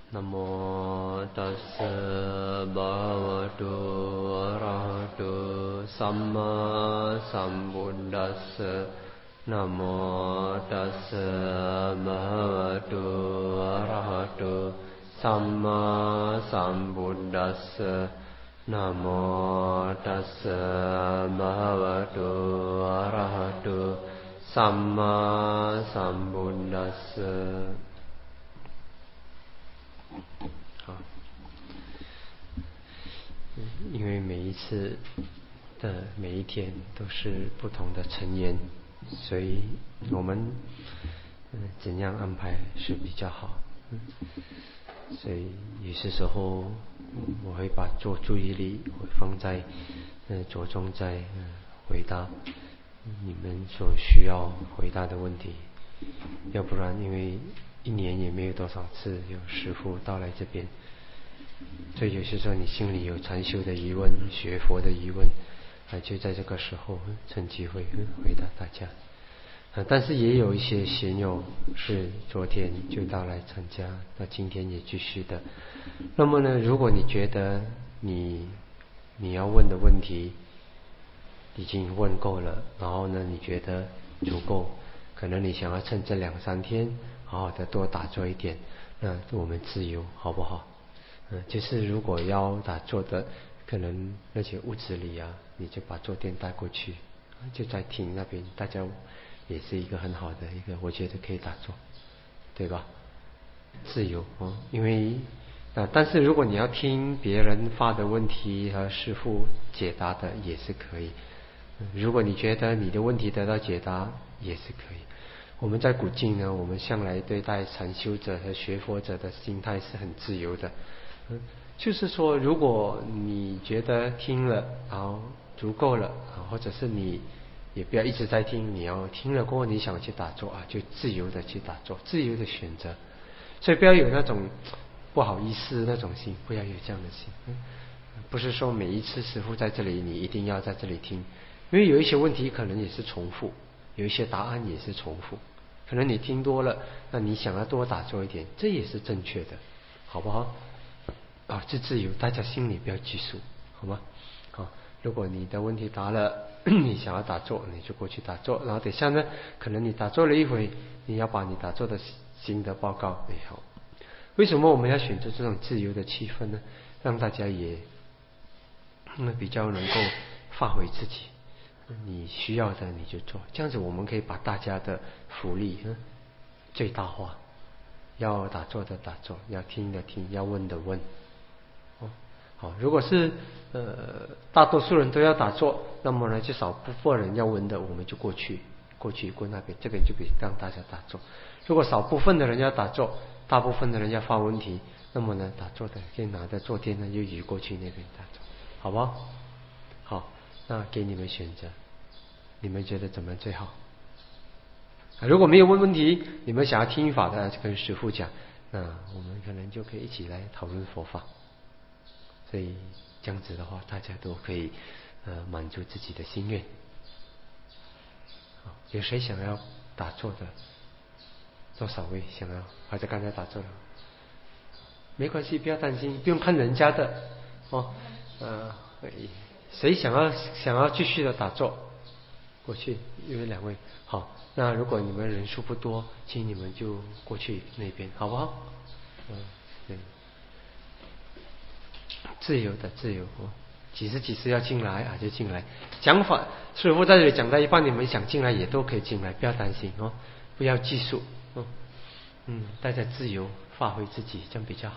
นะโมตัสสะภะคะวะโตอะระหะโตสัมมาสัมพุทธัสสะนะโมตัสสะภะคะวะโตอะระหะโตสัมมาสัมพุทธัสสะนะโมตัสสะภะคะวะโตอะระหะโตสัมมาสัมพุทธัสสะ因为每一次的每一天都是不同的成员，所以我们怎样安排是比较好。所以有些时候我会把注意力会放在着重在回答你们所需要回答的问题，要不然因为一年也没有多少次有师父到来这边，所以有些时候你心里有禅修的疑问、学佛的疑问，就在这个时候趁机会回答大家。但是也有一些贤友是昨天就到来参加，那今天也继续的。那么呢，如果你觉得你要问的问题已经问够了，然后呢你觉得足够，可能你想要趁这2-3天好好的多打坐一点，那我们自由好不好？就是如果要打坐的，可能那些屋子里啊，你就把坐垫带过去，就在厅那边，大家也是一个很好的一个，我觉得可以打坐，对吧？自由因为但是如果你要听别人发的问题和师父解答的也是可以。如果你觉得你的问题得到解答也是可以。我们在古今呢，我们向来对待禅修者和学佛者的心态是很自由的。就是说如果你觉得听了然后足够了，或者是你也不要一直在听，你要听了过后你想去打坐就自由的去打坐，自由的选择。所以不要有那种不好意思那种心，不要有这样的心。不是说每一次师父在这里你一定要在这里听，因为有一些问题可能也是重复，有一些答案也是重复，可能你听多了，那你想要多打坐一点，这也是正确的，好不好？这自由，大家心里不要拘束，好吗？好，如果你的问题答了，你想要打坐，你就过去打坐，然后等下呢，可能你打坐了一会，你要把你打坐的心得报告好。为什么我们要选择这种自由的气氛呢？让大家也比较能够发挥自己，你需要的你就做，这样子我们可以把大家的福利最大化。要打坐的打坐，要听的听，要问的问。好，如果是大多数人都要打坐，那么呢就少部分人要问的，我们就过去那边，这边就可以让大家打坐。如果少部分的人要打坐，大部分的人要发问题，那么呢打坐的可以拿着坐垫呢就移过去那边打坐，好不好？好，那给你们选择，你们觉得怎么最好？如果没有问问题，你们想要听法的就跟师父讲，那我们可能就可以一起来讨论佛法。所以这样子的话，大家都可以满足自己的心愿。有谁想要打坐的？多少位想要？或者刚才打坐了？没关系，不要担心，不用看人家的谁想要继续的打坐？过去，因为2位好。那如果你们人数不多，请你们就过去那边，好不好？对。自由的自由几时要进来就进来。讲法师父在这里讲到一半，你们想进来也都可以进来，不要担心不要拘束大家自由发挥自己，这样比较好。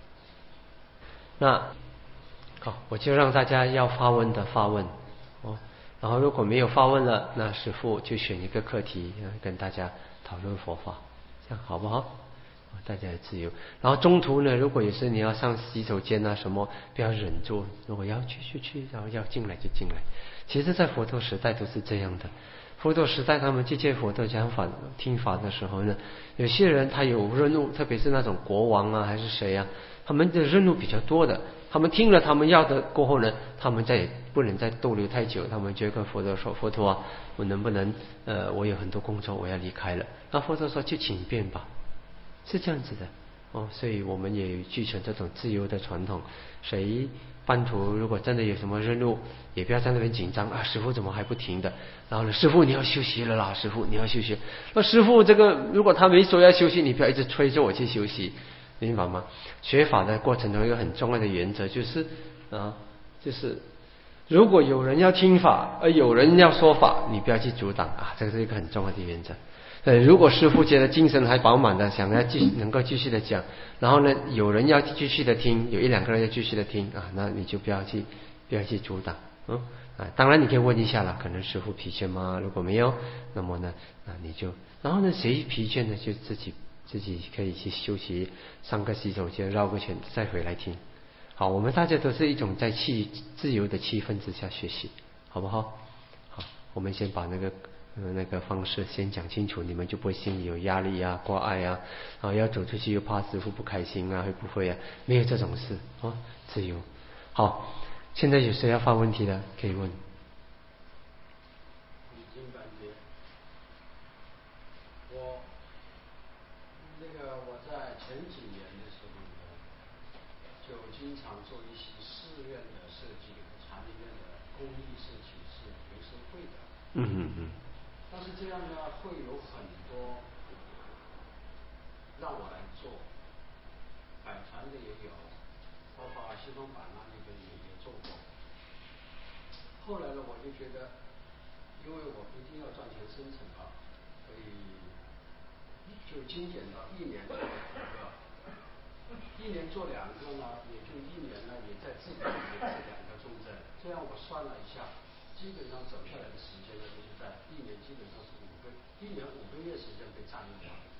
那好，我就让大家要发问的发问然后如果没有发问了，那师父就选一个课题跟大家讨论佛法，这样好不好？大家的自由。然后中途呢，如果也是你要上洗手间什么，不要忍住，如果要去，然后要进来就进来。其实在佛陀时代都是这样的。佛陀时代他们去见佛陀讲法听法的时候呢，有些人他有任务，特别是那种国王还是谁他们的任务比较多的，他们听了他们要的过后呢，他们再也不能再逗留太久，他们就跟佛陀说，佛陀我能不能我有很多工作我要离开了。那佛陀说就请便吧，是这样子的所以我们也继承这种自由的传统。谁半途如果真的有什么任务，也不要在那边紧张啊，师父怎么还不停的？然后呢，师父你要休息了啦，师父你要休息。那师父这个如果他没说要休息，你不要一直催着我去休息，明白吗？学法的过程中一个很重要的原则就是如果有人要听法，有人要说法，你不要去阻挡啊，这个是一个很重要的原则。如果师父觉得精神还饱满的，想要能够继续的讲，然后呢，有人要继续的听，有一两个人要继续的听啊，那你就不要去阻挡，当然你可以问一下了，可能师父疲倦吗？如果没有，那么呢，你就，然后呢，谁疲倦呢，就自己可以去休息，上个洗手间，绕个圈，再回来听。好，我们大家都是一种在自由的气氛之下学习，好不好？好，我们先把那个方式先讲清楚，你们就不会心里有压力啊、挂碍啊，要走出去又怕师父不开心啊，会不会啊？没有这种事自由。好，现在有谁要发问题的可以问。 我在前几年的时候呢，就经常做一些寺院的设计和禅院的工艺设计是没收费的。但是这样呢，会有很多让我来做，摆船的也有，包括西双版纳那边也做过。后来呢，我就觉得，因为我一定要赚钱生存啊，所以就精简到一年做2个。一年做2个呢，也就1年呢，也在自己也是2个重症。这样我算了一下，基本上走下来的时间呢，就是在1年基本上是1年5个月时间被占用掉了。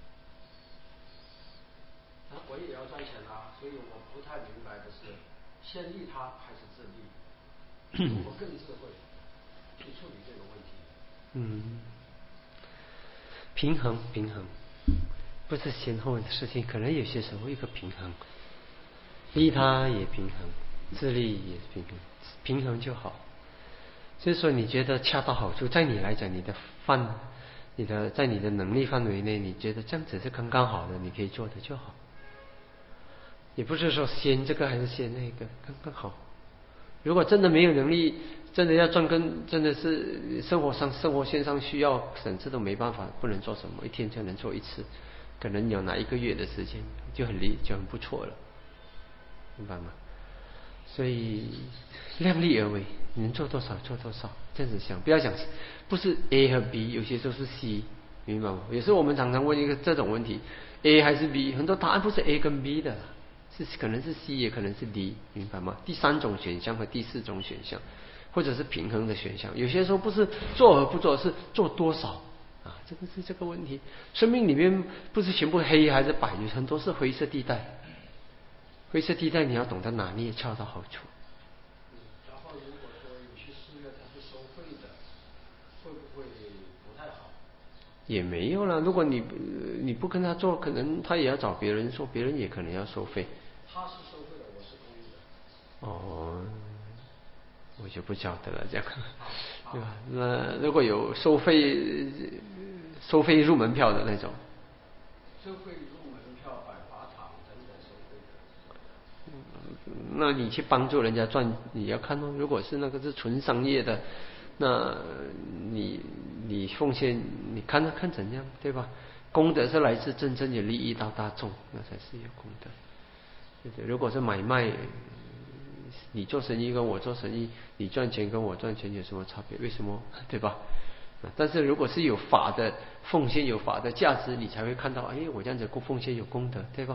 那我也要赚钱啊，所以我不太明白的是，先利他还是自利？如果更智慧去处理这个问题。 平衡，不是先后的事情，可能有些时候一个平衡，利他也平衡，自利也平衡，平衡就好。所以说你觉得恰到好处，在你来讲，在你的能力范围内，你觉得这样子是刚刚好的，你可以做的就好。也不是说先这个还是先那个，刚刚好。如果真的没有能力，真的要赚真的是生活线上需要省吃都没办法，不能做什么，一天就能做1次，可能有拿1个月的时间就很不错了，明白吗？所以量力而为，能做多少做多少，这样子想，不要想不是 A 和 B， 有些时候是 C， 明白吗？有时候我们常常问一个这种问题， A 还是 B， 很多答案不是 A 跟 B 的，可能是 C 也可能是 D， 明白吗？第3种选项和第4种选项，或者是平衡的选项。有些时候不是做和不做，是做多少这个是这个问题。生命里面不是全部黑还是白，有很多是灰色地带。灰色地带你要懂得拿捏，恰到好处。 然后如果说有些寺院它是收费的，会不会不太好？ 也没有了，如果你不跟他做，可能他也要找别人做，别人也可能要收费。 他是收费的，我是公益的。 我就不晓得了，这样对吧？那如果有收费入门票的那种， 收费入门票、摆法场等等收费的。 那你去帮助人家赚，你要看如果是那个是纯商业的，那你奉献，你看怎样，对吧？功德是来自真正有利益到大众，那才是有功德。对对，如果是买卖，你做生意跟我做生意，你赚钱跟我赚钱有什么差别？为什么？对吧？但是如果是有法的奉献，有法的价值，你才会看到，我这样子奉献有功德，对吧？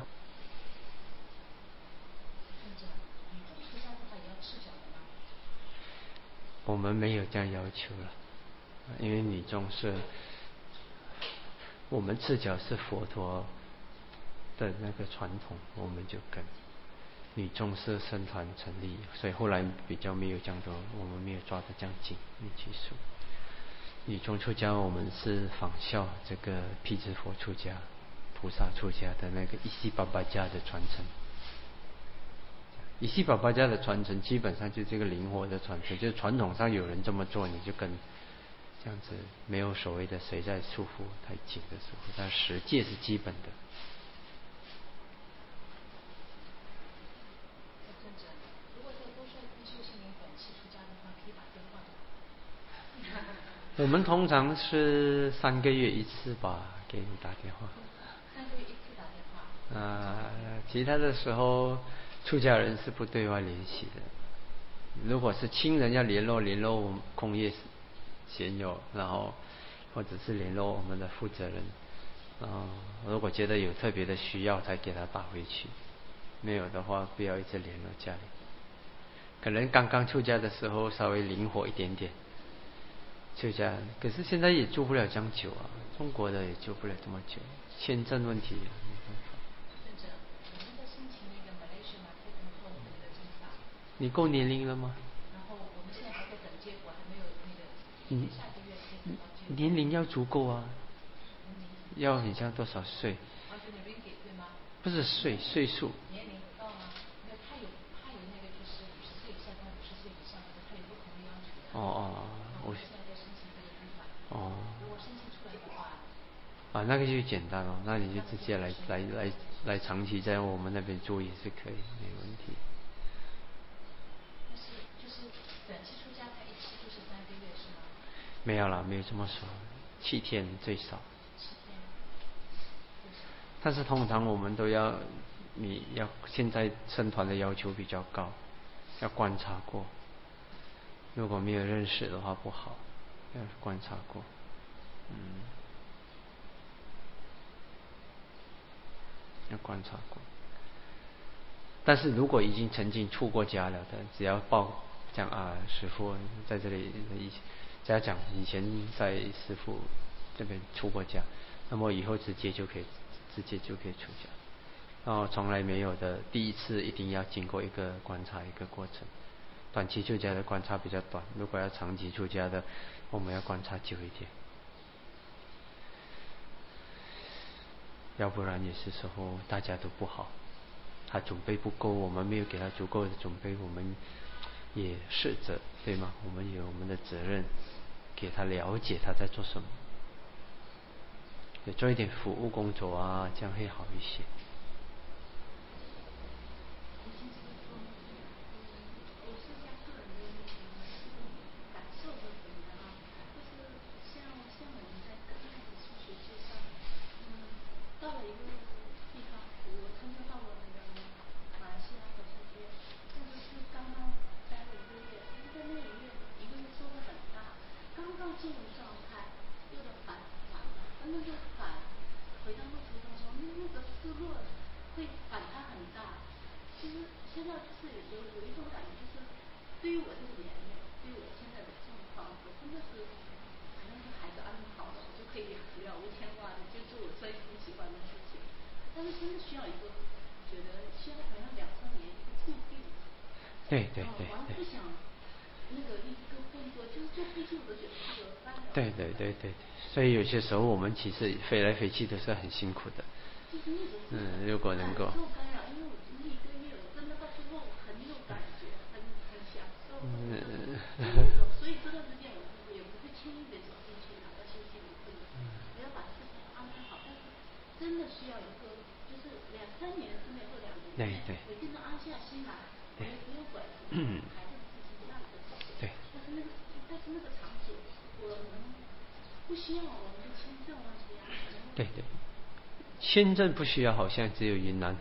我们没有这样要求了，因为女众是，我们赤脚是佛陀的那个传统，我们就跟。女众是僧团成立，所以后来比较没有这样多，我们没有抓得这样紧。你记住，女众出家，我们是仿效这个辟支佛出家、菩萨出家的那个一系巴巴家的传承。一系巴巴家的传承基本上就是这个灵活的传承，就是传统上有人这么做，你就跟这样子，没有所谓的谁在束缚太紧的束缚，但十戒是基本的。 我们通常是3个月一次吧，给你打电话。 3个月一次打电话。 其他的时候，出家人是不对外联系的。如果是亲人要联络空业贤友，然后或者是联络我们的负责人，如果觉得有特别的需要，才给他打回去。没有的话，不要一直联络家里。可能刚刚出家的时候稍微灵活一点点。出家，可是现在也住不了这样久啊，中国的也住不了这么久，签证问题。你够年龄了吗？ 然后我们现在还在等结果，还没有那个，下个月可以等到结果。 年龄要足够啊。要你像多少岁？ 对吗？ 不是岁数。 年龄到吗？没有，他有那个就是50岁以下跟50岁以上的，他有不同的要求的。我现在在申请这个绿卡。如果申请出来的话。 那个就简单了，那你就直接来长期在我们那边住也是可以，没问题。 但是就是短期出家，他一期就是3个月是吗？ 没有啦，没有这么说，7天最少。 7天。 但是通常我们都要，你要现在僧团的要求比较高，要观察过。如果没有认识的话不好，要观察过。要观察过。但是如果已经曾经出过家了的，只要讲师父在这里，只要讲以前在师父这边出过家，那么以后直接就可以出家。然后从来没有的，第一次一定要经过一个观察一个过程。短期出家的观察比较短，如果要长期出家的，我们要观察久一点。要不然也是时候大家都不好，他准备不够，我们没有给他足够的准备，我们也试着，对吗？我们有我们的责任，给他了解他在做什么，也做一点服务工作啊，这样会好一些。 到了一个地方，我参加到了那个马来西亚和这边，但是刚刚待了1个月，在那1个月收获很大，刚刚进入状态，有点反了，那个反回到路途当中，那个失落会反弹很大。其实现在就是有一种感觉，就是对于我这个年龄，对于我现在的状况，我真的是可能是孩子安排好了，我就可以了无牵挂的就做我最喜欢的事情。但是真的需要一个，觉得需要好像2、3年一个固定。 对。 我还不想那个一个工作，就是坐飞机我都觉得这个半对。所以有些时候我们其实飞来飞去都是很辛苦的。 就是那种如果能够。 受干扰，因为我经历1个月，我真的到最后很有感觉，很享受。所以这段时间我也不会轻易的走进去，哪怕休息5分钟，我要把事情安排好。但是真的需要一个，就是2、3年之内或2年之内，我一定能安下心来，我也不用管孩子的事情、家里的事情。但是那个场所，我们不需要我们的签证问题啊。 对。签证不需要，好像只有云南。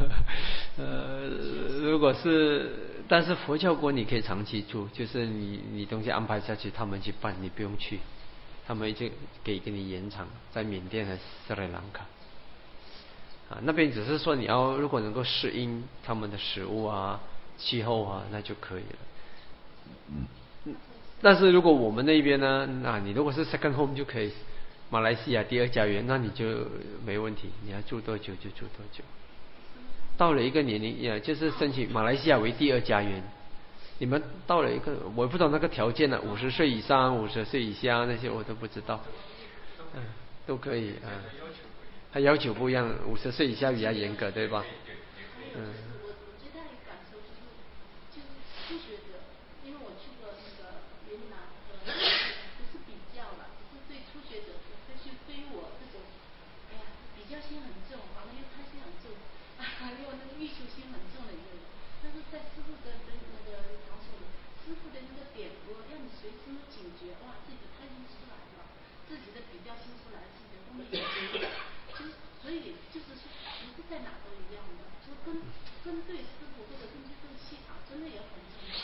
如果是，但是佛教国你可以长期住，就是你东西安排下去，他们去办，你不用去，他们就给你延长，在缅甸和斯里兰卡。那边只是说你要如果能够适应他们的食物啊、气候啊，那就可以了。但是如果我们那边呢，你如果是 second home 就可以。马来西亚第2家园，那你就没问题，你要住多久就住多久。到了一个年龄，也就是申请马来西亚为第2家园。你们到了一个，我不懂那个条件了，50岁以上、50岁以下那些我都不知道。都可以他要求不一样，50岁以下比较严格，对吧？ 我最大的感受就是初学者，因为我去过那个云南和不是比较了，只是对初学者，对于我这种，比较心很重，完了又贪心很重，又那个欲求心很重的一个人。但是在师父的那个场所里，师父的那个点拨，让你随时警觉，哇，自己的态度出来了，自己的比较心出来，自己的功力也出来了，所以就是说不是在哪都一样的，就跟对师傅或者跟这份气场真的也很重要。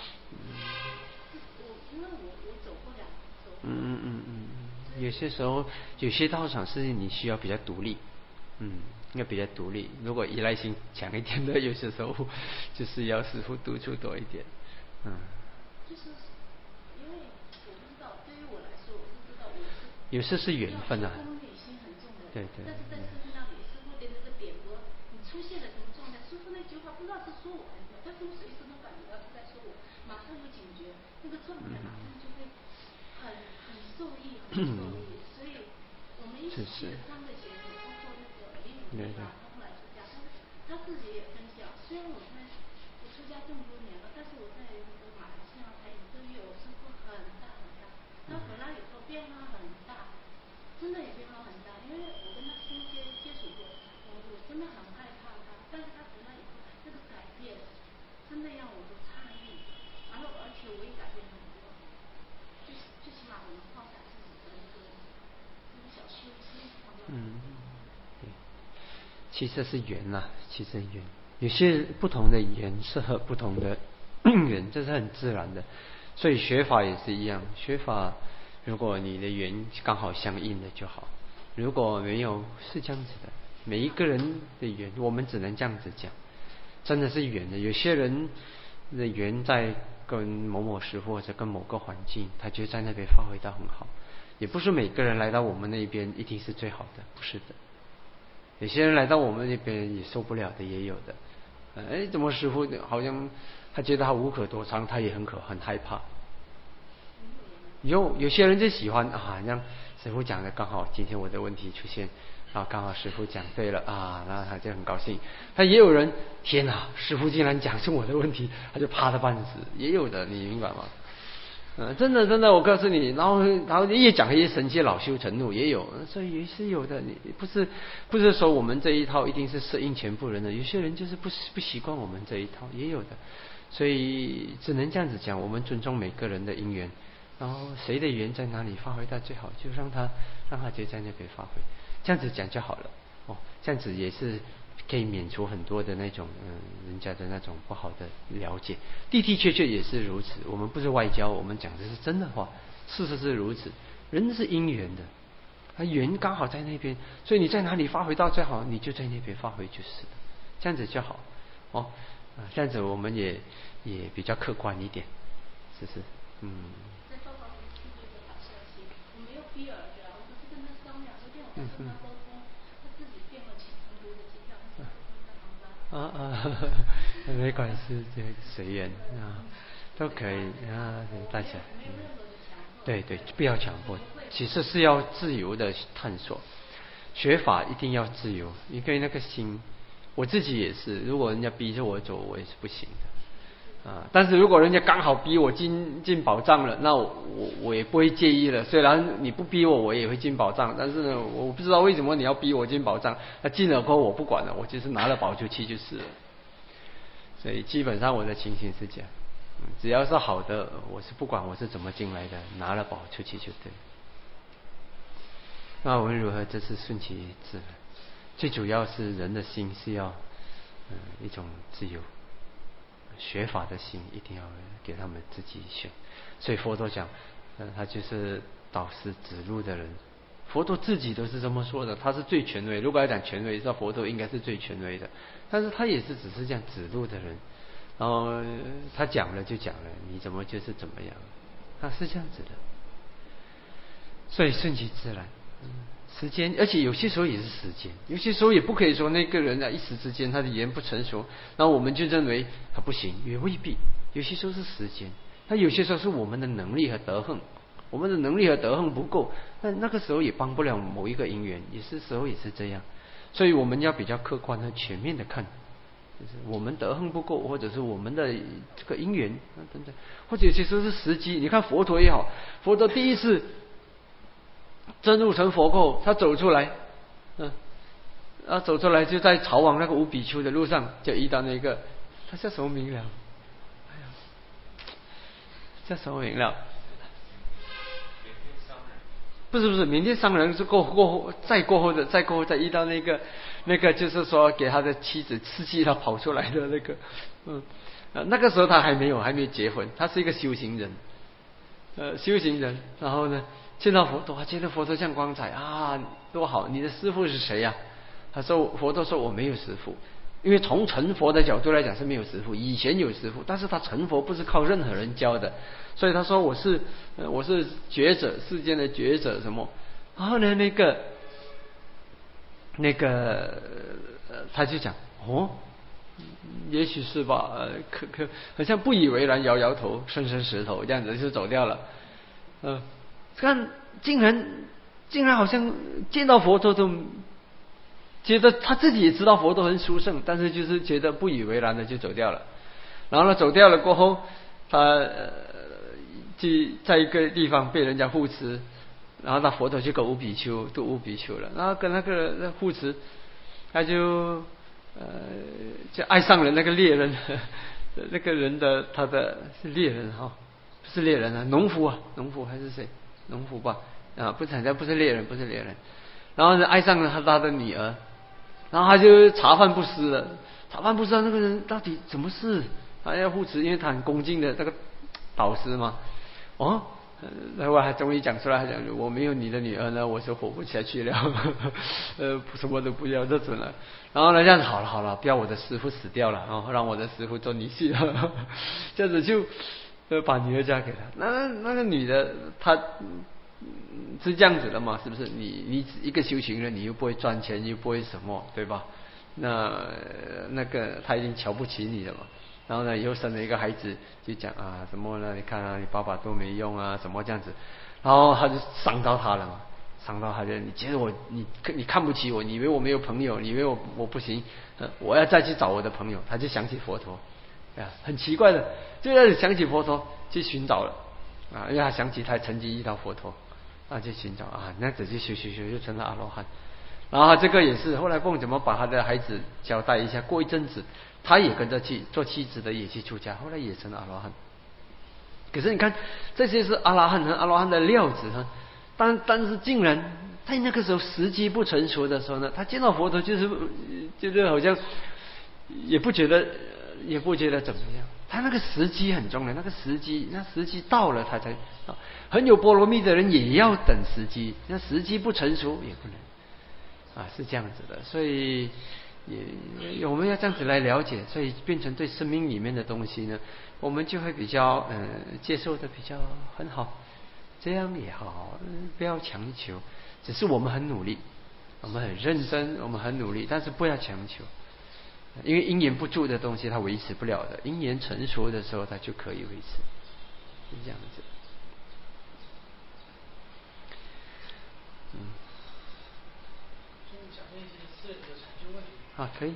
因为我走过2次。 有些时候有些道场是你需要比较独立，要比较独立。如果依赖性强一点的，有些时候就是要师傅督促多一点。 就是因为我不知道，对于我来说，我不知道我是有时是缘分啊。 功利心很重的人。 对。 但是在师傅那里，师傅的那个点拨，你出现了什么状态，师傅那句话不知道是说我还是什么，但是我随时都感觉到是在说我，马上就警觉，那个状态马上就会很受益，所以我们一起去的3个学姐，包括那个05吧，他后来出家，他自己也分享，虽然我出家这么多年了，但是我在那个马来西亚才1个月，我收获很大，他回来以后变化很大，真的也变化很大，因为我跟他亲接触过，我真的很害怕他，但是他回来以后那个改变真的让我都诧异，而且我也改变很多，最起码我们放下自己的那个小修心。 对，其实是缘呐，有些不同的缘适合不同的缘，这是很自然的。所以学法也是一样，学法如果你的缘刚好相应的就好，如果没有是这样子的。每一个人的缘，我们只能这样子讲，真的是缘的。有些人的缘在跟某某师父或者跟某个环境，他就在那边发挥到很好。也不是每个人来到我们那边一定是最好的，不是的。有些人来到我们那边也受不了的，也有的。怎么师父好像他觉得他无可躲藏，他也很害怕。有些人就喜欢让师父讲的刚好今天我的问题出现刚好师父讲对了那他就很高兴。他也有人天哪，师父竟然讲是我的问题，他就怕得半死，也有的，你明白吗？真的，我告诉你，然后越讲越生气，恼羞成怒也有，所以也是有的。你不是说我们这一套一定是适应全部人的，有些人就是不习惯我们这一套，也有的。所以只能这样子讲，我们尊重每个人的因缘，然后谁的缘在哪里发挥到最好，就让他就在那边发挥，这样子讲就好了。这样子也是可以免除很多的那种人家的那种不好的了解。的确也是如此，我们不是外交，我们讲的是真的话，事实是如此。人是因缘的，他缘刚好在那边，所以你在哪里发挥到最好，你就在那边发挥就是了，这样子就好。这样子我们也比较客观一点，是不是？ 在报告中出这个好消息，我没有逼儿子我只是跟他商量，昨天我在跟他沟通，他自己订了去成都的机票，他说不能在航班。 没关系，这随缘都可以大家对，不要强迫，其实是要自由的探索。学法一定要自由，因为那个心，我自己也是，如果人家逼着我走，我也是不行的但是如果人家刚好逼我进宝藏了，那我也不会介意了。虽然你不逼我也会进宝藏，但是呢，我不知道为什么你要逼我进宝藏。那进了过后我不管了，我就是拿了宝出去就是了。所以基本上我的情形是这样，只要是好的，我是不管我是怎么进来的，拿了宝出去就对。那我们如何这次顺其自然？最主要是人的心是要一种自由，学法的心一定要给他们自己选。所以佛陀讲他就是导师指路的人，佛陀自己都是这么说的，他是最权威。如果要讲权威，那佛陀应该是最权威的，但是他也是只是这样指路的人，然后他讲了就讲了，你怎么就是怎么样，他是这样子的。所以顺其自然，时间，而且有些时候也是时间，有些时候也不可以说那个人一时之间他的语言不成熟，然后我们就认为他不行，也未必。有些时候是时间，他有些时候是我们的能力和德行，我们的能力和德行不够，那个时候也帮不了某一个因缘，也是时候也是这样。所以我们要比较客观和全面的看，就是我们德行不够，或者是我们的这个因缘等等，或者有些时候是时机。你看佛陀也好，佛陀第一次真入成佛后，他走出来，走出来就在逃往那个无比丘的路上，就遇到那个他叫什么名了？叫什么名了？ 不是缅甸商人是过后再遇到那个就是说给他的妻子刺激他跑出来的那个，那个时候他还没有结婚，他是一个修行人，然后呢见到佛陀，觉得佛陀像光彩啊，多好！你的师父是谁呀？佛陀说我没有师父，因为从成佛的角度来讲是没有师父，以前有师父，但是他成佛不是靠任何人教的，所以他说我是觉者，世间的觉者什么。然后呢他就讲也许是吧，好像不以为然，摇摇头，伸舌头，这样子就走掉了。看竟然好像见到佛陀都觉得他自己也知道佛陀很殊胜，但是就是觉得不以为然的就走掉了。然后呢走掉了过后，他就在一个地方被人家护持，然后他佛陀去度乌比丘了，然后跟那个护持，他就爱上了那个猎人，那个人他的是猎人不是猎人啊，农夫还是谁？农夫吧，不是猎人，然后爱上了他的女儿，然后他就茶饭不思了，那个人到底怎么事？他要护持，因为他很恭敬的那个导师嘛，然后还终于讲出来，他讲我没有你的女儿呢，我是活不下去了，什么都不要这种了。然后呢，这样子好了，不要我的师父死掉了，然后让我的师父做女婿，这样子就把女儿嫁给他。那个女的，她是这样子的嘛？是不是？你一个修行人，你又不会赚钱，又不会什么，对吧？那个他已经瞧不起你了嘛。然后呢，又生了一个孩子，就讲什么呢？你看你爸爸都没用什么这样子。然后他就伤到他了嘛，你觉得你看不起我，你以为我没有朋友，你以为我不行，我要再去找我的朋友。他就想起佛陀，很奇怪的，就要想起佛陀去寻找了因为他想起他曾经遇到佛陀，就寻找那直接修就成了阿罗汉。然后这个也是后来不懂怎么把他的孩子交代一下，过一阵子他也跟着去做妻子的，也去出家，后来也成了阿罗汉。可是你看这些是阿罗汉和阿罗汉的料子但是竟然在那个时候时机不成熟的时候呢，他见到佛陀就是好像也不觉得怎么样。他那个时机很重要，那时机到了他才很有波罗蜜的人也要等时机，那时机不成熟也不能是这样子的。所以我们要这样子来了解，所以变成对生命里面的东西呢，我们就会比较接受的比较很好，这样也好，不要强求，只是我们很努力，我们很认真，我们很努力，但是不要强求，因为因缘不住的东西它维持不了的，因缘成熟的时候它就可以维持，是这样子。可以。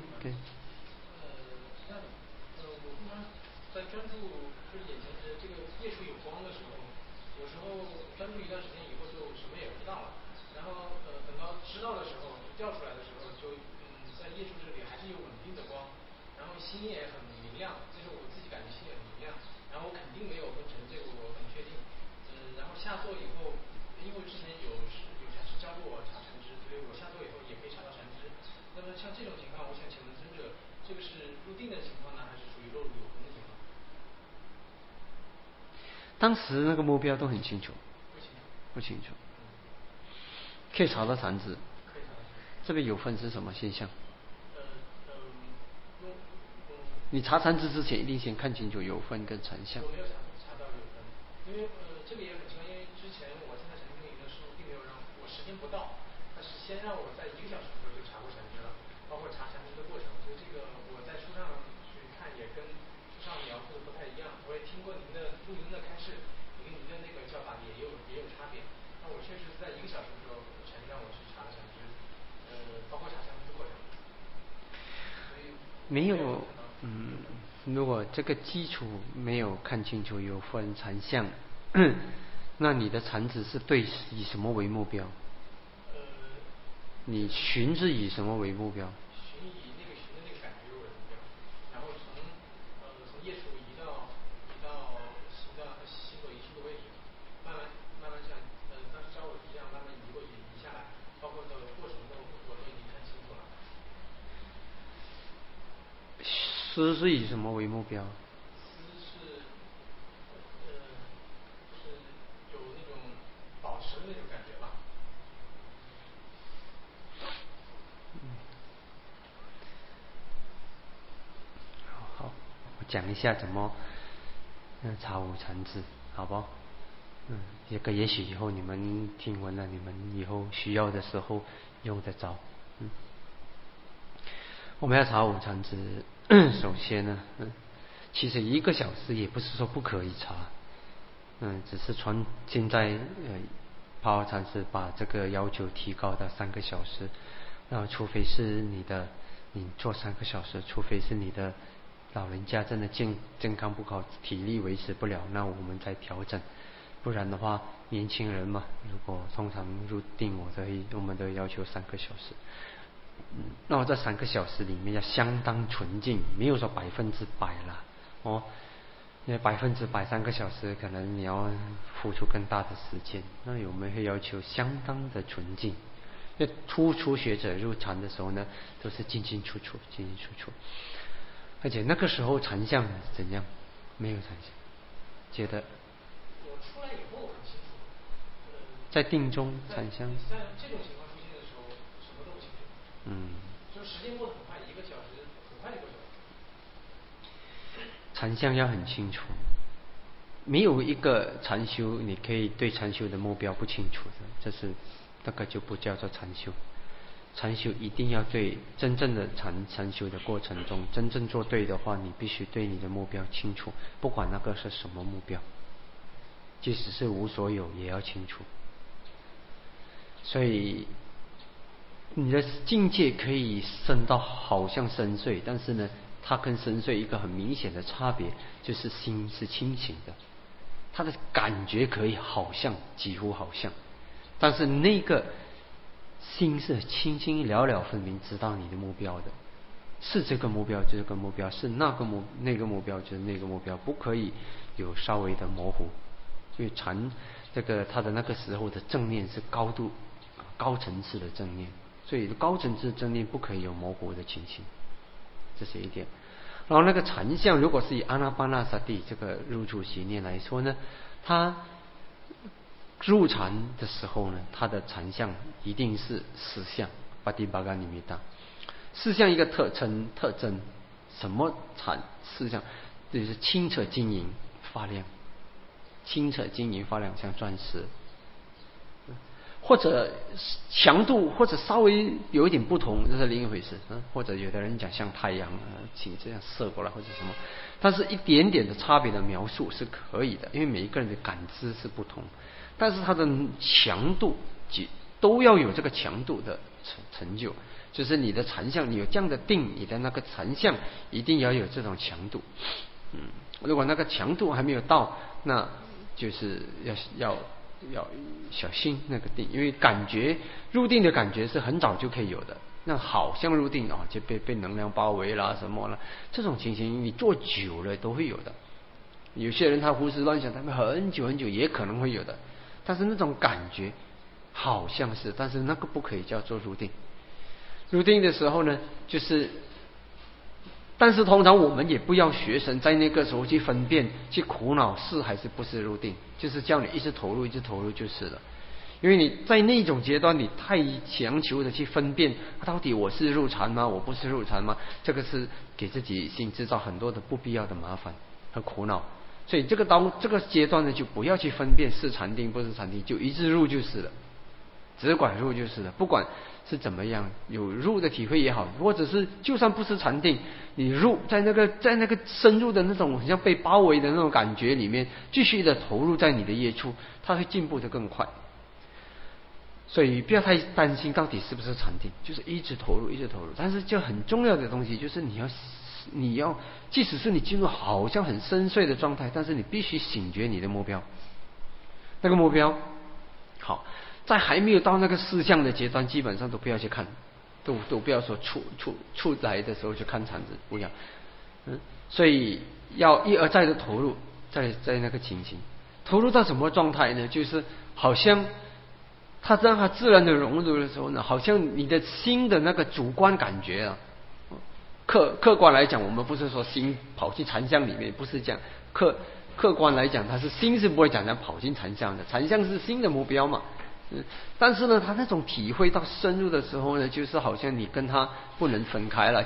我经常在专注就是眼前的这个夜处有光的时候，有时候专注一段时间以后就什么也不知道了，然后等到知道的时候调出来的时候，就在夜处这里还是有稳定的光，然后心也很明亮，就是我自己感觉心也很明亮，然后我肯定没有昏沉，这个我很确定。然后下座以后，因为之前有禅师教过我查禅知，所以我下座以后也可以查到禅知。那么像这种情况，我想请问尊者，这个是入定的情况呢，还是属于落入有功的情况？ 当时那个目标都很清楚，不清楚，可以查到禅知。这个有分是什么现象？你查禅知之前，一定先看清楚有分跟禅相。 我没有查到有分，因为这个也很奇怪，因为之前我参加禅定营的时候，并没有让我时间不到，他是先让我在1个小时左右就查过禅知了，包括查禅知的过程，所以这个我在书上去看也跟书上描述的不太一样。我也听过您的录音的开示，也跟您的那个教法也有差别。那我确实是在1个小时的时候，禅师让我去查了禅知，包括查禅知的过程。 没有，如果这个基础没有看清楚有分禅相，那你的禅知是以什么为目标？你寻是以什么为目标？ 寻的那个感觉为目标，然后从业处移到心所移出的位置，慢慢像当时教我一样，慢慢思是以什么为目标？ 思是有那种保持的那种感觉吧。 好，我讲一下怎么查无禅字，好不好？这个也许以后你们听完了，你们以后需要的时候用得着。我们要查无禅字，首先呢，其实1个小时也不是说不可以查，只是现在帕瓦禅师把这个要求提高到3个小时，然后除非是你做3个小时，除非是你的老人家真的健康不好，体力维持不了，那我们再调整。不然的话，年轻人嘛，如果通常入定，我们都要求3个小时。那我这3个小时里面要相当纯净，没有说100%啦，因为100%3个小时，可能你要付出更大的时间。那我们会要求相当的纯净。因为初学者入禅的时候呢，都是进进出出，而且那个时候禅相怎样？没有禅相，觉得我出来以后很清楚， 在定中禅相。 在这种情况出现的时候，什么都不清楚。就时间过得很快，1个小时很快就过去了。 禅相要很清楚，没有一个禅修你可以对禅修的目标不清楚的，那个就不叫做禅修。禅修一定要对真正的禅修的过程中，真正做对的话，你必须对你的目标清楚，不管那个是什么目标，即使是无所有也要清楚。所以你的境界可以深到好像深邃，但是呢，它跟深邃一个很明显的差别就是心是清醒的，它的感觉可以好像，几乎好像，但是那个心是清清了了分明，知道你的目标的，是这个目标就是这个目标，是那个目标就是那个目标，不可以有稍微的模糊。因为禅他的那个时候的正念是高层次的正念，所以高层次正念不可以有模糊的情形，这是一点。然后那个禅相，如果是以阿那巴那萨蒂这个入处习念来说呢，他入禅的时候呢，他的禅相一定是4相，巴蒂巴嘎尼米达。4相一个特征，什么禅4相？就是清澈晶莹发亮，清澈晶莹发亮像钻石，或者强度或者稍微有一点不同，这是另一回事。或者有的人讲像太阳请这样射过来或者什么，但是一点点的差别的描述是可以的，因为每一个人的感知是不同，但是它的强度都要有这个强度的成就，就是你的禅相，你有这样的定，你的那个禅相一定要有这种强度。如果那个强度还没有到，那就是要小心那个定，因为入定的感觉是很早就可以有的。那好像入定就被能量包围啦什么了，这种情形你做久了都会有的。有些人他胡思乱想，他们很久很久也可能会有的，但是那种感觉好像是，但是那个不可以叫做入定。入定的时候呢，但是通常我们也不要学生在那个时候去分辨去苦恼是还是不是入定，就是叫你一直投入就是了。因为你在那种阶段你太强求的去分辨到底我是入禅吗，我不是入禅吗，这个是给自己心制造很多的不必要的麻烦和苦恼。所以这个阶段呢，就不要去分辨是禅定不是禅定，就一直入就是了，只管入就是了，不管是怎么样，有入的体会也好，或者是就算不是禅定，你入在那个深入的那种好像被包围的那种感觉里面，继续的投入在你的业处，它会进步的更快。所以不要太担心到底是不是禅定，就是一直投入。但是就很重要的东西就是你要，即使是你进入好像很深邃的状态，但是你必须醒觉你的目标。那个目标好，在还没有到那个4相的阶段，基本上都不要去看，都不要说出来的时候去看禅子，不要。所以要一而再的投入，在那个情形，投入到什么状态呢？就是好像它让它自然的融入的时候呢，好像你的心的那个主观感觉客观来讲，我们不是说心跑去禅相里面，不是这样。客观来讲，他是心是不会讲跑进禅相的，禅相是心的目标嘛。但是呢，他那种体会到深入的时候呢，就是好像你跟他不能分开了，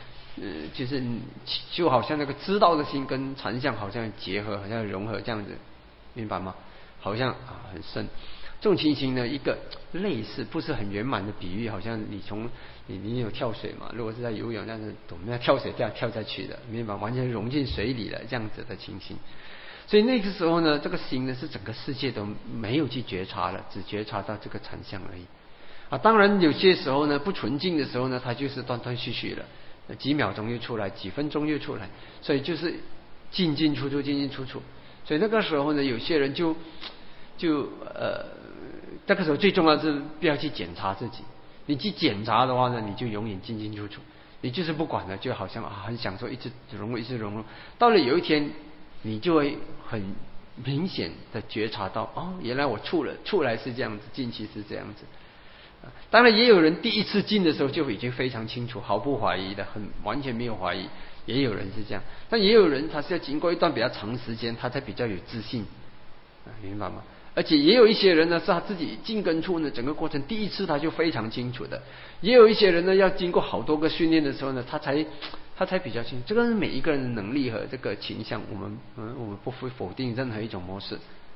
就好像那个知道的心跟禅相好像结合，好像融合这样子，明白吗？好像很深。这种情形呢，一个类似不是很圆满的比喻，好像你有跳水嘛？如果是在游泳，但是我们要跳水跳下去的，明白？完全融进水里了，这样子的情形。所以那个时候呢，这个心呢是整个世界都没有去觉察了，只觉察到这个禅相而已。当然有些时候呢，不纯净的时候呢，它就是断断续续了，几秒钟又出来，几分钟又出来，所以就是进进出出，进进出出。所以那个时候呢，有些人就那个时候最重要的是不要去检查自己。你去检查的话呢，你就永远进进出出，你就是不管了，就好像很享受，一直融入，一直融入。到了有一天，你就会很明显的觉察到，原来我出来是这样子，进去是这样子。当然也有人第一次进的时候就已经非常清楚，毫不怀疑的，完全没有怀疑，也有人是这样。但也有人他是要经过一段比较长时间，他才比较有自信，明白吗？而且也有一些人呢，是他自己进跟出呢，整个过程第一次他就非常清楚的。也有一些人呢，要经过好多个训练的时候呢，他才比较清楚。这个是每一个人的能力和这个倾向，我们不会否定任何一种模式。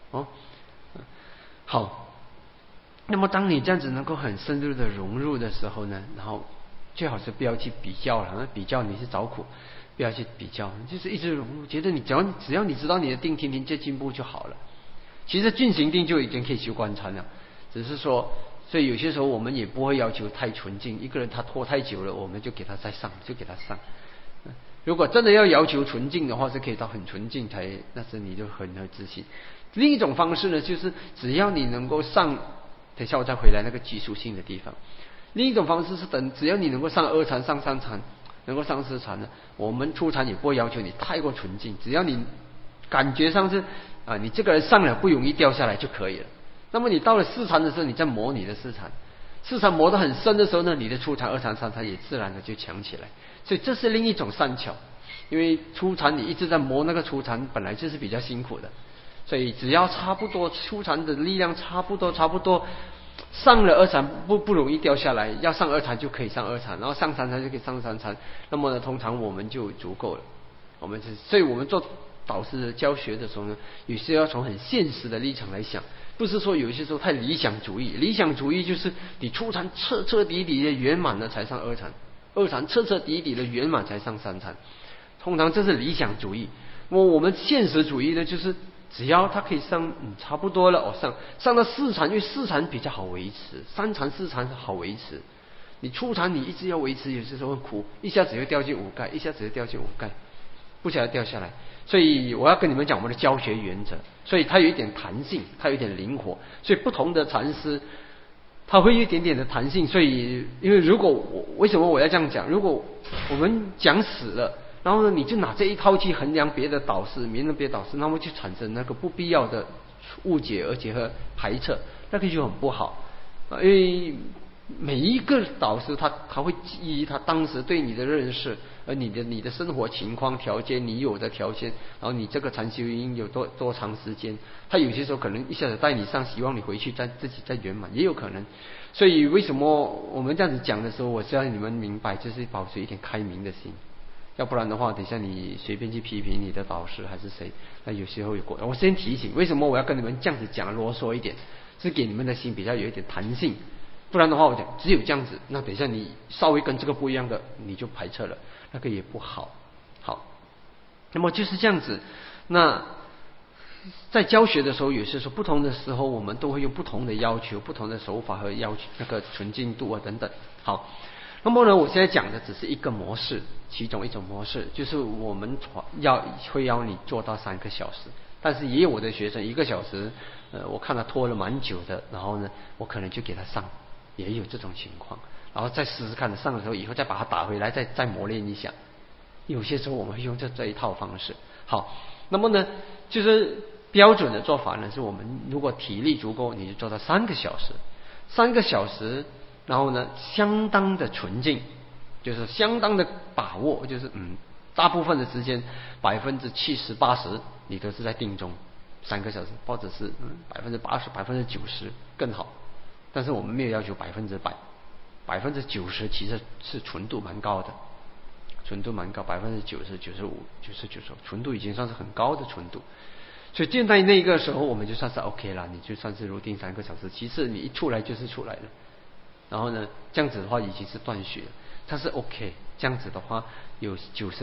好，那么当你这样子能够很深入的融入的时候呢，然后最好是不要去比较了，比较你是找苦，不要去比较，就是一直融入，觉得你只要你知道你的定天天在进步就好了。其实进行定就已经可以修观禅了，只是说，所以有些时候我们也不会要求太纯净。一个人他拖太久了，我们就给他再上，就给他上。如果真的要求纯净的话，是可以到很纯净才，那是你就很有自信。另一种方式呢，就是只要你能够上，等一下我再回来那个技术性的地方。另一种方式是只要你能够上二禅、上三禅，能够上四禅呢，我们初禅也不会要求你太过纯净，只要你感觉上是你这个人上了不容易掉下来就可以了。那么你到了四禅的时候，你再磨你的四禅，四禅磨得很深的时候呢，你的初禅、二禅、三禅也自然的就强起来。所以这是另一种善巧，因为初禅你一直在磨那个初禅，本来就是比较辛苦的。所以只要差不多初禅的力量差不多，上了二禅不容易掉下来，要上二禅就可以上二禅，然后上三禅就可以上三禅。那么呢，通常我们就足够了。所以我们做导师教学的时候呢，有些要从很现实的立场来想，不是说有些时候太理想主义。理想主义就是你初禅彻彻底底的圆满了才上二禅，二禅彻彻底底的圆满才上三禅。通常这是理想主义。我们现实主义呢，就是只要他可以上差不多了，上到四禅，因为四禅比较好维持，三禅四禅好维持。你初禅你一直要维持，有些时候很苦，一下子又掉进五盖，一下子又掉进五盖，不晓得掉下来。所以我要跟你们讲我们的教学原则，所以它有一点弹性，它有一点灵活，所以不同的禅师它会有一点点的弹性。所以因为为什么我要这样讲，如果我们讲死了，然后呢你就拿这一套去衡量别的导师，那么就产生那个不必要的误解，而且和排斥，那个就很不好。因为每一个导师他会基于他当时对你的认识，而你的生活情况条件，你有的条件，然后你这个禅修营有多长时间，他有些时候可能一下子带你上，希望你回去自己再圆满，也有可能。所以为什么我们这样子讲的时候，我希望你们明白，就是保持一点开明的心，要不然的话，等一下你随便去批评你的导师还是谁，那有时候有过。我先提醒，为什么我要跟你们这样子讲，啰嗦一点，是给你们的心比较有一点弹性。不然的话，我讲只有这样子，那等一下你稍微跟这个不一样的，你就排斥了，那个也不好。好，那么就是这样子。那在教学的时候，有些时候不同的时候，我们都会用不同的要求、不同的手法和要求那个纯净度啊等等。好，那么呢，我现在讲的只是一个模式，其中一种模式就是我们会要你做到3个小时，但是也有我的学生1个小时，我看他拖了蛮久的，然后呢，我可能就给他上。也有这种情况，然后再试试看，上的时候以后再把它打回来，再磨练一下。有些时候我们会用这一套方式。好，那么呢，就是标准的做法呢，是我们如果体力足够，你就做到3个小时，3个小时，然后呢，相当的纯净， 就是相当的把握，就是大部分的时间70%-80%你都是在定中，3个小时，或者是80%、90%更好。但是我们没有要求100%，90%其实是纯度蛮高的，纯度蛮高，90%、95%、99%，纯度已经算是很高的纯度。所以就在那个时候，我们就算是 OK 了，你就算是入定3个小时，其实你一出来就是出来了。然后呢，这样子的话已经是断血了，它是 OK。这样子的话，有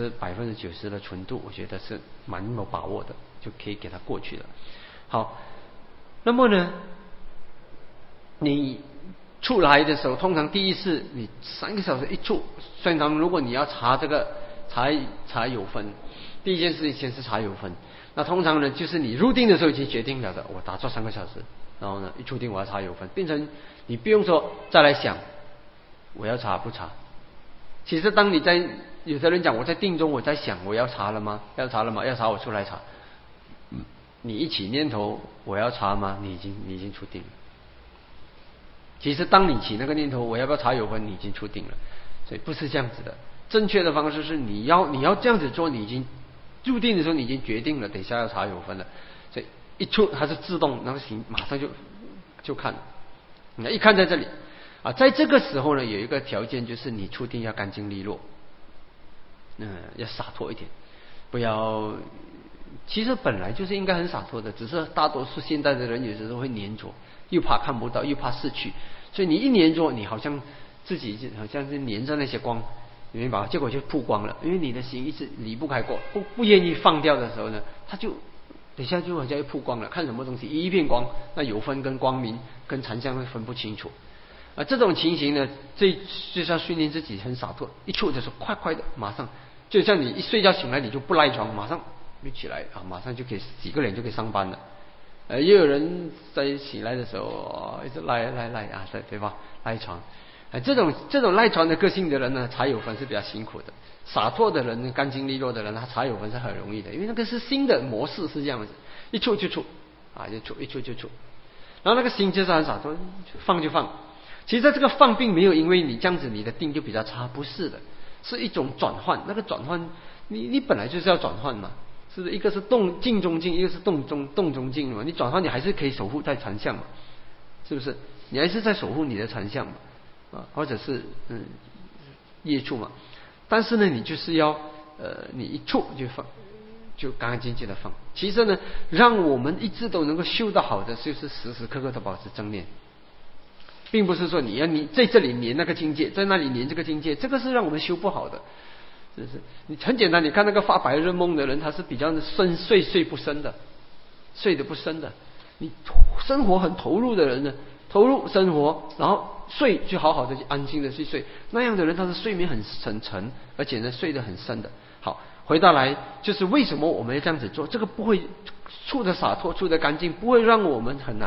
90%的纯度，我觉得是蛮有把握的，就可以给它过去了。好，那么呢，你出来的时候，通常第一次你3个小时一出，通常如果你要查这个查有分，第一件事情先是查有分。那通常呢，就是你入定的时候已经决定了的，我打坐3个小时，然后呢一出定我要查有分，变成你不用说再来想我要查不查。其实当你在有的人讲我在定中我在想我要查了吗？要查我出来查。你一起念头我要查吗？你已经出定了。其实当你起那个念头我要不要查有分，你已经出定了。所以不是这样子的，正确的方式是你要这样子做，你已经入定的时候你已经决定了等一下要查有分了，所以一出它是自动那个行马上就看，那一看在这里在这个时候呢有一个条件，就是你出定要干净利落，要洒脱一点，不要，其实本来就是应该很洒脱的，只是大多数现在的人有时候会黏着，又怕看不到又怕失去，所以你一黏着你好像自己好像是黏着那些光，你明白吧？结果就曝光了，因为你的心一直离不开过，不愿意放掉的时候呢，它就等一下就好像又曝光了，看什么东西一片光，那有分跟光明跟禅相会分不清楚这种情形呢，就是要训练自己很洒脱，一出就是快快的马上，就像你一睡觉醒来你就不赖床，马上一起来马上就可以洗个脸就可以上班了。也有人在起来的时候一直赖对吧？赖床。这种赖床的个性的人呢，查有分是比较辛苦的。洒脱的人，干净利落的人，他查有分是很容易的，因为那个是新的模式是这样子，一出就出一出就出。然后那个心就是很洒脱，放就放。其实这个放并没有因为你这样子你的定就比较差，不是的，是一种转换。那个转换你本来就是要转换嘛，是不是？一个是静中静，一个是动中静嘛，你转换你还是可以守护在禅相嘛，是不是？你还是在守护你的禅相嘛或者是业处嘛。但是呢你就是要你一触就放，就干干净净的放。其实呢让我们一直都能够修得好的，就是时时刻刻的保持正念，并不是说你在这里黏那个境界，在那里黏这个境界，这个是让我们修不好的。是不是？你很简单，你看那个发白日梦的人，他是比较睡不深的，睡得不深的。你生活很投入的人呢，投入生活，然后睡就好好的安心的去睡，那样的人他是睡眠很沉，而且呢睡得很深的。好，回到来就是为什么我们要这样子做，这个不会处得洒脱，处得干净，不会让我们很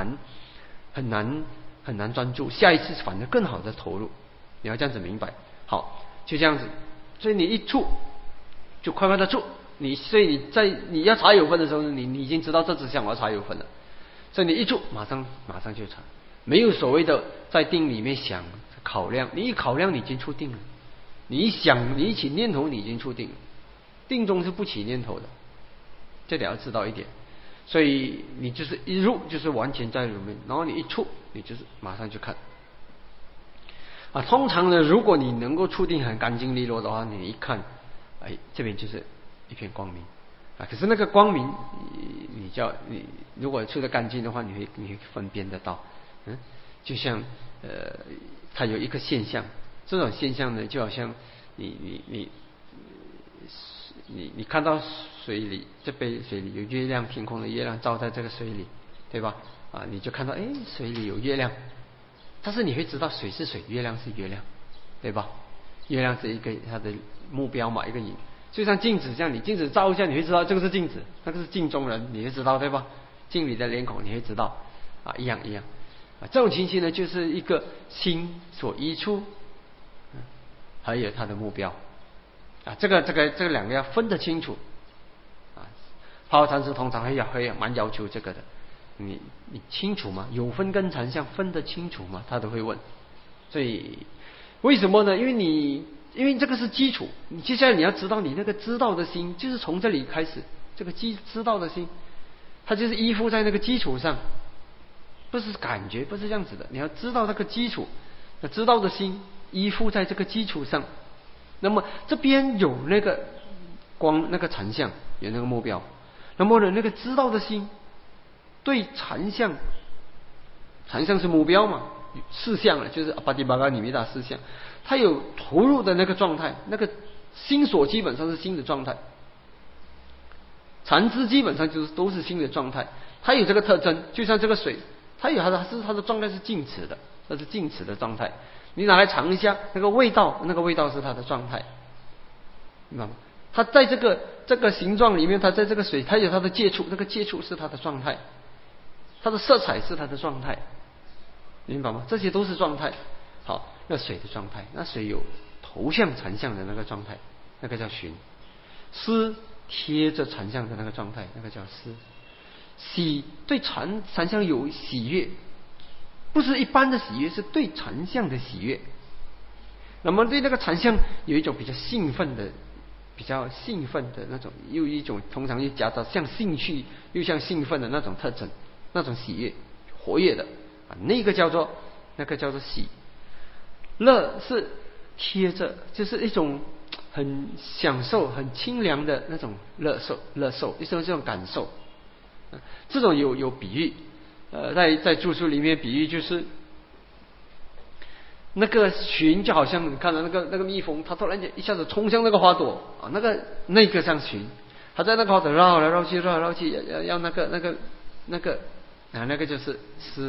难专注，下一次反而更好的投入，你要这样子明白。好，就这样子。所以你一触就快快的触，所以你要查有分的时候，你已经知道这只想我要查有分了，所以你一触马上就查，没有所谓的在定里面想考量，你一考量你已经出定了，你一想你一起念头你已经出定了，定中是不起念头的，这点要知道一点。所以你就是一入就是完全在里面，然后你一触你就是马上就看通常呢如果你能够触定很干净利落的话，你一看这边就是一片光明可是那个光明你如果触得干净的话，你会分辨得到就像它有一个现象，这种现象呢就好像你看到水里，这杯水里有月亮，天空的月亮照在这个水里，对吧你就看到水里有月亮，但是你会知道水是水，月亮是月亮，对吧？月亮是一个它的目标嘛，一个影，就像镜子这样，你镜子照一下你会知道这个是镜子，那个是镜中人，你会知道，对吧？镜里的脸孔你会知道一样这种情形呢就是一个心所依出还有它的目标这个两个要分得清楚泡禅师通常会蛮要求这个的，你清楚吗？有分跟禅相分得清楚吗？他都会问。所以为什么呢？因为你因为这个是基础，你接下来你要知道你那个知道的心，就是从这里开始，这个知道的心，它就是依附在那个基础上，不是感觉，不是这样子的，你要知道那个基础，那知道的心依附在这个基础上。那么这边有那个光，那个禅相，有那个目标，那么呢，那个知道的心对禅相，禅相是目标嘛，事项了，就是阿巴蒂巴嘎尼米达事项，它有投入的那个状态，那个心所基本上是新的状态，禅知基本上就是都是新的状态，它有这个特征，就像这个水，它有它的状态是静止的，它是静止的状态。你拿来尝一下那个味道，那个味道是它的状态，明白吗？它在这个形状里面，它在这个水，它有它的接触，那个接触是它的状态，它的色彩是它的状态，明白吗？这些都是状态。好，那水的状态，那水有投向禅相的那个状态，那个叫寻。思贴着禅相的那个状态，那个叫思。喜对禅相有喜悦，不是一般的喜悦，是对禅相的喜悦。那么对那个禅相有一种比较兴奋的那种，又一种通常又夹杂像兴趣又像兴奋的那种特征，那种喜悦活跃的啊，那个叫做喜。乐是贴着，就是一种很享受、很清凉的那种乐受，一种这种感受。这种有比喻，在著书里面比喻就是那个寻，就好像你看到那个蜜蜂，它突然间一下子冲向那个花朵啊，那个像寻，它在那个花朵绕来绕去，要那个那个就是思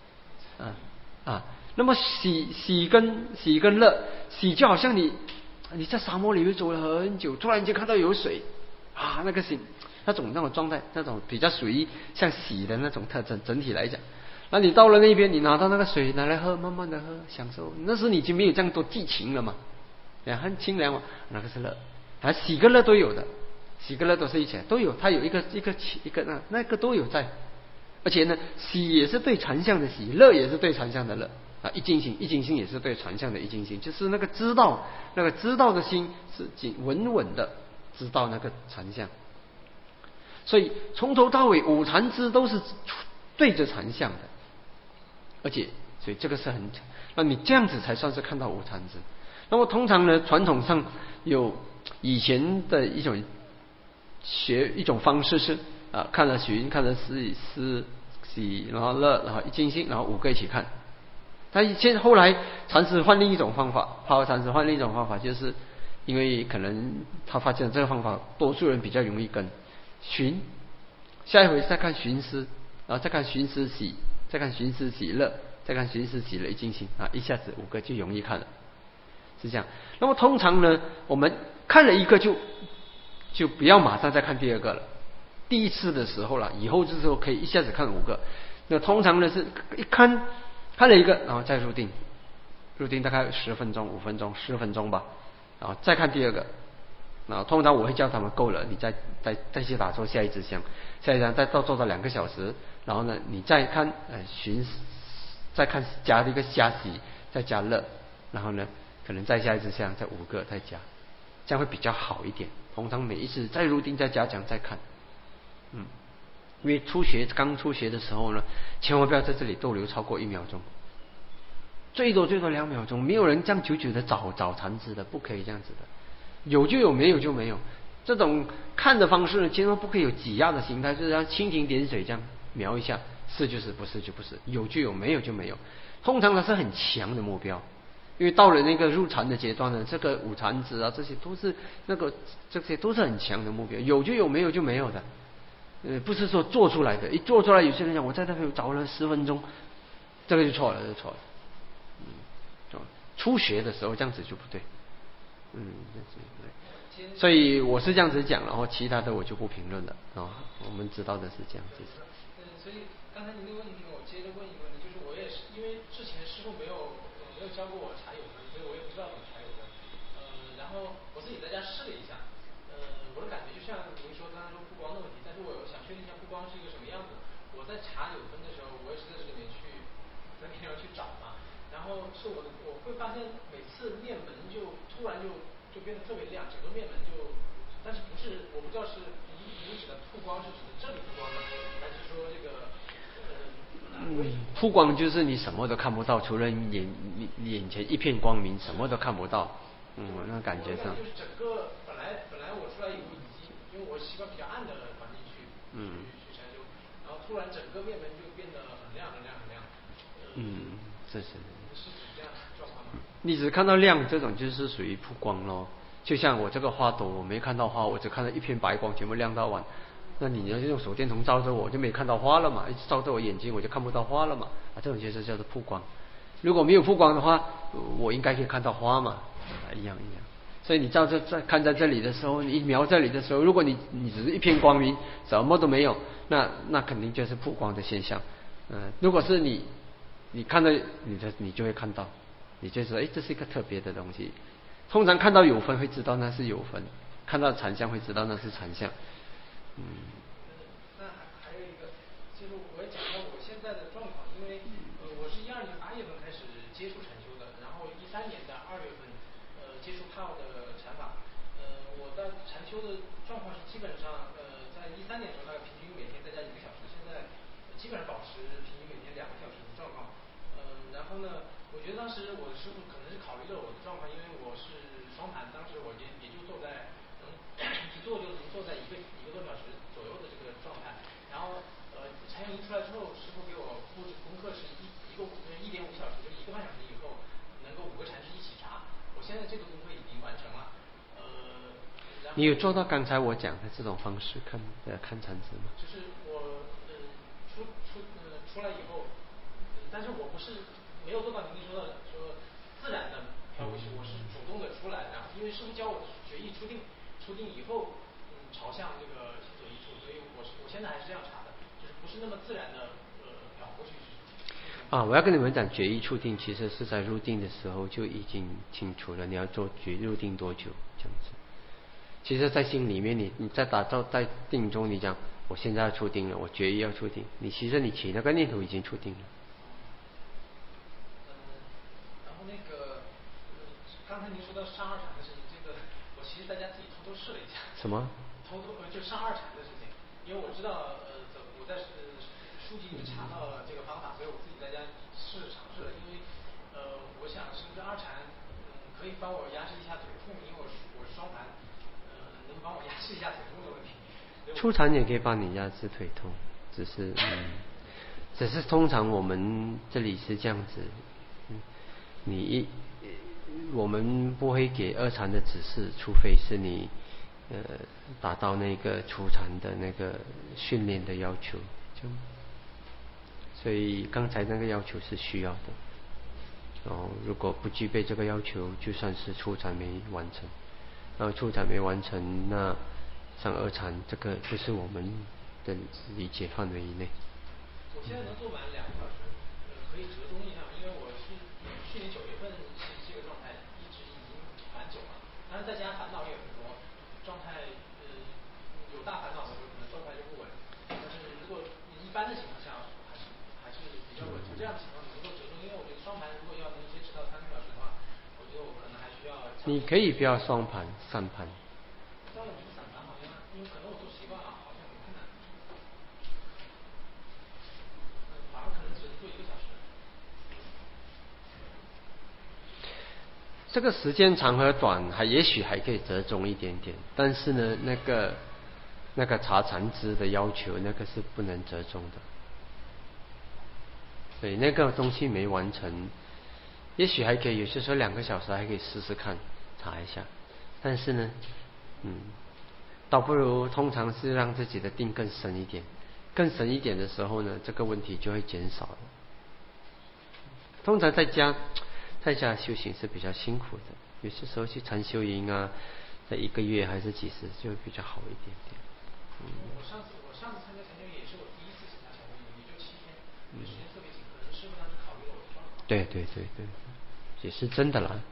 那么喜跟乐，喜就好像你在沙漠里面走了很久，突然间看到有水啊，那个喜那种状态，那种比较属于像喜的那种特征。整体来讲，那你到了那边，你拿到那个水拿来喝，慢慢的喝，享受，那时你已经没有这样多激情了嘛，很清凉嘛，那个是乐。喜跟乐都有的，喜跟乐都是一起都有，它有一个那个都有在。而且呢，喜也是对禅相的喜，乐也是对禅相的乐啊。一境性也是对禅相的一境性，就是那个知道的心是稳稳的知道那个禅相。所以从头到尾五禅知都是对着禅相的，而且所以这个是很，那你这样子才算是看到五禅知。那么通常呢，传统上有以前的一种方式是看了寻，看了思喜，然后乐，然后一境性，然后五个一起看。后来禅师换另一种方法，帕繃禅师换另一种方法，就是因为可能他发现这个方法多数人比较容易跟寻，下一回再看寻思，然后再看寻思喜，再看寻思喜乐，再看寻思喜乐一境性一下子五个就容易看了，是这样。那么通常呢，我们看了一个就不要马上再看第二个了。第一次的时候了，以后这时候可以一下子看五个。那通常呢是一看了一个，然后再入定大概10分钟、5分钟、10分钟吧，然后再看第二个。然后通常我会叫他们够了，你再去打坐下一支香，再做到2个小时，然后呢你再看再看加一个加喜，再加乐，然后呢可能再下一支香，再5个再加，这样会比较好一点。通常每一次再入定再加强再看。因为刚初学的时候呢，千万不要在这里逗留超过1秒钟，最多2秒钟，没有人这样久久的找禅知的，不可以这样子的，有就有，没有就没有。这种看的方式呢，千万不可以有挤压的心态，就是像蜻蜓点水这样瞄一下，是就是，不是就不是，有就有，没有就没有。通常它是很强的目标，因为到了那个入禅的阶段呢，这个五禅知这些都是这些都是很强的目标，有就有，没有就没有的。不是说做出来的，一做出来，有些人讲我在那边找了10分钟，这个就错了。初学的时候这样子就不对，所以我是这样子讲，然后其他的我就不评论了我们知道的是这样子。 所以刚才您的问题，我接着问一个问题，就是我也是因为之前师父没有教过我茶友分，所以我也不知道怎么茶友分。然后我自己在家试了一下，我的感觉就像您说刚才说曝光的问题，但是我想确定一下曝光是一个什么样子。我在查有分的时候，我也是在这里面去找嘛，然后是我会发现每次面门就突然就变得特别亮，整个面门就，但是不是我不知道是你指的曝光是指的这里曝光的，还是说这个曝光就是你什么都看不到，除了眼前一片光明，什么都看不到。那感觉上。 就是整个本来我出来以后，因为我习惯比较暗的环境去禅修，然后突然整个面门就变得很亮很亮很亮。 这是。 是这样的状况吗？ 你只看到亮，这种就是属于曝光咯。就像我这个花朵，我没看到花，我只看到一片白光，全部亮到完。那你要用手电筒照着我，就没看到花了嘛？一直照着我眼睛，我就看不到花了嘛？这种就是叫做曝光。如果没有曝光的话，我应该可以看到花嘛？一样。所以你照着看在这里的时候，你一瞄这里的时候，如果你只是一片光明，什么都没有，那肯定就是曝光的现象。如果是你看到你就会看到，你就说这是一个特别的东西。通常看到有分会知道那是有分，看到禅相会知道那是禅相。 那还有一个，就是我也讲一下我现在的状况，因为我是2012年8月份开始接触禅修的，然后2013年的2月份接触PAO的禅法。我的禅修的状况是基本上在2013年的时候大概平均每天在家1个小时，现在基本上保持平均每天2个小时的状况。然后呢，我觉得当时我的师傅可能是考虑了我的状况，因为我是双盘，当时我也就坐在一坐就能坐在一个多小时左右的这个状态。然后禅营出来之后，师傅给我布置功课是1.5小时，就是1个半小时以后能够5个禅师一起查。我现在这个功课已经完成了。 你有做到刚才我讲的这种方式看禅师吗？ 就是我出来以后，但是我不是没有做到您说的自然的飘过去，我是主动的出来，然后因为师傅教我决意出定以后，朝向这个行者一处，所以我现在还是这样查的，就是不是那么自然的飘过去。 我要跟你们讲，决意触定其实是在入定的时候就已经清楚了，你要做入定多久这样子。其实在心里面你在打造在定中，你讲我现在要出定了，我决意要出定，其实你起那个念头已经出定了。 然后那个刚才您说到上二禅的事情，这个我其实在家自己偷试了一下。 什么？ 就上二禅的事情，因为我知道我在书籍里面查到了这个方法，所以我自己在家尝试了。因为我想是不是二禅可以帮我压制一下腿痛，因为我是双盘，能帮我压制一下腿痛的问题。 初禅也可以帮你压制腿痛，只是通常我们这里是这样子，我们不会给二禅的指示，除非是你达到那个初禅的那个训练的要求，所以刚才那个要求是需要的。如果不具备这个要求，就算是初禅没完成，然后初禅没完成，那上二禅这个不是我们的理解范围以内。 我现在能做满2个小时，可以折中一下，因为我是去年9月份是这个状态，已经蛮久了。但是在家烦恼也很多，状态有大烦恼的时候，可能状态就不稳。但是如果一般的情况下，还是比较稳。这样的情况能够折中，因为我觉得双盘如果要能坚持到3个小时的话，我觉得我可能还需要。 你可以不要双盘，3盘。 但我觉得散盘好像，因为可能我做习惯了，好像很困难。反而可能只能做1个小时。 这个时间长和短也许还可以折中一点点，但是呢，那个查禅资的要求，那个是不能折中的。所以那个东西没完成，也许还可以，有些时候2个小时还可以试试看查一下，但是呢，倒不如通常是让自己的定更深一点，更深一点的时候呢，这个问题就会减少了。通常在家修行是比较辛苦的，有些时候去禅修营啊，在1个月还是几时就会比较好一点点。 我上次参加禅修营也是我第一次参加禅修营，也就7天，时间特别紧，可能师傅当时考虑了我的状况。 对，也是真的啦。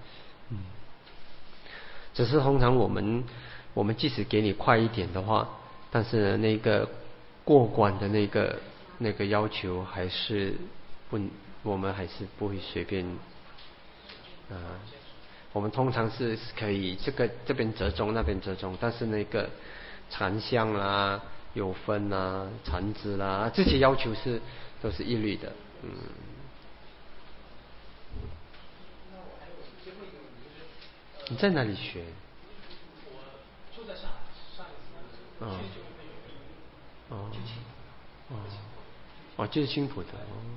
只是通常我们即使给你快一点的话，但是那个过关的那个要求还是我们还是不会随便我们通常是可以这边折中那边折中，但是那个禅相啦、有分啦、禅支啦，这些要求都是一律的。你在哪里学？ 我就在上海，去9月份有一个， 就是青浦的。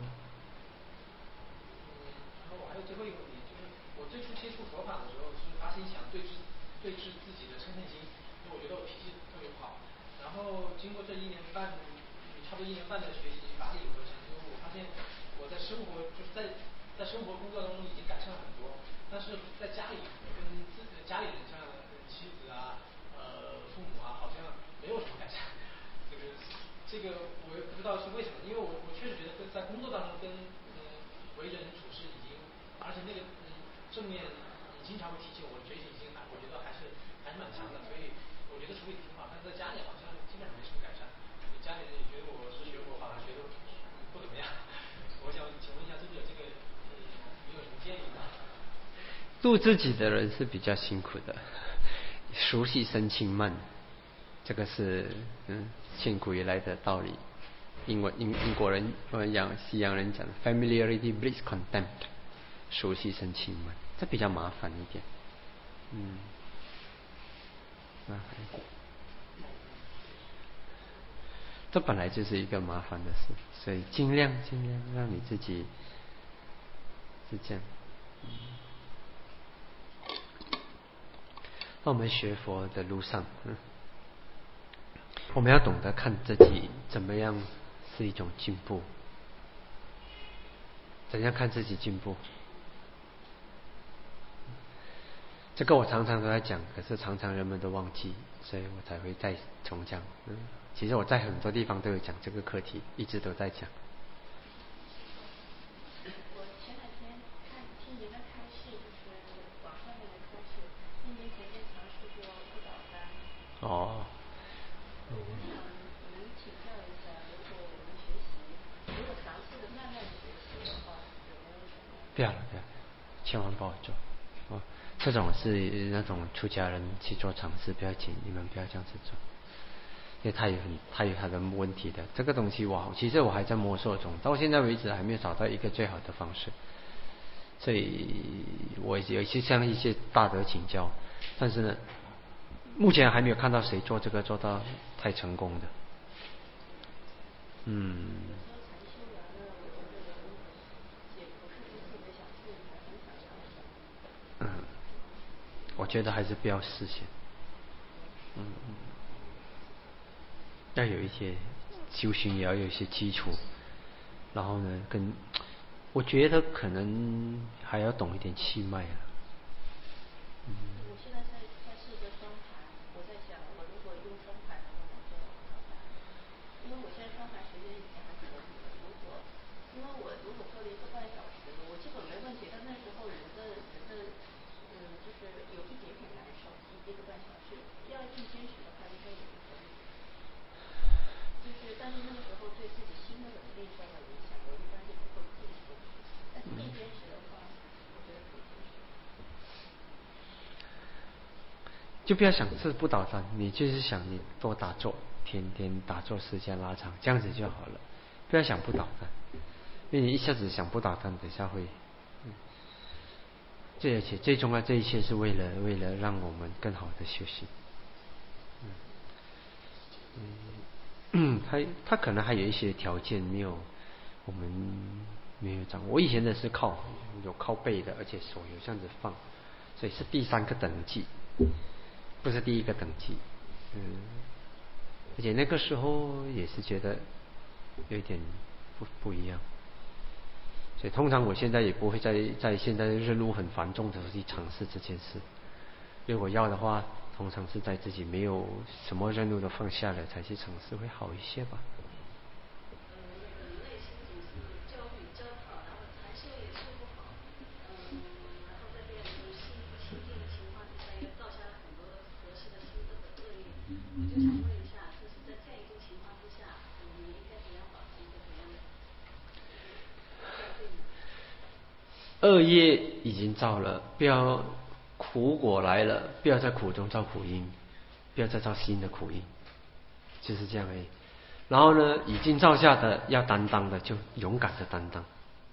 然后我还有最后一个问题，就是我最初接触佛法的时候，是发心想对治自己的嗔恨心，因为我觉得我脾气特别不好。然后经过这1年半，差不多1年半的学习法理和禅修，我发现我在生活就是在生活工作当中已经改善了很多，但是在家里跟家里人像妻子啊、父母啊，好像没有什么改善。就是这个我也不知道是为什么，因为我确实觉得在工作当中跟为人处事已经，而且那个正面你经常会提起我觉醒心，我觉得还是蛮强的，所以我觉得处理挺好。但是在家里好像基本上没什么改善，家里人也觉得我是学佛，好像学的不怎么样。我想请问一下，这个你有什么建议吗？ 度自己的人是比较辛苦的，熟悉生轻慢，这个是千古以来的道理。英国人讲，西洋人讲 familiarity breeds contempt， 熟悉生轻慢，这比较麻烦一点。麻烦一点，这本来就是一个麻烦的事，所以尽量让你自己是这样。那我们学佛的路上，我们要懂得看自己怎么样是一种进步，怎样看自己进步。这个我常常都在讲，可是常常人们都忘记，所以我才会再重讲。其实我在很多地方都有讲这个课题，一直都在讲。 我前2天听您的开示，就是网上面的开示，1年前尝试过不倒单。我想您请教一下，如果我们学习，如果尝试的慢慢学习的话，有没有什么？ 不要，千万不要做。这种是那种出家人去做尝试，不要紧，你们不要这样子做，因为他有他的问题的。这个东西其实我还在摸索中，到现在为止还没有找到一个最好的方式，所以我有些向一些大德请教，但是呢，目前还没有看到谁做这个做到太成功的。我觉得还是不要试先。要有一些修行，也要有一些基础，然后呢，我觉得可能还要懂一点气脉啊。 我现在在试着双盘，我在想，我如果用双盘能不能做到不倒单？因为我现在双盘时间已经还可以了。因为我如果做了1个半小时，我基本没问题，但那时候人的就是有一点点难受，1个半小时。要硬坚持的话，应该也是可以。但是那个时候对自己心的稳定受到影响，我一般就不会刻意坚持。但是硬坚持的话，我觉得可以坚持。 就不要想这不倒单，你就是想你多打坐，天天打坐时间拉长，这样子就好了。不要想不倒单，因为你一下子想不倒单，等下会。而且最重要，这一切是为了让我们更好的修行。他可能还有一些条件我们没有掌握。我以前的是靠背的，而且手有这样子放，所以是第3个等级，不是第1个等级。而且那个时候也是觉得有一点不一样，所以通常我现在也不会在现在任务很繁重的时候去尝试这件事。如果要的话，通常是在自己没有什么任务都放下了才去尝试，会好一些吧。 内心总是焦虑焦躁，然后禅修也修不好，然后在这样一种心不清净的情况之下，又造下了很多得失的心得的恶业。我就想问一下，就是在这样一种情况之下，我们应该怎样保持一个怎样的？ 恶业已经造了，不要苦果来了，不要在苦中造苦因，不要再造新的苦因，就是这样而已。然后呢，已经造下的要担当的，就勇敢的担当。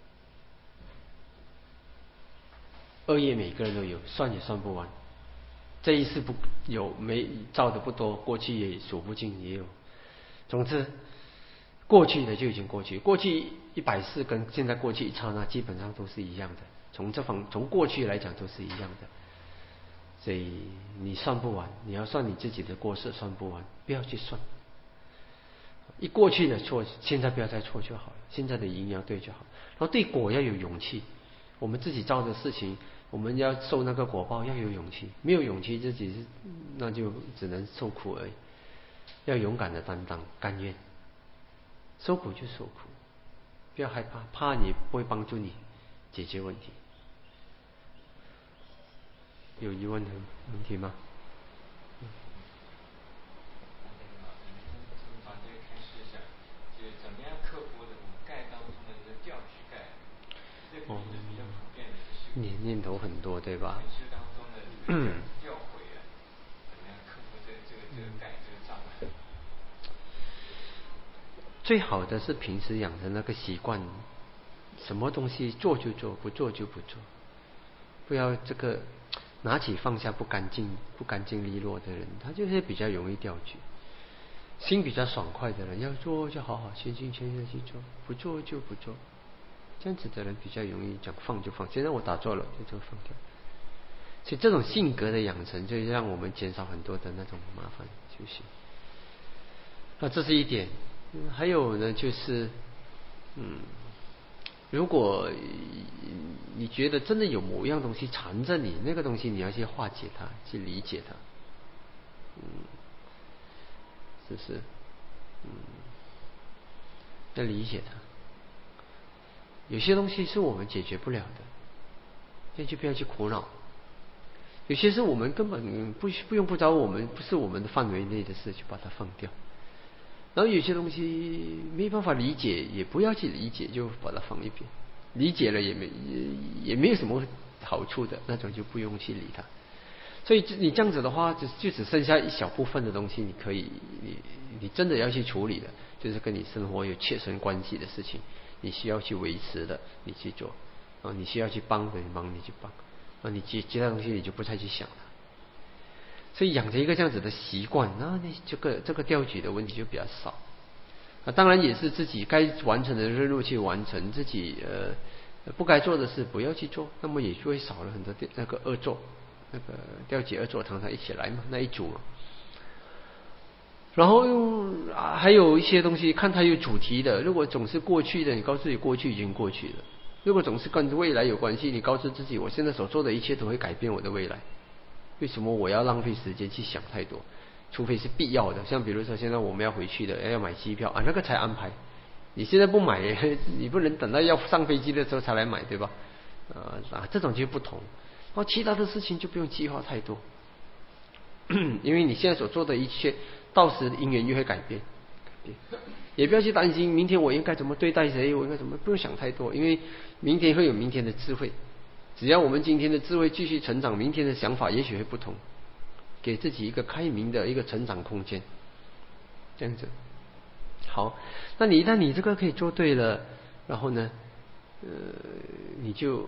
恶业每个人都有，算也算不完。这一世不有没造的不多，过去也数不尽也有。总之，过去的就已经过去，过去100世跟现在过去一刹那基本上都是一样的。从过去来讲都是一样的，所以你算不完，你要算你自己的过失算不完，不要去算。一过去的错，现在不要再错就好了，现在的因要对就好。然后对果要有勇气，我们自己造的事情，我们要受那个果报要有勇气，没有勇气自己那就只能受苦而已。要勇敢的担当，甘愿受苦就受苦，不要害怕，怕你不会帮助你解决问题。有疑问的问题吗？ 怎么样克服我们盖当中的这个掉举盖？这个是比较普遍的念头很多，对吧？ 是当中的这个掉毁啊，怎么样克服这个盖这个障碍？ 最好的是平时养成那个习惯，什么东西做就做，不做就不做，不要这个拿起放下不干净利落的人，他就是比较容易掉举。心比较爽快的人，要做就好好全心全意的去做，不做就不做。这样子的人比较容易讲放就放，现在我打坐了就放掉。所以这种性格的养成，就让我们减少很多的那种麻烦就行。那这是一点。还有呢，就是如果你觉得真的有某样东西缠着你，那个东西你要去化解它，去理解它。是不是？要理解它。有些东西是我们解决不了的，那就不要去苦恼。有些是我们根本不用不着，我们不是我们的范围内的事，就把它放掉。然后有些东西没办法理解，也不要去理解，就把它放一边。理解了也没有什么好处的，那种就不用去理它。所以你这样子的话，就只剩下一小部分的东西，你真的要去处理的，就是跟你生活有切身关系的事情，你需要去维持的，你去做；你需要去帮的，你去帮；你其他东西你就不再去想了。所以养成一个这样子的习惯，那你这个掉举的问题就比较少。当然也是自己该完成的任务去完成，自己不该做的事不要去做，那么也就会少了很多那个恶作。那个掉举恶作常常一起来嘛，那一组嘛。然后还有一些东西，看它有主题的。如果总是过去的，你告诉自己过去已经过去了；如果总是跟未来有关系，你告诉自己我现在所做的一切都会改变我的未来。为什么我要浪费时间去想太多？除非是必要的，像比如说现在我们要回去的，要买机票啊，那个才安排。你现在不买，你不能等到要上飞机的时候才来买，对吧？这种就不同。其他的事情就不用计划太多，因为你现在所做的一切，到时因缘又会改变。也不要去担心明天我应该怎么对待谁，我应该怎么，不用想太多，因为明天会有明天的智慧。只要我们今天的智慧继续成长，明天的想法也许会不同，给自己一个开明的一个成长空间。这样子，好，那你一旦你这个可以做对了，然后呢，你就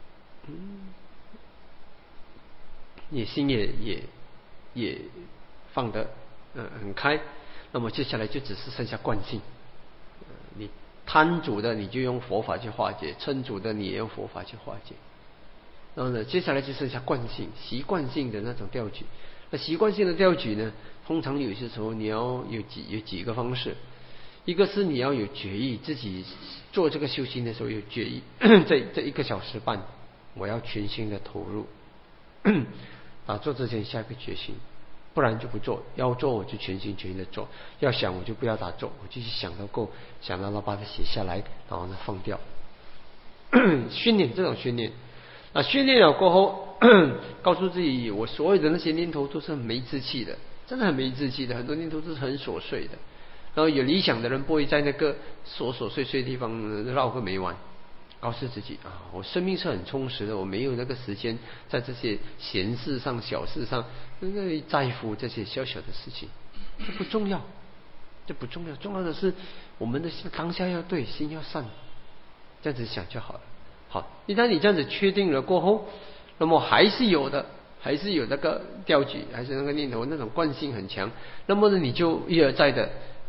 你心也放得很开，那么接下来就只是剩下惯性。你贪主的你就用佛法去化解，嗔主的你也用佛法去化解。然后呢，接下来就剩下惯性、习惯性的那种调举。那习惯性的调举呢，通常有些时候你要有几个方式。一个是你要有决意，自己做这个修行的时候有决意，这1个小时半，我要全心的投入。打坐之前下一个决心，不然就不做。要做我就全心全意的做，要想我就不要打坐，我就去想到够，想到把它写下来，然后呢放掉。训练这种训练，训练了过后，告诉自己，我所有的那些念头都是很没志气的，真的很没志气的，很多念头都是很琐碎的。然后有理想的人不会在那个琐碎的地方绕个没完， 告诉自己啊，我生命是很充实的，我没有那个时间在这些闲事上、小事上在乎这些小小的事情，这不重要，这不重要，重要的是我们的当下要对，心要善，这样子想就好了。好，一旦你这样子确定了过后，那么还是有那个调举，还是那个念头，那种惯性很强，那么呢，你就一而再的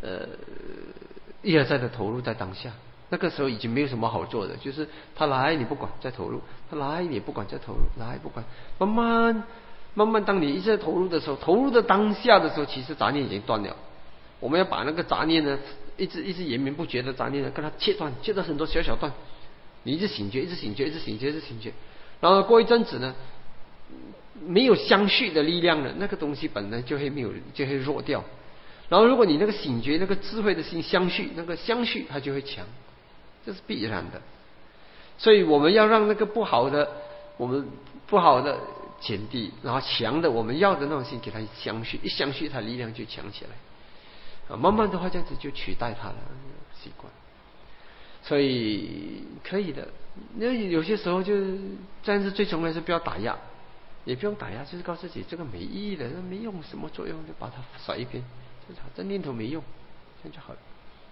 投入在当下。那个时候已经没有什么好做的，就是他来你不管再投入，他来你不管再投入，来不管，慢慢当你一直在投入的时候，投入的当下的时候，其实杂念已经断了。我们要把那个杂念呢，一直延绵不绝的杂念呢，跟它切断很多小段，你一直醒觉，然后过一阵子呢，没有相续的力量了，那个东西本来就会弱掉。然后如果你那个醒觉、那个智慧的心相续，那个相续它就会强，这是必然的。所以我们要让那个不好的减低，然后强的我们要的那种心给它相续，一相续它力量就强起来。慢慢的话这样子就取代它了习惯。所以可以的，那有些时候就是但是最重要是不要打压，也不用打压，就是告诉自己这个没意义的，那没用，什么作用，就把它甩一边，这念头没用，这样就好了。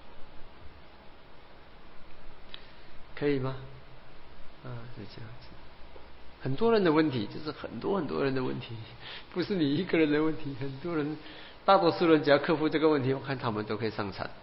可以吗？是这样子。很多人的问题，就是很多人的问题，不是你一个人的问题，很多人，大多数人只要克服这个问题，我看他们都可以上场。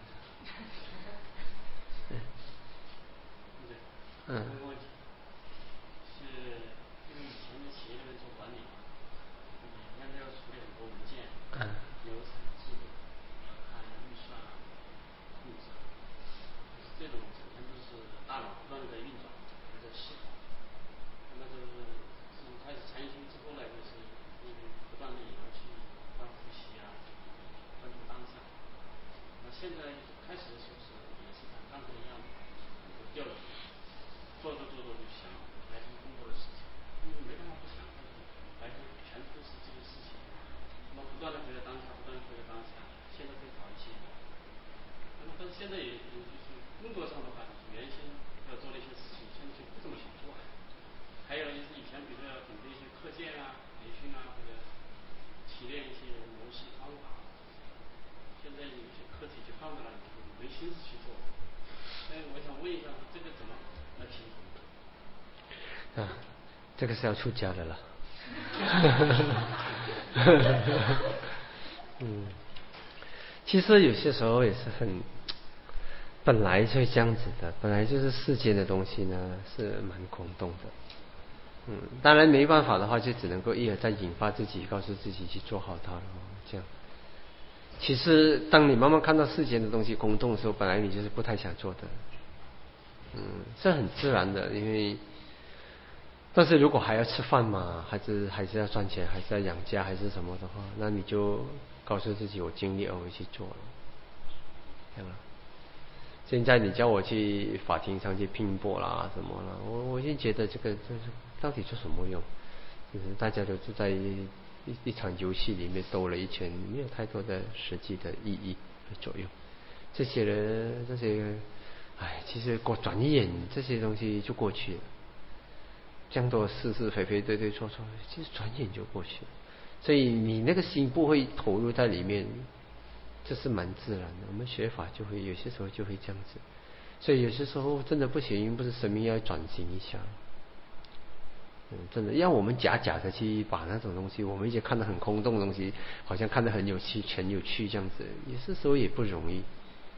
这个问题是因为以前的企业里面做管理你现在要处理很多文件、流程、制度，看预算、控制，这种整天都是大脑不断的在运转，在思考。那就是从开始禅修之后呢，就是因为不断的也要去不断呼吸专注当下。那现在开始的时候也是像刚才一样，掉了。做着就想白天工作的事情，因为没办法不想，白天全都是这些事情，那么不断的回到当下，现在会好一些。那么但是现在也就是工作上的话，原先要做的一些事情，现在就不怎么想做了。还有就是以前比如说要准备一些课件培训或者提炼一些模式方法，现在有些课题就放在那里，没心思去做。我想问一下，这个怎么来平衡？ 这个是要出家的了。其实有些时候也是本来就这样子的，本来就是世间的东西呢是蛮空洞的。当然没办法的话，就只能够一而再引发自己，告诉自己去做好它了。这样，其实当你慢慢看到世间的东西空洞的时候，本来你就是不太想做的。这很自然的，因为。但是如果还要吃饭嘛，还是要赚钱，还是要养家，还是什么的话，那你就告诉自己，我尽力而为去做了，这样了。现在你叫我去法庭上去拼搏啦什么啦，我已经觉得这是到底做什么用？就是大家都是在一场游戏里面兜了一圈，没有太多的实际的意义和作用。这些其实转一眼这些东西就过去了。这样多是是非非对对错错，其实转眼就过去了。所以你那个心不会投入在里面，这是蛮自然的。我们学法就会有些时候就会这样子。所以有些时候真的不行，不是生命要转型一下。真的要我们假的去把那种东西，我们一直看得很空洞的东西，好像看得很有趣这样子，有些时候也不容易。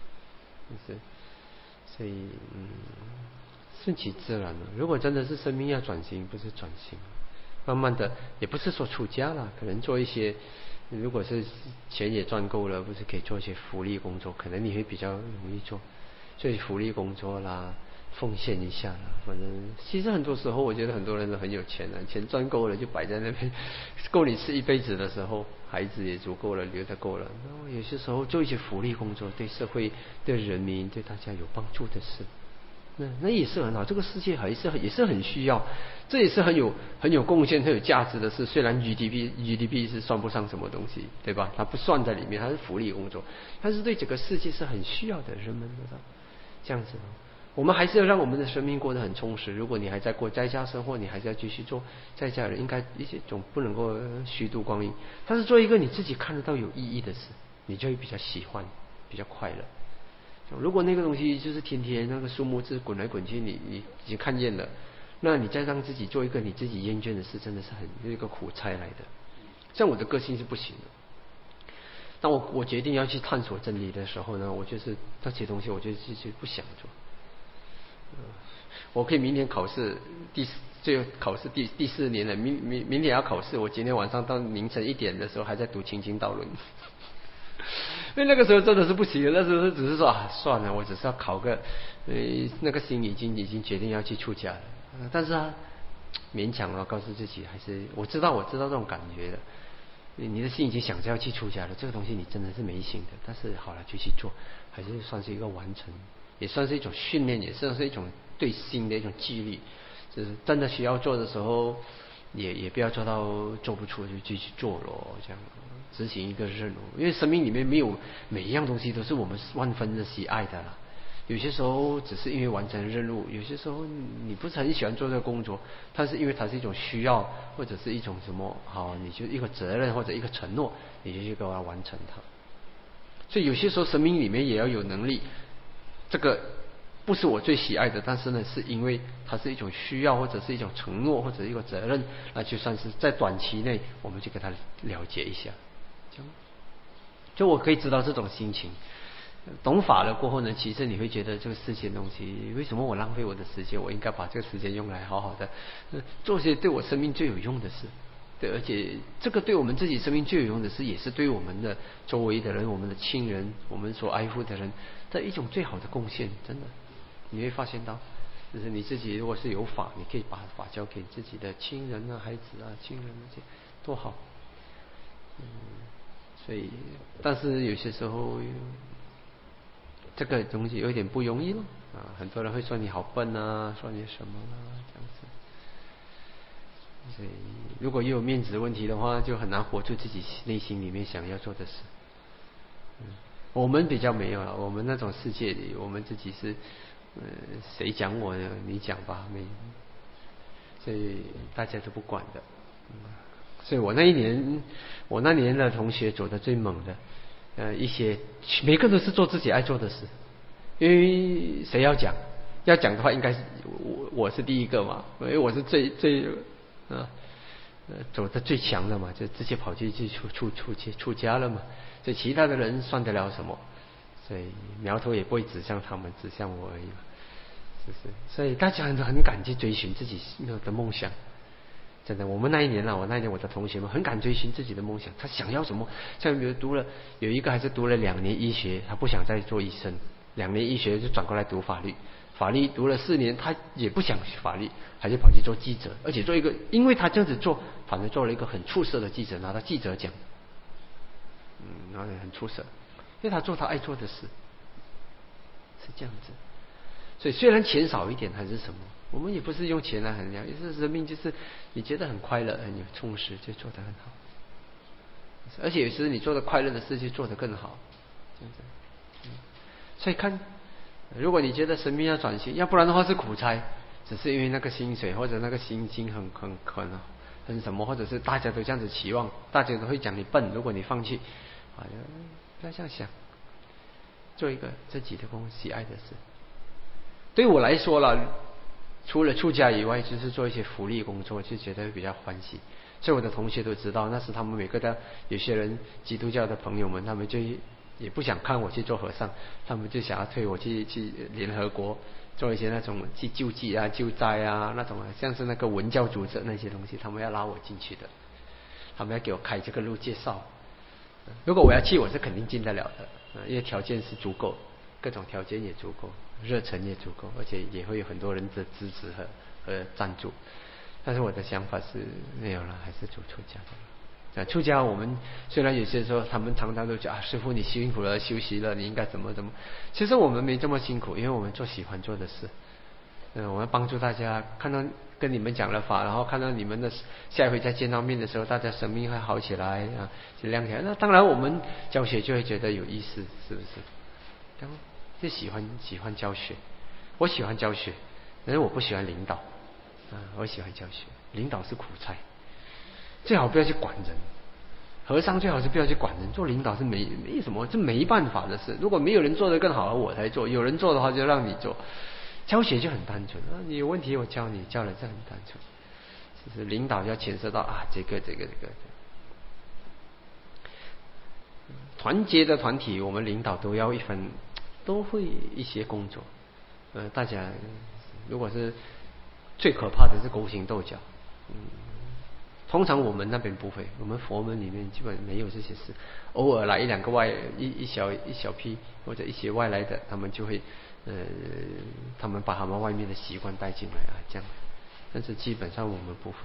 所以顺其自然了。如果真的是生命要转型，不是转型，慢慢的，也不是说出家了，可能做一些，如果是钱也赚够了，不是可以做一些福利工作，可能你会比较容易做福利工作啦，奉献一下啦。反正其实很多时候，我觉得很多人都很有钱了，钱赚够了就摆在那边，够你吃一辈子的时候，孩子也足够了，留得够了。然后有些时候做一些福利工作，对社会、对人民、对大家有帮助的事。那也是很好，这个世界也是很需要，这也是很有贡献、很有价值的事。虽然 GDP 是算不上什么东西，对吧？它不算在里面，它是福利工作，但是对整个世界是很需要的，人们这样子。 我们还是要让我们的生命过得很充实。如果你还在过在家生活，你还是要继续做在家人，应该一些总不能够虚度光阴。但是做一个你自己看得到有意义的事，你就会比较喜欢，比较快乐。如果那个东西就是天天那个数目字滚来滚去，你已经看厌了，那你再让自己做一个你自己厌倦的事，真的是很一个苦差来的。像我的个性是不行的。当我决定要去探索真理的时候呢，我就是那些东西我就不想做。我可以明天考试最后考试第4年了，明天要考试，我今天晚上到凌晨1点的时候还在读清经道论。因为那个时候真的是不行的，那时候只是说算了，我只是要考个那个心已经决定要去出家了，但是勉强了告诉自己，还是我知道这种感觉的。你的心已经想着要去出家了，这个东西你真的是没心的，但是好了就去做，还是算是一个完成，也算是一种训练，也算是一种对心的一种纪律。就是真的需要做的时候，也不要做到做不出就继续做咯，这样执行一个任务。因为生命里面没有每一样东西都是我们万分的喜爱的啦。有些时候只是因为完成任务，有些时候你不是很喜欢做这个工作，但是因为它是一种需要，或者是一种什么你就一个责任或者一个承诺，你就去给它完成它。所以有些时候生命里面也要有能力，这个不是我最喜爱的，但是呢是因为它是一种需要，或者是一种承诺，或者一个责任，那就算是在短期内我们就给它了解一下，就我可以知道这种心情。懂法了过后呢，其实你会觉得这个世界的东西，为什么我浪费我的时间？我应该把这个时间用来好好的做些对我生命最有用的事。对，而且这个对我们自己生命最有用的事，也是对我们的周围的人、我们的亲人、我们所爱护的人的一种最好的贡献。真的，你会发现到，就是你自己如果是有法，你可以把法交给自己的亲人啊、孩子啊、亲人那些，多好。所以，但是有些时候这个东西有点不容易了很多人会说你好笨啊，说你什么这样子。所以如果又有面子问题的话，就很难活出自己内心里面想要做的事。我们比较没有了，我们那种世界里，我们自己是谁讲我呢？你讲吧，所以大家都不管的。所以我那年的同学走得最猛的一些每个都是做自己爱做的事。因为谁要讲的话，应该是我是第一个嘛，因为我是最走得最强的嘛，就直接跑去出家了嘛。所以其他的人算得了什么？所以苗头也不会指向他们，指向我而已嘛，是不是？所以大家很敢去追寻自己的梦想。真的，我那一年我的同学们很敢追寻自己的梦想，他想要什么？像比如有一个还是读了2年医学，他不想再做医生，2年医学就转过来读法律，法律读了4年，他也不想学法律，还是跑去做记者，而且做一个，因为他这样子做，反而做了一个很出色的记者，拿到记者奖，然后很出色，因为他做他爱做的事，是这样子。所以虽然钱少一点还是什么，我们也不是用钱来衡量，也是生命，就是你觉得很快乐、很有充实，就做得很好。而且有时你做的快乐的事，就做得更好，这样子。所以看，如果你觉得生命要转型，要不然的话是苦差，只是因为那个薪水或者那个心情很什么，或者是大家都这样子期望，大家都会讲你笨，如果你放弃，不要这样想，做一个自己的喜爱的事。对我来说了，除了出家以外，就是做一些福利工作，就觉得比较欢喜。所以我的同学都知道，那时他们每个有些人基督教的朋友们，他们就也不想看我去做和尚，他们就想要推我去联合国做一些那种去救济啊、救灾啊那种像是那个文教组织那些东西，他们要拉我进去的，他们要给我开这个路介绍。如果我要去，我是肯定进得了的，因为条件是足够，各种条件也足够，热忱也足够，而且也会有很多人的支持和赞助。但是我的想法是没有了，还是走出家的。出家我们虽然有些时候他们常常都讲师父你辛苦了，休息了，你应该怎么，其实我们没这么辛苦，因为我们做喜欢做的事。我们帮助大家，看到跟你们讲了法，然后看到你们的下一回再见到面的时候，大家生命会好起来就亮起来。那当然我们教学就会觉得有意思，是不是？就喜欢教学， 我喜欢教学，但是我不喜欢领导。我喜欢教学，领导是苦差，最好不要去管人。和尚最好是不要去管人，做领导是没什么，这没办法的事。如果没有人做得更好，我才做；有人做的话，就让你做。教学就很单纯，你有问题我教你，教了这很单纯。就是领导要牵涉到这个。团结的团体，我们领导都要都会一些工作。大家如果是最可怕的是勾心斗角，通常我们那边不会，我们佛门里面基本没有这些事。偶尔来一两个一小批或者一些外来的，他们就会他们把他们外面的习惯带进来这样。但是基本上我们不会。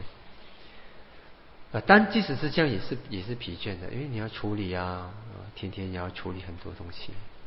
但即使是这样也是疲倦的，因为你要处理天天也要处理很多东西。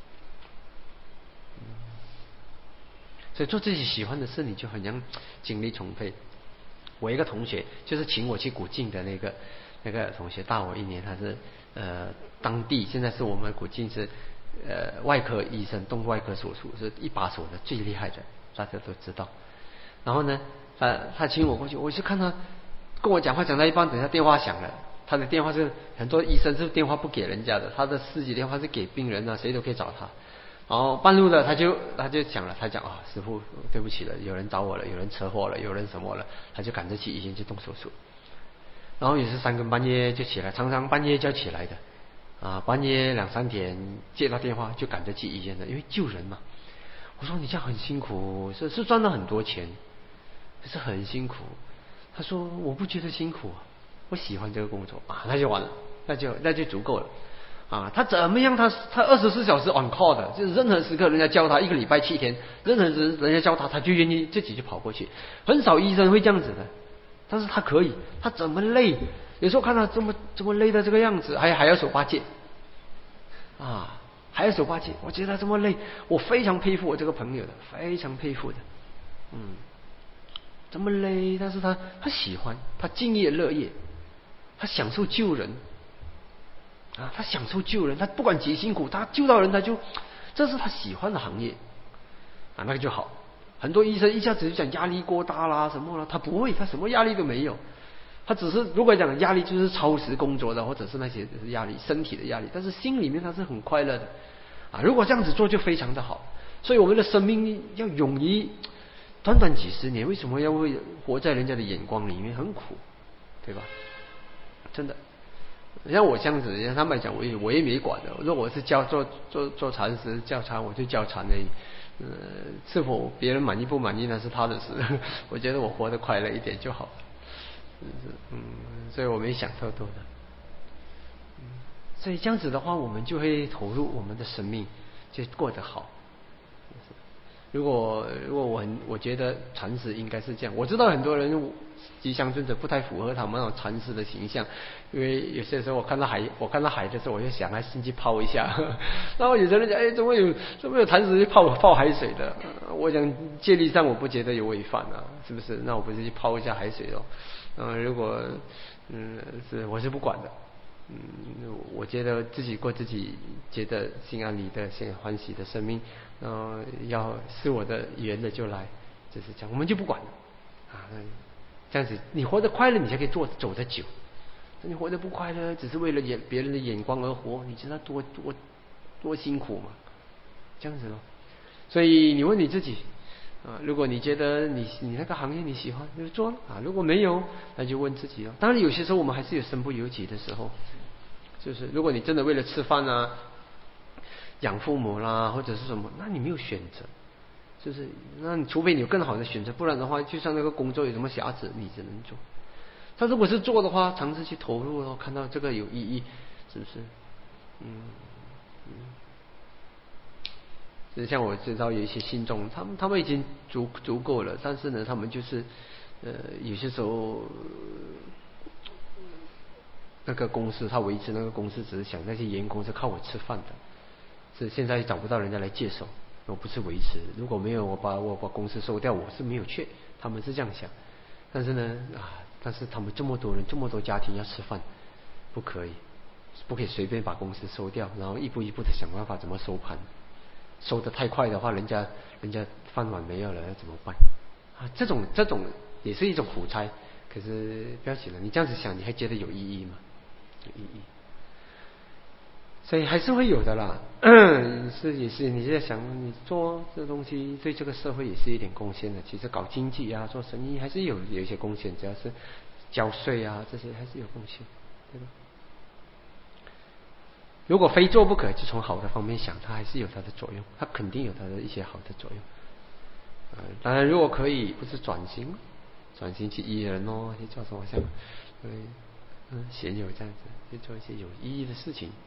所以做自己喜欢的事，你就很像精力充沛。我一个同学就是请我去古晋的那个同学，大我1年，他是当地现在是我们古晋是外科医生，动外科手术是一把手的最厉害的，大家都知道。然后呢，他请我过去，我就看他跟我讲话讲到一半，等下电话响了，他的电话是很多医生是电话不给人家的，他的自己电话是给病人谁都可以找他。然后半路的他就讲了，他讲师父对不起了，有人找我了，有人车祸了，有人什么了，他就赶着去医院去动手术。然后也是3更半夜就起来，常常半夜就要起来的半夜2、3点接到电话就赶着去医院的，因为救人嘛。我说你这样很辛苦，是赚了很多钱，可是很辛苦。他说我不觉得辛苦我喜欢这个工作那就完了，那就足够了他怎么样他24小时 on call 的，就是任何时刻人家叫他1个礼拜7天，任何人家叫他就愿意自己就跑过去。很少医生会这样子的，但是他可以，他怎么累，有时候看他这么累的这个样子，还要手八戒还要手八戒，我觉得他这么累，我非常佩服我这个朋友的，非常佩服的。这么累，但是他喜欢，他敬业乐业，他享受救人他享受救人，他不管几辛苦，他救到人这是他喜欢的行业那个就好。很多医生一下子就讲压力过大啦什么啦，他不会，他什么压力都没有，他只是如果讲压力就是超时工作的，或者是那些压力，身体的压力，但是心里面他是很快乐的如果这样子做就非常的好。所以我们的生命要勇于短短几十年，为什么要活在人家的眼光里面，很苦，对吧？真的。像我这样子，像他们讲我也没管的。如果我是做禅师教禅，我就教禅而已。是否别人满意不满意那是他的事。我觉得我活得快乐一点就好。所以我没想太多的。所以这样子的话，我们就会投入我们的生命，就过得好。如果我觉得禅师应该是这样，我知道很多人吉祥尊者不太符合他们那种禅师的形象，因为有些时候我看到海的时候，我就想进去泡一下。然后有些人讲，怎么有禅师去泡海水的？我讲戒律上我不觉得有违反是不是？那我不是去泡一下海水如果我是不管的。我觉得自己过自己觉得心安理得、心欢喜的生命，要是我的缘的就来，就是这样，我们就不管这样子你活得快乐，你才可以走得久。你活得不快乐，只是为了别人的眼光而活，你知道多辛苦吗？这样子咯。所以你问你自己如果你觉得你那个行业你喜欢就做如果没有那就问自己了。当然有些时候我们还是有身不由己的时候，就是如果你真的为了吃饭养父母啦或者是什么，那你没有选择，就是那你除非你有更好的选择，不然的话就像那个工作有什么瑕疵你只能做。但如果是做的话，尝试去投入看到这个有意义，是不是？像我知道有一些信众，他们已经足够了，但是呢，他们就是有些时候那个公司他维持那个公司，只是想那些员工是靠我吃饭的，是现在找不到人家来接手，我不是维持。如果没有我把公司收掉，我是没有去。他们是这样想，但是呢但是他们这么多人，这么多家庭要吃饭，不可以随便把公司收掉，然后一步一步的想办法怎么收盘。 收得太快的话，人家饭碗没有了，要怎么办？啊，这种也是一种苦差。可是不要紧了，你这样子想，你还觉得有意义吗？有意义。所以还是会有的啦。也是，你在想，你做这东西对这个社会也是一点贡献的。其实搞经济啊，做生意还是有一些贡献，只要是交税啊，这些还是有贡献，对吧？如果非做不可，就从好的方面想，它还是有它的作用，它肯定有它的一些好的作用。当然，如果可以，不是转型去医人哦，去做什么像贤友这样子，去做一些有意义的事情。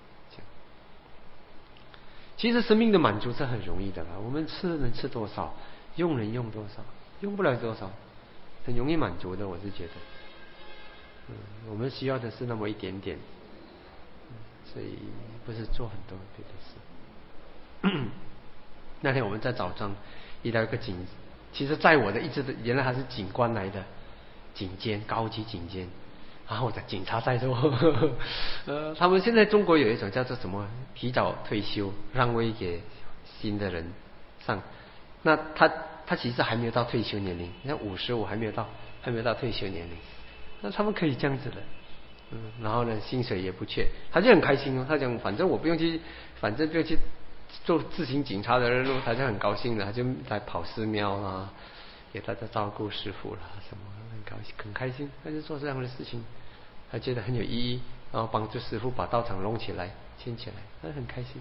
其实生命的满足是很容易的啦，我们能吃多少，用能用多少，用不了多少，很容易满足的，我是觉得。我们需要的是那么一点点，所以不是做很多别的事。那天我们在早上遇到一个其实在我的原来他是警官来的，高级警监。然后我的警察在说，他们现在中国有一种叫做什么提早退休，让位给新的人上。那他其实还没有到退休年龄，你看55还没有到退休年龄，那他们可以这样子的，然后呢薪水也不缺，他就很开心哦。他讲反正不用去做自行警察的任务，他就很高兴了，他就来跑寺庙啦，给大家照顾师傅啦什么，很开心，他就做这样的事情。他觉得很有意义，然后帮助师傅把道场弄起来、建起来，他很开心，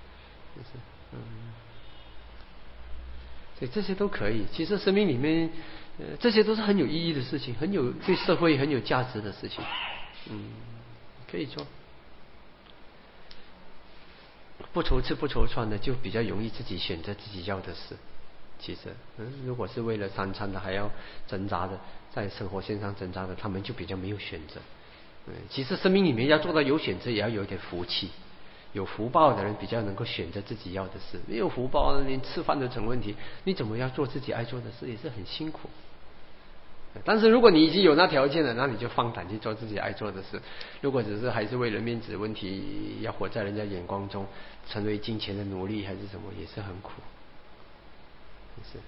所以这些都可以。其实生命里面，这些都是很有意义的事情，对社会很有价值的事情，可以做。不愁吃不愁穿的，就比较容易自己选择自己要的事。其实，如果是为了三餐的还要挣扎的，在生活线上挣扎的，他们就比较没有选择。其实生命里面要做到有选择，也要有点福气。有福报的人比较能够选择自己要的事，没有福报连吃饭都成问题，你怎么要做自己爱做的事，也是很辛苦。但是如果你已经有那条件了，那你就放胆去做自己爱做的事。如果只是还是为了面子问题，要活在人家眼光中，成为金钱的奴隶还是什么，也是很苦。是。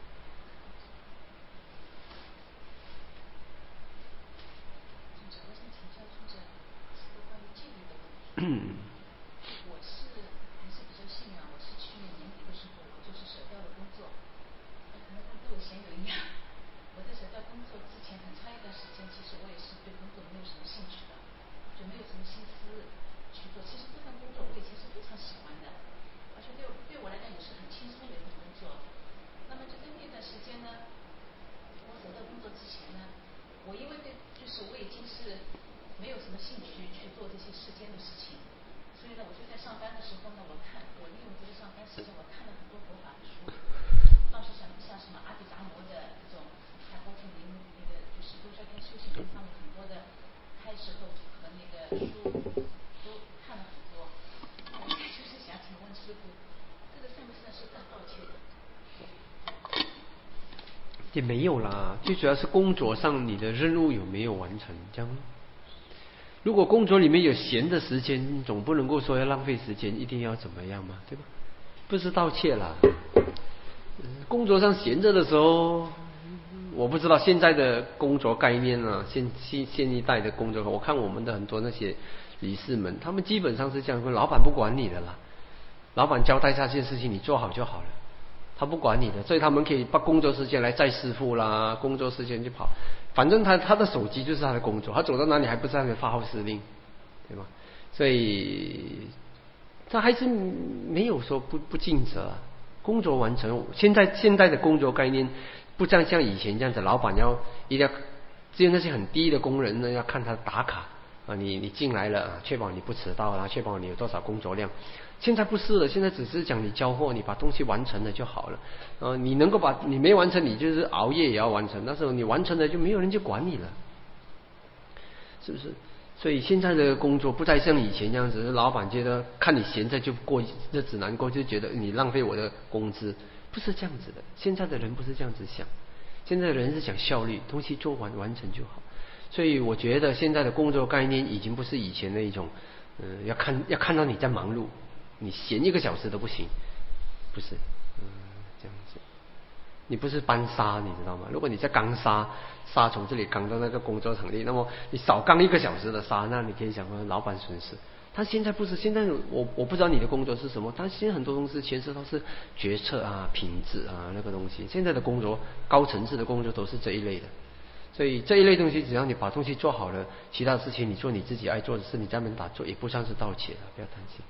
我是还是比较幸运，我是去年年底的时候，我就是舍掉了工作。可能跟各位贤友一样，我在舍掉工作之前很长一段时间，其实我也是对工作没有什么兴趣的，就没有什么心思去做。其实这份工作我以前是非常喜欢的，而且对我来讲也是很轻松的一份工作。那么就在那段时间呢，我舍掉工作之前呢，我因为就是我已经是没有什么兴趣去做这些世间的事情，所以呢，我就在上班的时候呢，我利用这个上班时间，我看了很多佛法的书，当时像什么阿毗达摩的这种，还包括那个就是多少天修行上面很多的开示和那个书都看了很多。我就是想请问师父，这个算不算是犯盗窃的？ 也没有啦，最主要是工作上你的任务有没有完成，这样。如果工作里面有闲的时间，总不能够说要浪费时间，一定要怎么样嘛，对吧？不是盗窃啦。工作上闲着的时候，我不知道现在的工作概念啊，现一代的工作，我看我们的很多那些理事们，他们基本上是这样，老板不管你的啦，老板交代下这件事情你做好就好了。他不管你的，所以他们可以把工作时间来载师傅啦，工作时间就跑，反正他的手机就是他的工作，他走到哪里还不是在那里发号施令，对吧？所以他还是没有说不尽责啊。工作完成，现在的工作概念不像以前这样子，老板一定要，只有那些很低的工人呢，要看他打卡啊，你进来了，确保你不迟到啦，确保你有多少工作量。现在不是了，现在只是讲你交货，你把东西完成了就好了。你能够你没完成，你就是熬夜也要完成。那时候你完成了，就没有人去管你了，是不是？所以现在的工作不再像以前这样子，老板觉得看你闲着就过日子难过，就觉得你浪费我的工资，不是这样子的。现在的人不是这样子想，现在的人是讲效率，东西做完成就好。所以我觉得现在的工作概念已经不是以前的一种，要看到你在忙碌。你闲1个小时都不行，不是， 这样子。你不是搬沙，你知道吗？如果你在钢沙从这里钢到那个工作场地，那么你少钢1个小时的沙，那你可以想说老板损失。他现在不是，现在我不知道你的工作是什么，但现在很多东西牵涉到是决策啊、品质啊那个东西。现在的工作高层次的工作都是这一类的，所以这一类东西只要你把东西做好了，其他事情你做你自己爱做的事，你专门打做也不算是盗窃的，不要担心。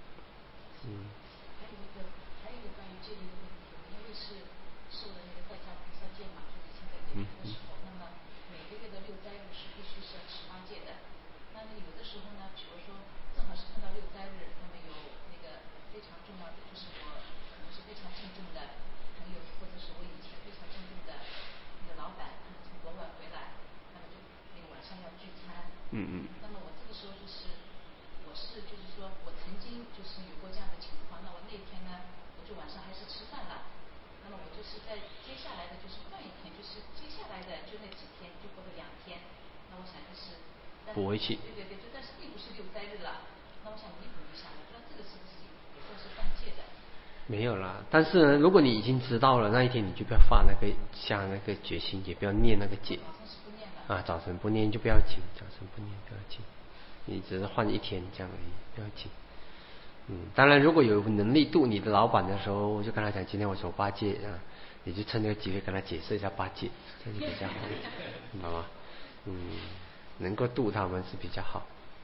还有一个关于戒律的问题，因为是受了那个在家菩萨戒嘛，就是现在戒律的时候，那么每个月的6斋日是必须是要持8戒的。那么有的时候呢，比如说正好是碰到6斋日，那么有那个非常重要的，就是我可能是非常敬重的朋友，或者是我以前非常敬重的那个老板，他们从国外回来，那么就那个晚上要聚餐。那么我这个时候就是说我曾经就是有过这样的情况，那我那天呢，我就晚上还是吃饭了。那么我就是在接下来的就是换一天，就是接下来的就那几天，就过了2天。那我想就是补回去。 对，就但是并不是6斋日了。那我想弥补一下，我说这个是不是也算是犯戒的？ 没有啦，但是呢，如果你已经知道了那一天，你就不要下那个决心，也不要念那个戒。早晨不念就不要紧，早晨不念不要紧，你只是换1天这样而已，不要紧。当然如果有能力度你的老板的时候，我就跟他讲，今天我守8戒啊，你就趁这个机会跟他解释一下8戒，这样就比较好，知道吗？能够度他们是比较好。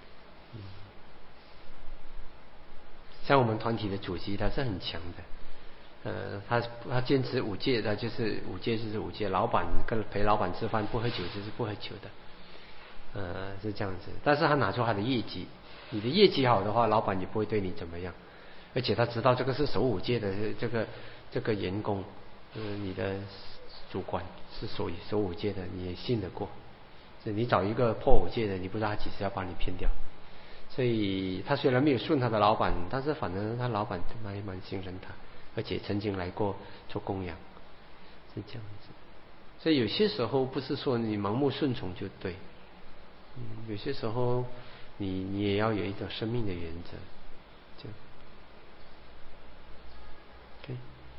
像我们团体的主席他是很强的，他坚持5戒，他就是5戒就是5戒，老板跟陪老板吃饭不喝酒就是不喝酒的，是这样子。但是他拿出他的业绩，你的业绩好的话，老板也不会对你怎么样，而且他知道这个是守5戒的这个员工，你的主管是守5戒的，你也信得过。你找一个破5戒的，你不知道他几时要把你骗掉。所以他虽然没有顺他的老板，但是反正他老板蛮信任他，而且曾经来过做供养，是这样子。所以有些时候不是说你盲目顺从就对，有些时候你也要有一种生命的原则，这样。OK。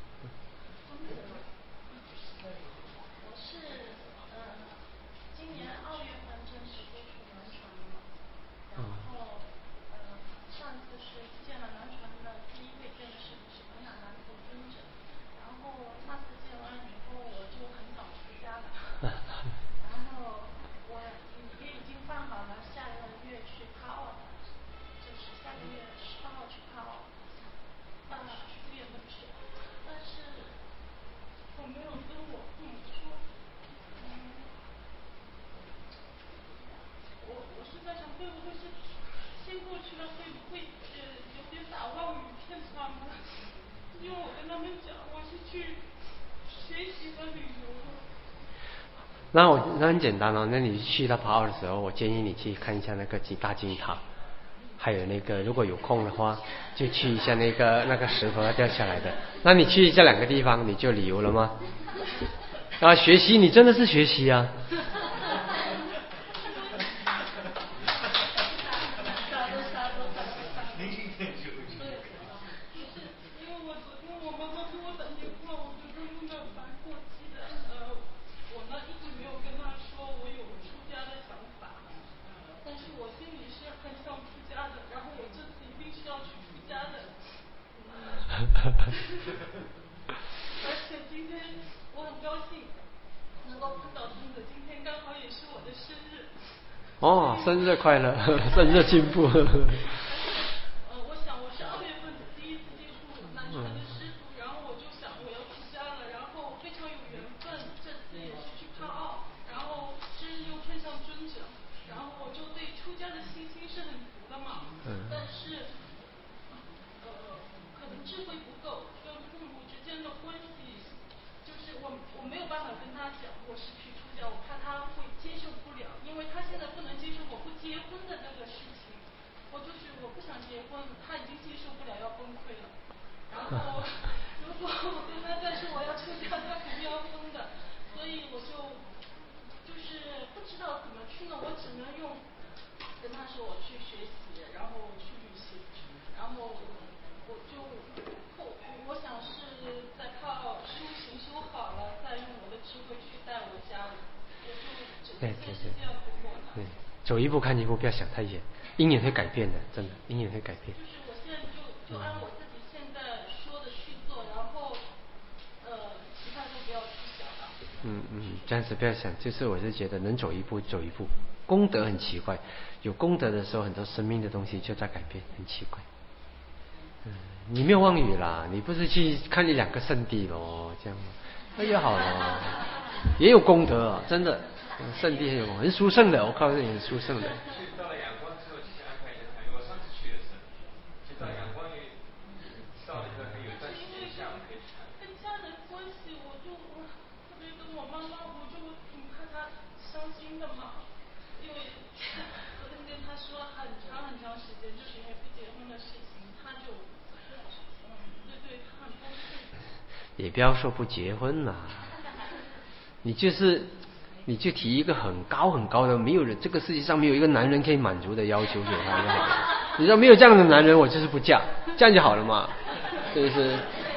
我是今年2月份正式接触南传嘛，然后上次是见了南传的第一位见的师傅是本雅南陀尊者，然后那次见完以后我就很早出家了，然后我也已经办好了下个月去帕奥的，就是下个月18号去帕奥，4月份去，但是我没有跟我父母说，我是在想会不会是先过去了，会不会有点打妄语骗他们？因为我跟他们讲我是去学习和旅游的。 那很简单哦，那你去到帕奥的时候，我建议你去看一下那个大金塔，还有那个如果有空的话，就去一下那个石头要掉下来的。那你去这2个地方，你就旅游了吗？学习，你真的是学习啊。 而且今天我很高兴能够碰到尊者，今天刚好也是我的生日。 生日快乐，生日进步。 我想我是2月份第一次接触南传的师傅，然后我就想我要出家了，然后非常有缘分，这次也是去帕奥，然后生日又碰上尊者，然后我就对出家的信心是很足的嘛，但是可能智慧不够，跟父母之间的关系，就是我没有办法跟他讲我是去出家，我怕他会接受不了，因为他现在不能接受我不结婚的这个事情，我就是我对对对，对，走一步看一步，不要想太远，因缘会改变的，真的，因缘会改变。 就是我现在就按我自己现在说的去做，然后其他都不要去想了。 这样子不要想，就是我是觉得能走一步走一步，功德很奇怪，有功德的时候，很多生命的东西就在改变，很奇怪。你没有妄语啦，你不是去看你2个圣地咯，这样那就好了，也有功德啊，真的，圣地很殊胜的，我告诉你很殊胜的。 到了阳光之后，其实安排一下他，我上次去的时候，就到阳光也到了一个有段时间下午可以看。 跟家人关系，我特别跟我妈妈，我就挺怕她伤心的嘛，因为我跟她说很长时间，就是因为不结婚的事情，她就对她很崩溃。 也不要说不结婚啦，你就提一个很高的，没有人，这个世界上没有一个男人可以满足的要求给他就好了。你说没有这样的男人，我就是不嫁，这样就好了嘛，是不是？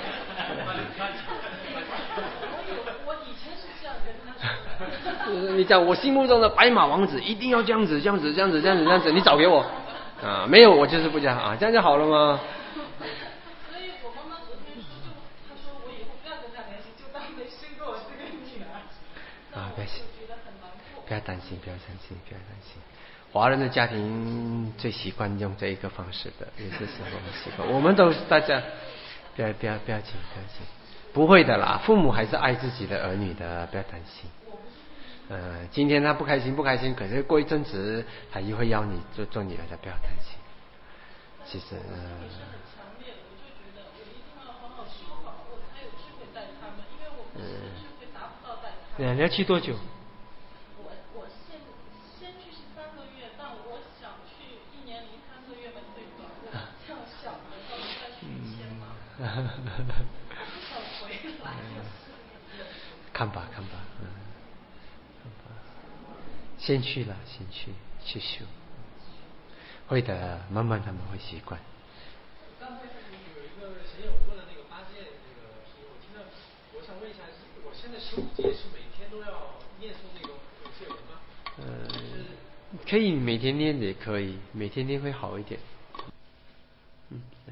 我以前是这样跟他说的。 你讲我心目中的白马王子一定要这样子，你找给我啊！没有我就是不嫁啊，这样就好了吗？ 所以我妈妈昨天说，她说我以后不要跟他联系，就当没生过我这个女儿。 啊， 不要觉得很难过。 不要担心。华人的家庭最习惯用这一个方式的，有些时候很习惯。我们都大家不要紧，不会的啦，父母还是爱自己的儿女的，不要担心。今天他不开心，可是过一阵子他又会要你做女儿的，不要担心。其实是很强烈的，我就觉得我一定要好好修好，我才有机会带他们，因为我不行的智慧达不到带他们。 你要去多久？ 我先去13个月，但我想去1年零3个月的最短，我这样想的，到时候再去签嘛。我不想回来。 看吧，先去修，会的，慢慢他们会习惯。 刚才有一个贤友问了那个8戒那个题，我听了，我想问一下，我现在15戒是每天都要念诵那个戒文吗？ 可以每天念也可以，每天念会好一点。对。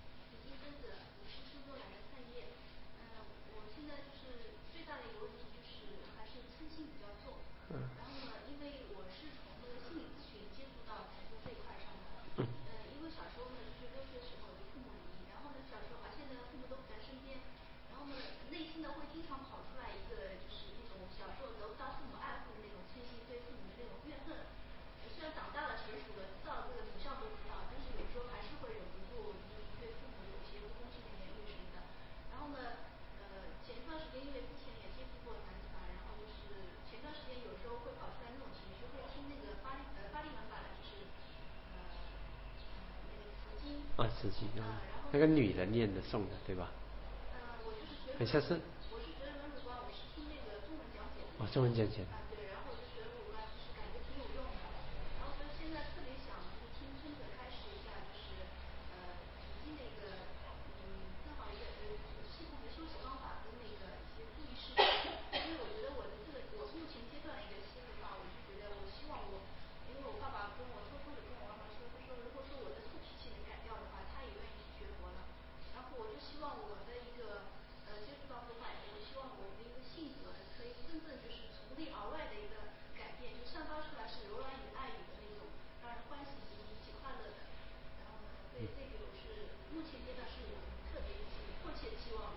我现在就是最大的一个问题就是还是嗔心比较重。然后呢，因为我是从那个心理咨询接触到财富这一块上的。因为小时候呢，就是6岁的时候就父母离异，然后呢小时候现在父母都不在身边，然后呢内心呢会经常跑出来一个就是那种小时候得不到父母爱护的那种嗔心，对父母的那种怨恨。虽然长大了成熟了，知道这个母孝都知道，但是有时候还是会忍不住就是对父母有些不公平的言语什么的。然后呢，前一段时间因为之前也接触过南传，然后就是前段时间有时候会跑出来那种情绪，会听那个巴利门法的，就是那个词经。 词经那个女的念的诵的，对吧？ 我就是觉得很像是。 我是觉得文鲁关，我是听那个中文讲解的。 中文讲解的。 对，然后我就觉得文鲁关就是感觉挺有用的，然后所以现在特别想就是听孙子开始一下，就是以及那个正好一个系统的休息方法跟那个一些注意事项。因为我觉得我的这个我目前阶段的一个心里话，我就觉得我希望因为我爸爸跟我偷偷的跟我妈妈说，他说如果说我的臭脾气能改掉的话，他也愿意去学佛了。然后我就希望我的一个接触到佛法以后，我希望我的一个性格可以真正就是从内而外的一个改变，就散发出来是柔软与爱语的那种，让人欢喜以及快乐的。然后呢，对这个我是目前阶段是我特别迫切期望的。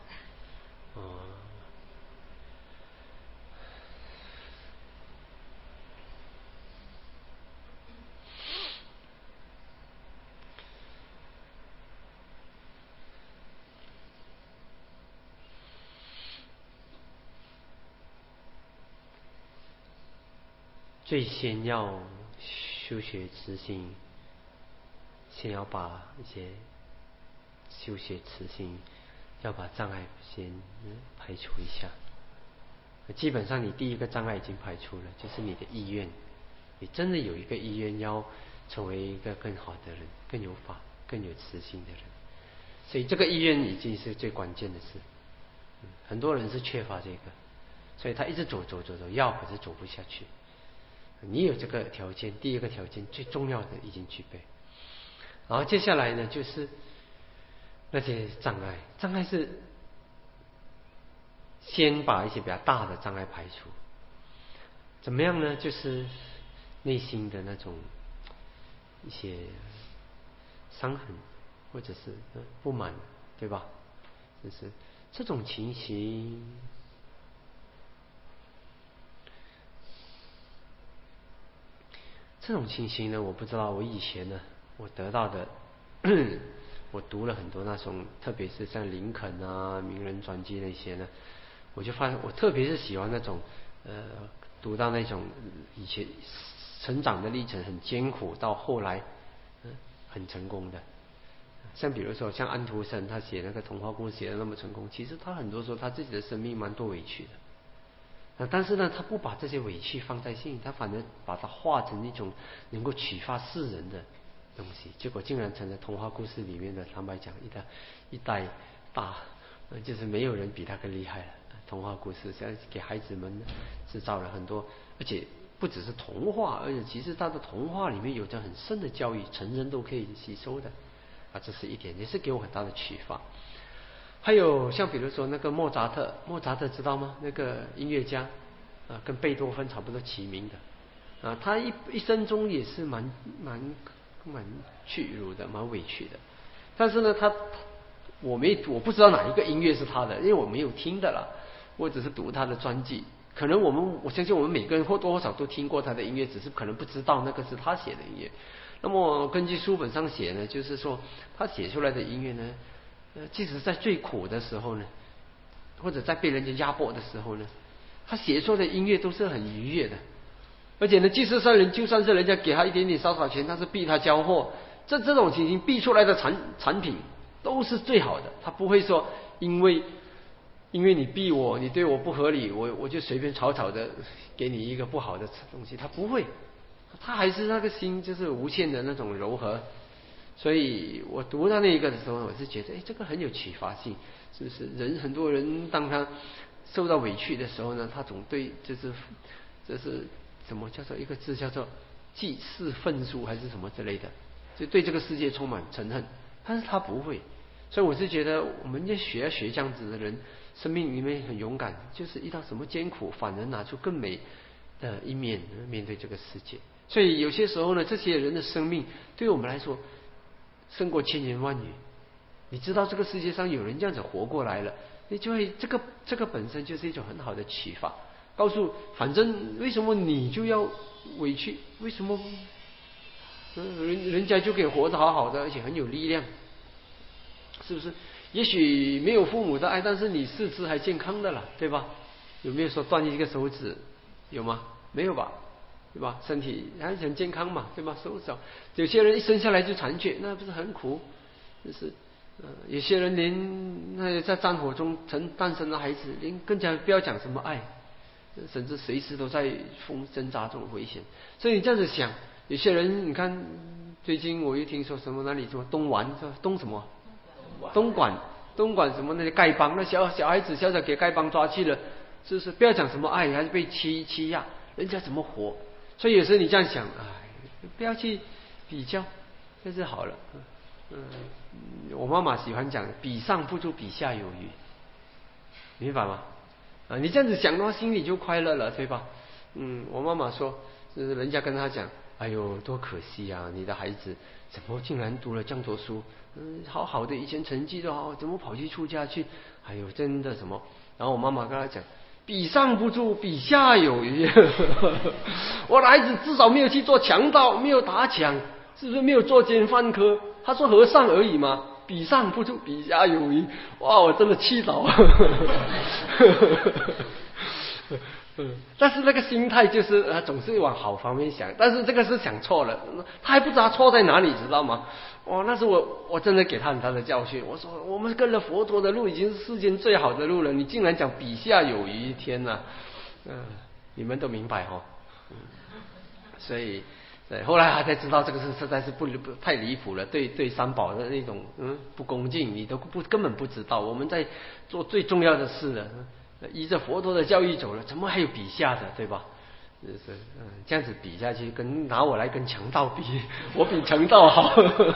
最先要修学慈心，先要把一些修学慈心，要把障碍先排除一下。基本上你第一个障碍已经排除了，就是你的意愿，你真的有一个意愿要成为一个更好的人，更有法更有慈心的人，所以这个意愿已经是最关键的事。很多人是缺乏这个，所以他一直走，要可是走不下去。 你有这个条件，第一个条件最重要的已经具备。然后接下来呢，就是那些障碍，障碍是先把一些比较大的障碍排除。怎么样呢？就是内心的那种一些伤痕，或者是不满，对吧？就是这种情形，呢，我不知道。我以前呢，我得到的，我读了很多那种，特别是像林肯啊、名人传记那些呢，我就发现我特别是喜欢那种读到那种以前成长的历程很艰苦，到后来很成功的。像比如说像安徒生，他写那个童话故事写的那么成功，其实他很多时候他自己的生命蛮多委屈的。但是呢，他不把这些委屈放在心里，他反而把它化成一种能够启发世人的东西，结果竟然成了童话故事里面的，坦白讲，一代大，就是没有人比他更厉害了。童话故事现在给孩子们制造了很多，而且不只是童话，而且其实他的童话里面有着很深的教育，成人都可以吸收的。这是一点，也是给我很大的启发。还有像比如说那个莫扎特知道吗？那个音乐家跟贝多芬差不多齐名的他一生中也是蛮屈辱的，蛮委屈的。但是呢，我不知道哪一个音乐是他的，因为我没有听的啦，我只是读他的传记。可能我相信我们每个人或多或少都听过他的音乐，只是可能不知道那个是他写的音乐。那么根据书本上写呢，就是说他写出来的音乐呢，即使在最苦的时候呢，或者在被人家压迫的时候呢，他写出来的音乐都是很愉悦的。而且呢，就算是人家给他一点点少钱，他是逼他交货，这种情形逼出来的产品都是最好的。他不会说因为你逼我，你对我不合理，我就随便草的给你一个不好的东西，他不会。他还是那个心就是无限的那种柔和。所以我读到那个的时候，我是觉得这个很有启发性，是不是？很多人当他受到委屈的时候呢，他总对这是什么叫做一个字叫做济世愤书还是什么之类的，就对这个世界充满憎恨。但是他不会。所以我是觉得我们要学这样子的人，生命里面很勇敢，就是遇到什么艰苦反而拿出更美的一面面对这个世界。所以有些时候呢，这些人的生命对我们来说胜过千言万语。你知道这个世界上有人这样子活过来了，你就会这个本身就是一种很好的启发。告诉反正为什么你就要委屈，为什么人家就可以活得好好的，而且很有力量，是不是？也许没有父母的爱，但是你四肢还健康的了，对吧？有没有说断一个手指？有吗？没有吧？对吧？身体还很健康嘛，对吧？手脚，有些人一生下来就残缺，那不是很苦？就是有些人连那在战火中诞生的孩子，连更加不要讲什么爱，甚至随时都在挣扎中危险。所以你这样子想，有些人你看，最近我又听说什么哪里什么东莞什么东莞什么那些丐帮，那小孩子小给丐帮抓去了，是不是？不要讲什么爱，还是被欺压，人家怎么活？所以有时候你这样想，不要去比较，就是好了。我妈妈喜欢讲比上不足比下有余，明白吗？你这样子想的话，心里就快乐了，对吧？我妈妈说，人家跟她讲，哎呦，多可惜啊！你的孩子怎么竟然读了这么多书？好好的，以前成绩都好，怎么跑去出家去？哎呦，真的什么？然后我妈妈跟她讲，比上不足，比下有余。我的孩子至少没有去做强盗，没有打抢，是不是没有作奸犯科？他说和尚而已嘛，比上不足，比下有余。哇，我真的气倒了。但是那个心态就是总是往好方面想，但是这个是想错了，他还不知道错在哪里，知道吗？那是我真的给他很大的教训。我说我们跟了佛陀的路已经是世间最好的路了，你竟然讲比下有余，天哪！你们都明白所以后来才知道这个是实在是不太离谱了，对三宝的那种不恭敬，你都根本不知道。我们在做最重要的事了，依着佛陀的教义走了，怎么还有比下的，对吧？ 就是这样子比下去，拿我来跟强盗比，我比强盗好。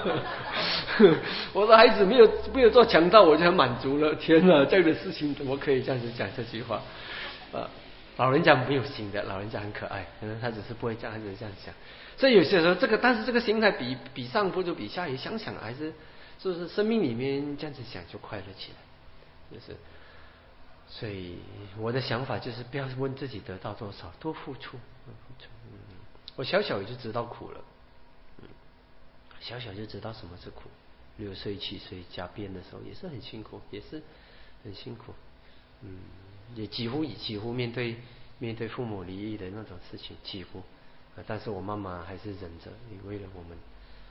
我的孩子没有做强盗，我就很满足了。天哪，这样的事情怎么可以这样子讲这句话？老人家没有心的，老人家很可爱，可能他只是不会这样，他只是这样想。所以有些时候但是这个心态比上不如比下，也想想还是就是生命里面这样子想就快乐起来，就是。所以我的想法就是不要问自己得到多少，多付出。我小小就知道苦了，小小就知道什么是苦。6岁7岁加鞭的时候也是很辛苦，也是很辛苦。也几乎面对父母离异的那种事情，几乎。但是我妈妈还是忍着，也为了我们，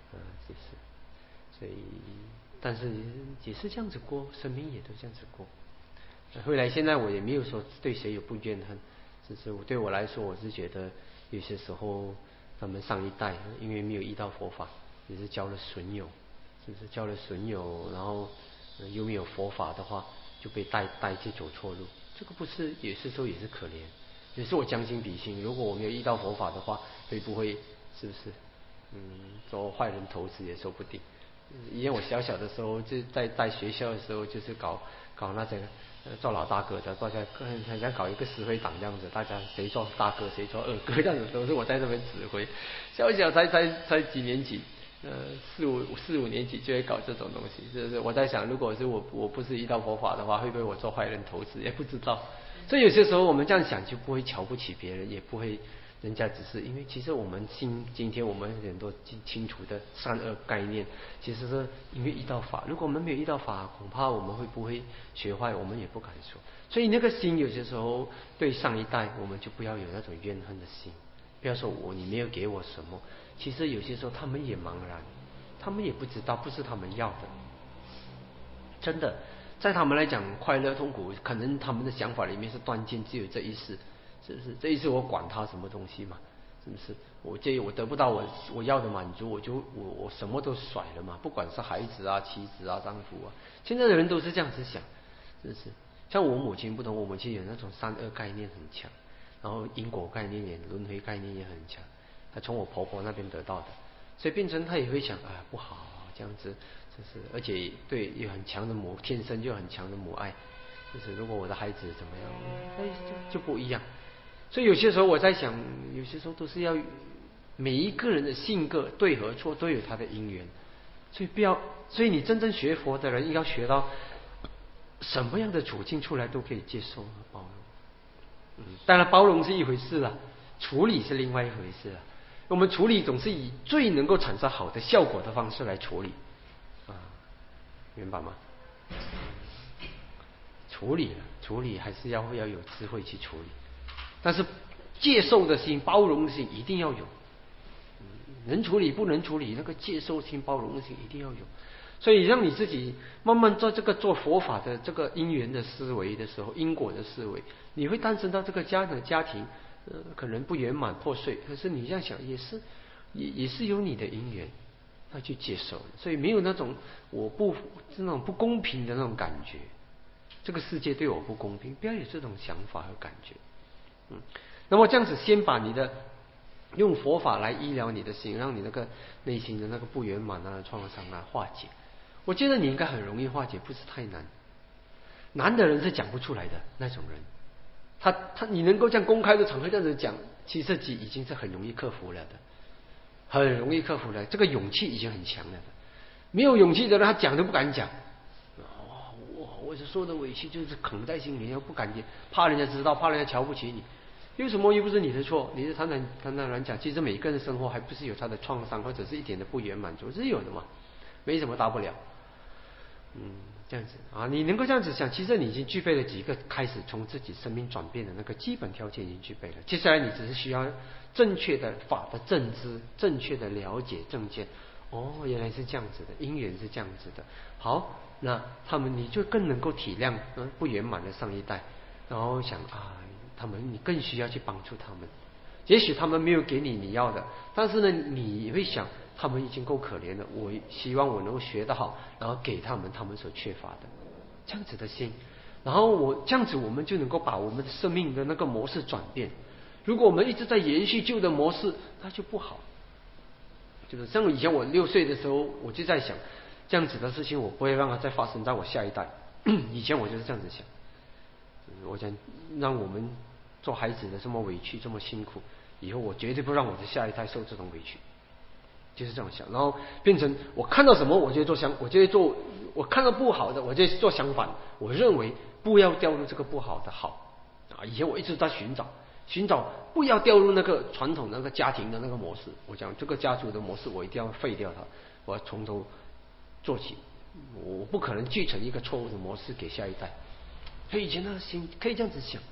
所以，但是也是这样子过，生命也都这样子过。后来现在我也没有说对谁有不怨恨，只是对我来说，我是觉得有些时候他们上一代因为没有遇到佛法，也是交了损友，就是交了损友，然后又没有佛法的话，就被带去走错路。这个不是有些时候也是可怜，也是我将心比心。如果我没有遇到佛法的话，会不会是不是做坏人头子也说不定。以前我小的时候就在学校的时候，就是搞那些做老大哥的，大家很想搞一个指挥党这样子，大家谁做大哥谁做二哥这样子，都是我在这边指挥。小才几年级，4、5年级就会搞这种东西，就是我在想，如果是我不是遇到佛法的话，会不会我做坏人头子也不知道。所以有些时候我们这样想，就不会瞧不起别人，也不会人家只是因为其实我们今天我们很多清楚的善恶概念，其实是因为遇到法。如果我们没有遇到法，恐怕我们会不会学坏，我们也不敢说。所以那个心有些时候对上一代，我们就不要有那种怨恨的心。不要说你没有给我什么，其实有些时候他们也茫然，他们也不知道，不是他们要的。真的，在他们来讲，快乐痛苦，可能他们的想法里面是断剑，只有这一世。是不是这一次我管他什么东西嘛？是不是我得不到我要的满足，我什么都甩了嘛？不管是孩子啊、妻子啊、丈夫啊，现在的人都是这样子想，是不是？像我母亲不同，我母亲有那种善恶概念很强，然后因果概念也轮回概念也很强，她从我婆婆那边得到的，所以变成她也会想不好这样子，就是而且对有很强的天生就很强的母爱，就是如果我的孩子怎么样，就不一样。所以有些时候我在想，有些时候都是要每一个人的性格对和错都有他的因缘，所以你真正学佛的人，应该学到什么样的处境出来都可以接受和包容。当然包容是一回事了，处理是另外一回事了。我们处理总是以最能够产生好的效果的方式来处理，明白吗？处理还是要有智慧去处理。但是接受的心、包容的心一定要有，能处理不能处理，那个接受心、包容的心一定要有。所以让你自己慢慢做佛法的这个因缘的思维的时候，因果的思维，你会诞生到这个家庭可能不圆满破碎，可是你这样想也是有你的因缘，那去接受。所以没有那种那种不公平的那种感觉，这个世界对我不公平，不要有这种想法和感觉。那么这样子，先把你的用佛法来医疗你的心，让你那个内心的那个不圆满啊、创伤啊化解。我觉得你应该很容易化解，不是太难。难的人是讲不出来的那种人，你能够这样公开的场合这样子讲，其实已经是很容易克服了的，很容易克服了。这个勇气已经很强了的。没有勇气的人，他讲都不敢讲。我说的委屈就是扛在心里，又不敢讲，怕人家知道，怕人家瞧不起你。为什么又不是你的错？你是坦然讲，其实每个人的生活还不是有他的创伤，或者是一点的不圆满，总是有的嘛，没什么大不了。这样子你能够这样子想，其实你已经具备了几个开始从自己生命转变的那个基本条件已经具备了。接下来你只是需要正确的法的正知，正确的了解正见。原来是这样子的，因缘是这样子的。好，那你就更能够体谅不圆满的上一代，然后想你更需要去帮助他们。也许他们没有给你要的，但是呢，你会想他们已经够可怜了，我希望我能够学得好，然后给他们所缺乏的，这样子的心。然后这样子我们就能够把我们的生命的那个模式转变。 如果我们一直在延续旧的模式，那就不好。就是像以前我6岁的时候，我就在想，这样子的事情我不会让它再发生在我下一代。以前我就是这样子想，我想让我们做孩子的这么委屈这么辛苦，以后我绝对不让我的下一代受这种委屈，就是这样想。然后变成我看到什么我就会做，我看到不好的我就做相反，我认为不要掉入这个不好的好啊。以前我一直在寻找不要掉入那个传统那个家庭的那个模式。我讲这个家族的模式我一定要废掉它，我要从头做起，我不可能继承一个错误的模式给下一代。所以以前那个心可以这样子想。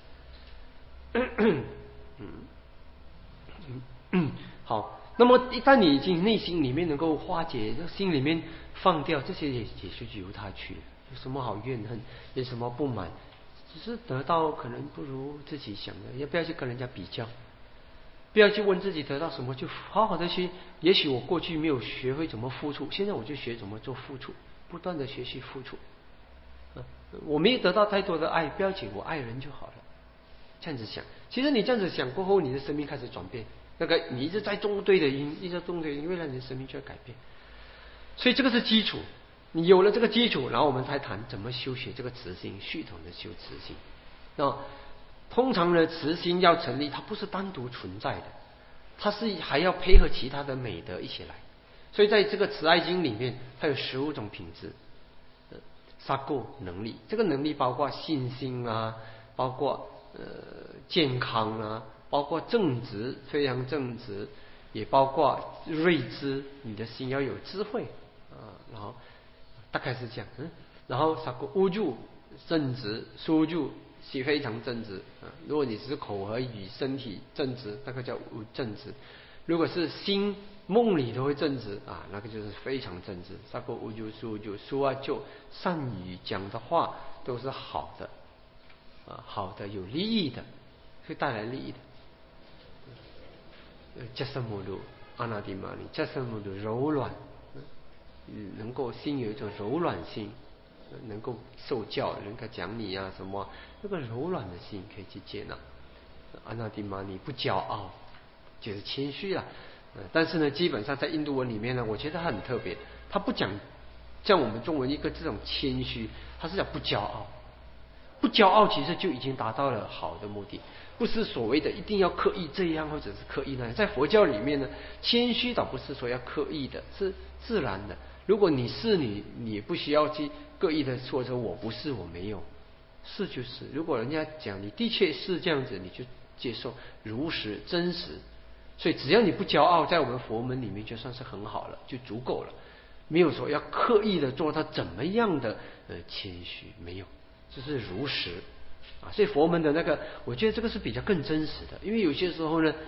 好，那么一旦你已经内心里面能够化解，心里面放掉这些也是由他去，有什么好怨恨，有什么不满，只是得到可能不如自己想的，也不要去跟人家比较，不要去问自己得到什么，就好好的去。也许我过去没有学会怎么付出，现在我就学怎么做付出，不断的学习付出。我没有得到太多的爱，不要紧，我爱人就好了。这样子想，其实你这样子想过后，你的生命开始转变。那个你一直在种对的因，一直种对的因，未来你的生命就会改变。所以这个是基础，你有了这个基础，然后我们才谈怎么修学这个慈心，系统的修慈心。那通常呢，慈心要成立，它不是单独存在的，它是还要配合其他的美德一起来。所以在这个慈爱经里面，它有15种品质。萨够能力，这个能力包括信心啊，包括健康啊，包括正直，非常正直，也包括睿智，你的心要有智慧啊。然后大概是这样，然后萨够无助正直，苏助是非常正直啊。如果你是口和语身体正直，那个叫无正直；如果是心梦里都会正直啊，那个就是非常正直。萨够无助苏助苏啊，就善语讲的话都是好的啊，好的有利益的，会带来利益的。加什姆鲁阿那迪玛尼，加什姆鲁柔软，能够心有一种柔软性，能够受教，人家讲你啊什么，那个柔软的心可以去接纳。阿那迪玛尼不骄傲，就是谦虚了。但是呢，基本上在印度文里面呢，我觉得它很特别，它不讲像我们中文一个这种谦虚，它是讲不骄傲。不骄傲其实就已经达到了好的目的，不是所谓的一定要刻意这样或者是刻意那样。在佛教里面呢，谦虚倒不是说要刻意的，是自然的。如果你是你不需要去刻意的说我不是，我没有，是就是。如果人家讲你的确是这样子，你就接受，如实真实。所以只要你不骄傲，在我们佛门里面就算是很好了，就足够了。没有说要刻意的做到怎么样的谦虚，没有。就是如实啊，所以佛门的那个，我觉得这个是比较更真实的。因为有些时候呢，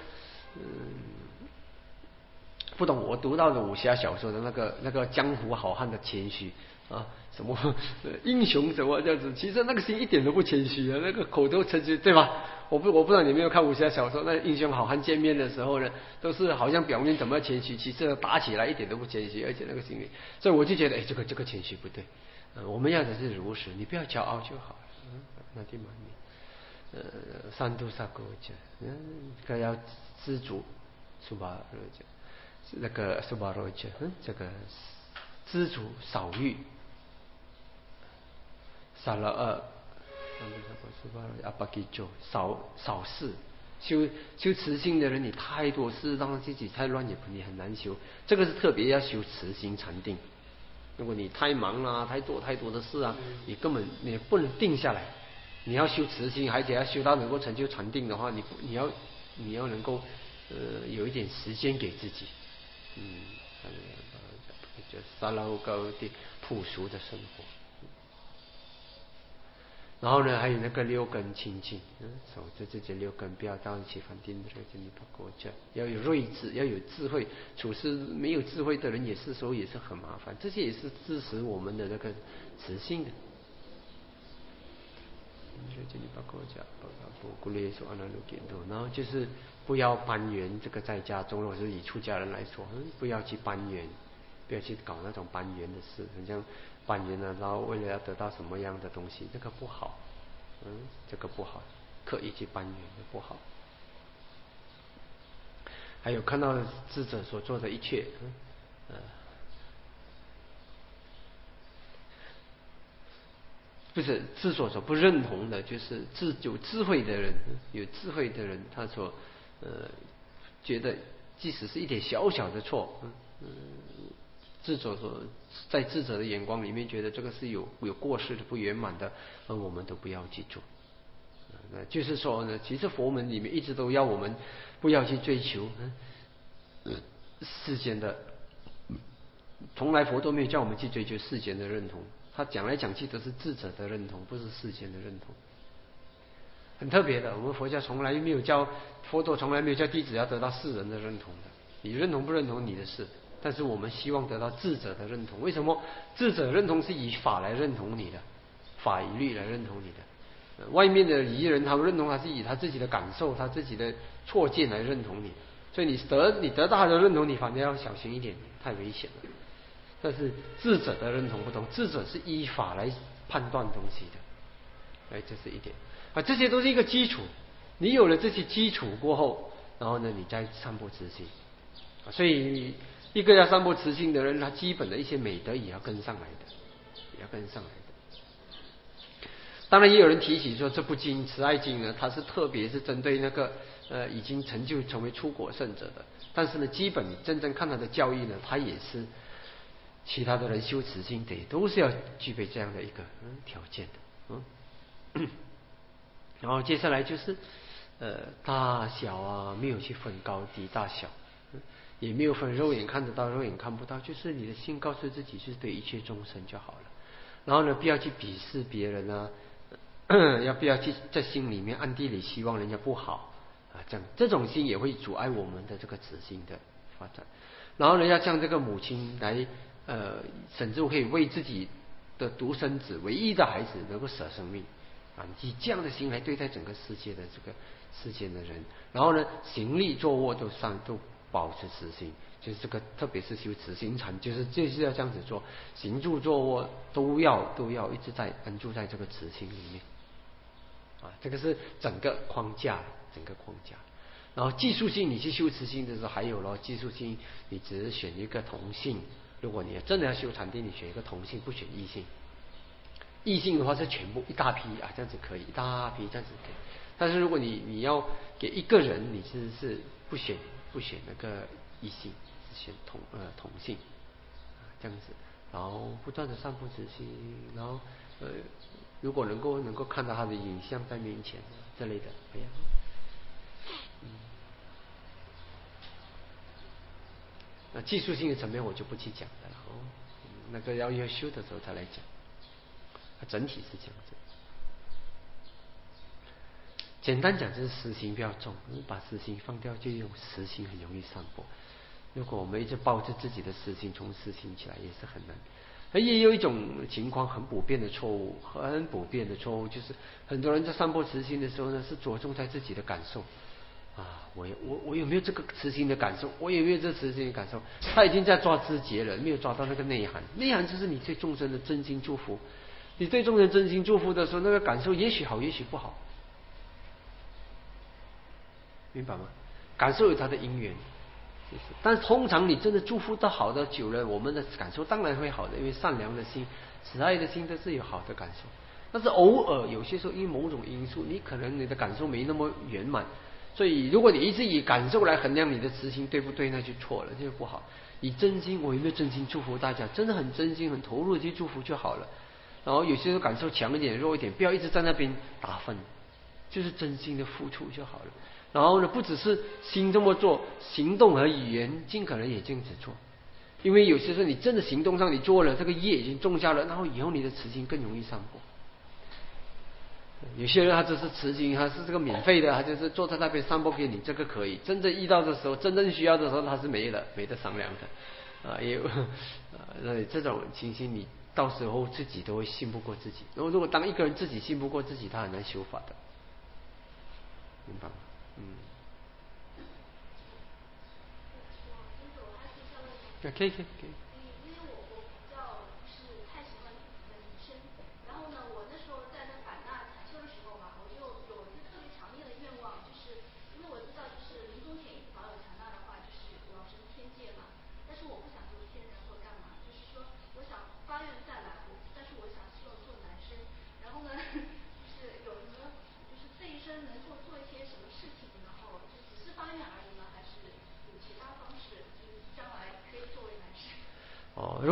不懂我读到的武侠小说的那个江湖好汉的谦虚啊，什么英雄什么这样子，其实那个心一点都不谦虚啊，那个口头谦虚，对吧？我不知道你有没有看武侠小说，那英雄好汉见面的时候呢，都是好像表面怎么谦虚，其实打起来一点都不谦虚，而且那个心里，所以我就觉得，这个谦虚不对。我们要的是如实，你不要骄傲就好了。那地方你三度萨勾讲，这个要知足，苏巴罗讲，那个苏巴罗讲，这个知足少欲，少了三度萨勾苏巴罗阿巴吉咒少事。修慈心的人，你太多事，让自己太乱你很难修。这个是特别要修慈心禅定。如果你太忙了，太多的事啊，你根本你不能定下来。你要修慈心，而且要修到能够成就禅定的话，你要能够有一点时间给自己，就沙拉高的朴素的生活。然后呢，还有那个6根清净，守着自己6根，不要到起反定的这里把国家要有睿智，要有智慧。处事没有智慧的人，也是时候也是很麻烦。这些也是支持我们的那个慈心的。然后就是不要攀缘，这个在家中，或者是以出家人来说，不要去攀缘，不要去搞那种攀缘的事，很像攀缘了，然后为了要得到什么样的东西，这个不好，这个不好，刻意去攀缘的不好。 还有看到智者所做的一切，不是智所不认同的，就是有智慧的人，他所觉得即使是一点小小的错，智者在智者的眼光里面觉得这个是有过失的、不圆满的，而我们都不要去做。就是说呢，其实佛门里面一直都要我们不要去追求世间的，从来佛都没有叫我们去追求世间的认同，他讲来讲去都是智者的认同，不是世间的认同。很特别的，我们佛教从来没有教，佛陀从来没有叫弟子要得到世人的认同的，你认同不认同你的事，但是我们希望得到智者的认同。为什么？智者认同是以法来认同你的，法与律来认同你的。外面的仪人，他们认同他是以他自己的感受、他自己的错见来认同你，所以你得到他的认同，你反正要小心一点，太危险了。但是智者的认同不同，智者是依法来判断东西的，这是一点啊，这些都是一个基础。你有了这些基础过后，然后呢，你再散播慈心啊。所以一个要散播慈心的人，他基本的一些美德也要跟上来的，当然也有人提起说，这部经《慈爱经》呢，它是特别是针对那个已经成就成为出国圣者的。但是呢，基本真正看他的教义呢，他也是其他的人修慈心得都是要具备这样的一个条件的。然后接下来就是大小啊，没有去分高低大小，也没有分肉眼看得到肉眼看不到，就是你的心告诉自己是对一切众生就好了。然后呢，不要去鄙视别人啊，要不要去在心里面暗地里希望人家不好啊？这种心也会阻碍我们的这个慈心的发展。然后呢，要像这个母亲来甚至可以为自己的独生子唯一的孩子能够舍生命啊，以这样的心来对待整个世界的这个世间的人。然后呢，行立坐卧都保持慈心，就是这个特别是修慈心禅，就是要这样子做，行住坐卧都要一直在安住在这个慈心里面啊，这个是整个框架。然后技术性你去修慈心的时候，还有咯，技术性你只是选一个同性，如果你真的要修禅定，你选一个同性，不选异性。异性的话是全部一大批啊，这样子可以，一大批这样子可以。但是如果你要给一个人，你其实是不选那个异性，是选同性这样子，然后不断的散布慈心，然后如果能够看到他的影像在面前这类的，那技术性的层面我就不去讲了那个要修的时候再来讲。整体是这样子，简单讲就是私心不要重，把私心放掉，就用实心很容易散播。如果我们一直抱着自己的私心，从私心起来也是很难。而也有一种情况很普遍的错误，就是很多人在散播慈心的时候呢，是着重在自己的感受啊，我有没有这个慈心的感受？我有没有这慈心的感受？他已经在抓枝节了，没有抓到那个内涵。内涵就是你对众生的真心祝福。你对众人真心祝福的时候，那个感受也许好，也许不好，明白吗？感受有它的因缘，但是通常你真的祝福到好的久了，我们的感受当然会好的，因为善良的心、慈爱的心都是有好的感受。但是偶尔有些时候因为某种因素，你可能你的感受没那么圆满，所以如果你一直以感受来衡量你的慈心对不对，那就错了，这就不好。以真心，我有没有真心祝福大家？真的很真心、很投入的去祝福就好了。然后有些时候感受强一点、弱一点，不要一直在那边打分，就是真心的付出就好了。然后呢，不只是心这么做，行动和语言尽可能也这样子做。因为有些时候你真的行动上你做了，这个业已经种下了，然后以后你的慈心更容易散播。有些人他只是慈心，他是这个免费的，他就是坐在那边散播给你，这个可以。真正遇到的时候，真正需要的时候，他是没得商量的也有这种情形，你到时候自己都会信不过自己。然后如果当一个人自己信不过自己，他很难修法的，明白吗？可以。 因为我比较是太喜欢女生，然后呢，我那时候在那版纳禅修的时候嘛，我就有一个特别强烈的愿望，就是因为我知道，就是临终前一直保有禅那的话，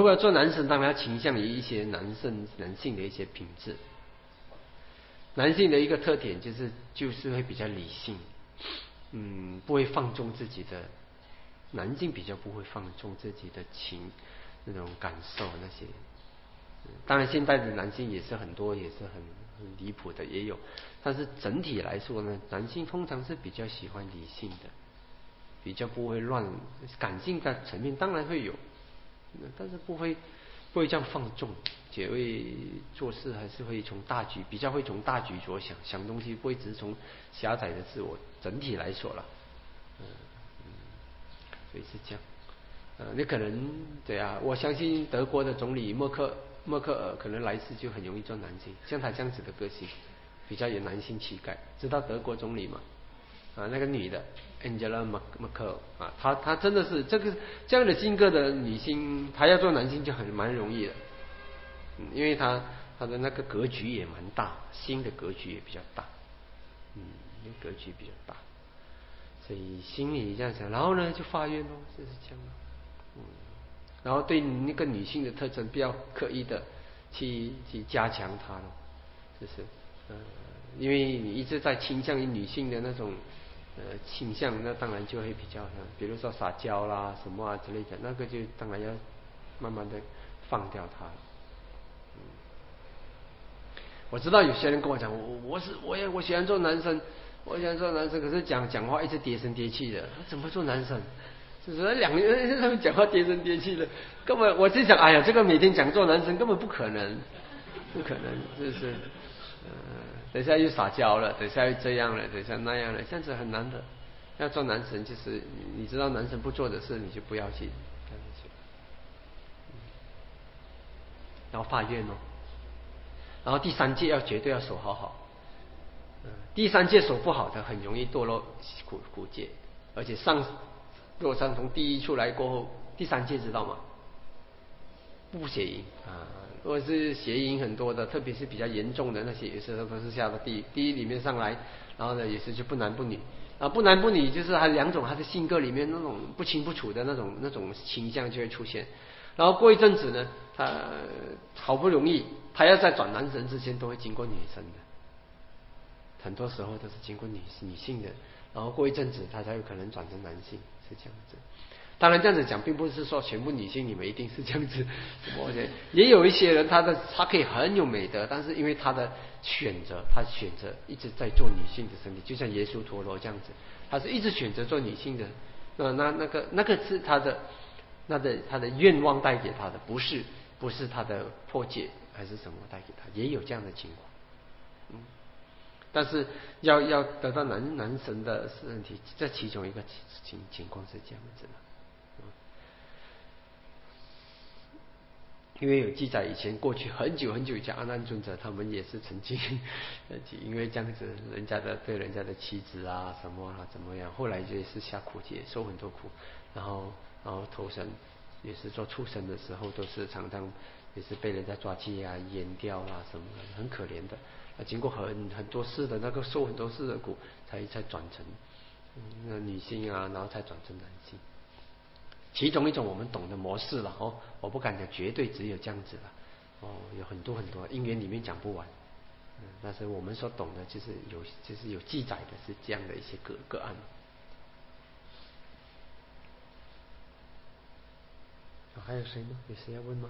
果要做男生，当然要倾向于一些男性的一些品质。男性的一个特点就是会比较理性，不会放纵自己的，男性比较不会放纵自己的那种感受那些。当然现在的男性也是很多，也是很离谱的也有，但是整体来说呢，男性通常是比较喜欢理性的，比较不会乱，感性的层面当然会有，但是不会这样放纵，也会做事还是会比较会从大局着想，想东西不会只是从狭窄的自我，整体来说了，所以是这样。你可能对啊，我相信德国的总理默克尔可能来世就很容易做男性，像他这样子的个性，比较有男性气概。知道德国总理吗？那个女的 Angela Merkel 啊，她真的是这样的性格的女性，她要做男性就蛮容易的，因为她的那个格局也蛮大，心的格局也比较大，格局比较大，所以心里这样想，然后呢就发愿就是这样然后对那个女性的特征不要刻意的去加强它咯，就是因为你一直在倾向于女性的那种倾向，那当然就会比较比如说撒娇啦什么之类的，那个就当然要慢慢的放掉它。我知道有些人跟我讲，我喜欢做男生，可是讲话一直跌声跌气的，怎么做男生？就是两个人他们讲话跌声跌气的，根本我就想，哎呀，这个每天讲做男生根本不可能，就是等下又撒娇了，等下又这样了，等下那样了，这样子很难的。要做男神，就是你知道男神不做的事，你就不要去干去。然后发愿然后第三戒绝对要守好。第三戒守不好的，很容易堕落苦戒，而且如果从地狱出来过后，第三戒知道吗？不邪淫如果是邪淫很多的，特别是比较严重的那些，有时候都是下到地狱里面上来，然后呢也是就不男不女不男不女，就是他两种他的性格里面那种不清不楚的那种倾向就会出现，然后过一阵子呢，他好不容易他要在转男神之前都会经过女生的，很多时候都是经过女性的，然后过一阵子他才有可能转成男性，是这样子。当然这样子讲，并不是说全部女性你们一定是这样子，也有一些人他可以很有美德，但是因为他选择一直在做女性的身体，就像耶稣陀罗这样子，他是一直选择做女性的，那个是他的愿望带给他的，不是他的破戒还是什么带给他，也有这样的情况。但是要得到男神的身体，这其中一个情况是这样子的。因为有记载，以前过去很久以前，阿难尊者他们也是曾经因为这样子，对人家的妻子什么怎么样，后来就也是下苦戒，受很多苦，然后投生也是做畜生的时候，都是常常也是被人家抓去阉掉什么的，很可怜的。经过很多世的受很多世的苦，才转成女性然后才转成男性。其中一种我们懂的模式了我不敢讲绝对只有这样子了有很多因缘里面讲不完，但是我们所懂的就是有记载的是这样的一些个案。还有谁吗？有谁要问吗？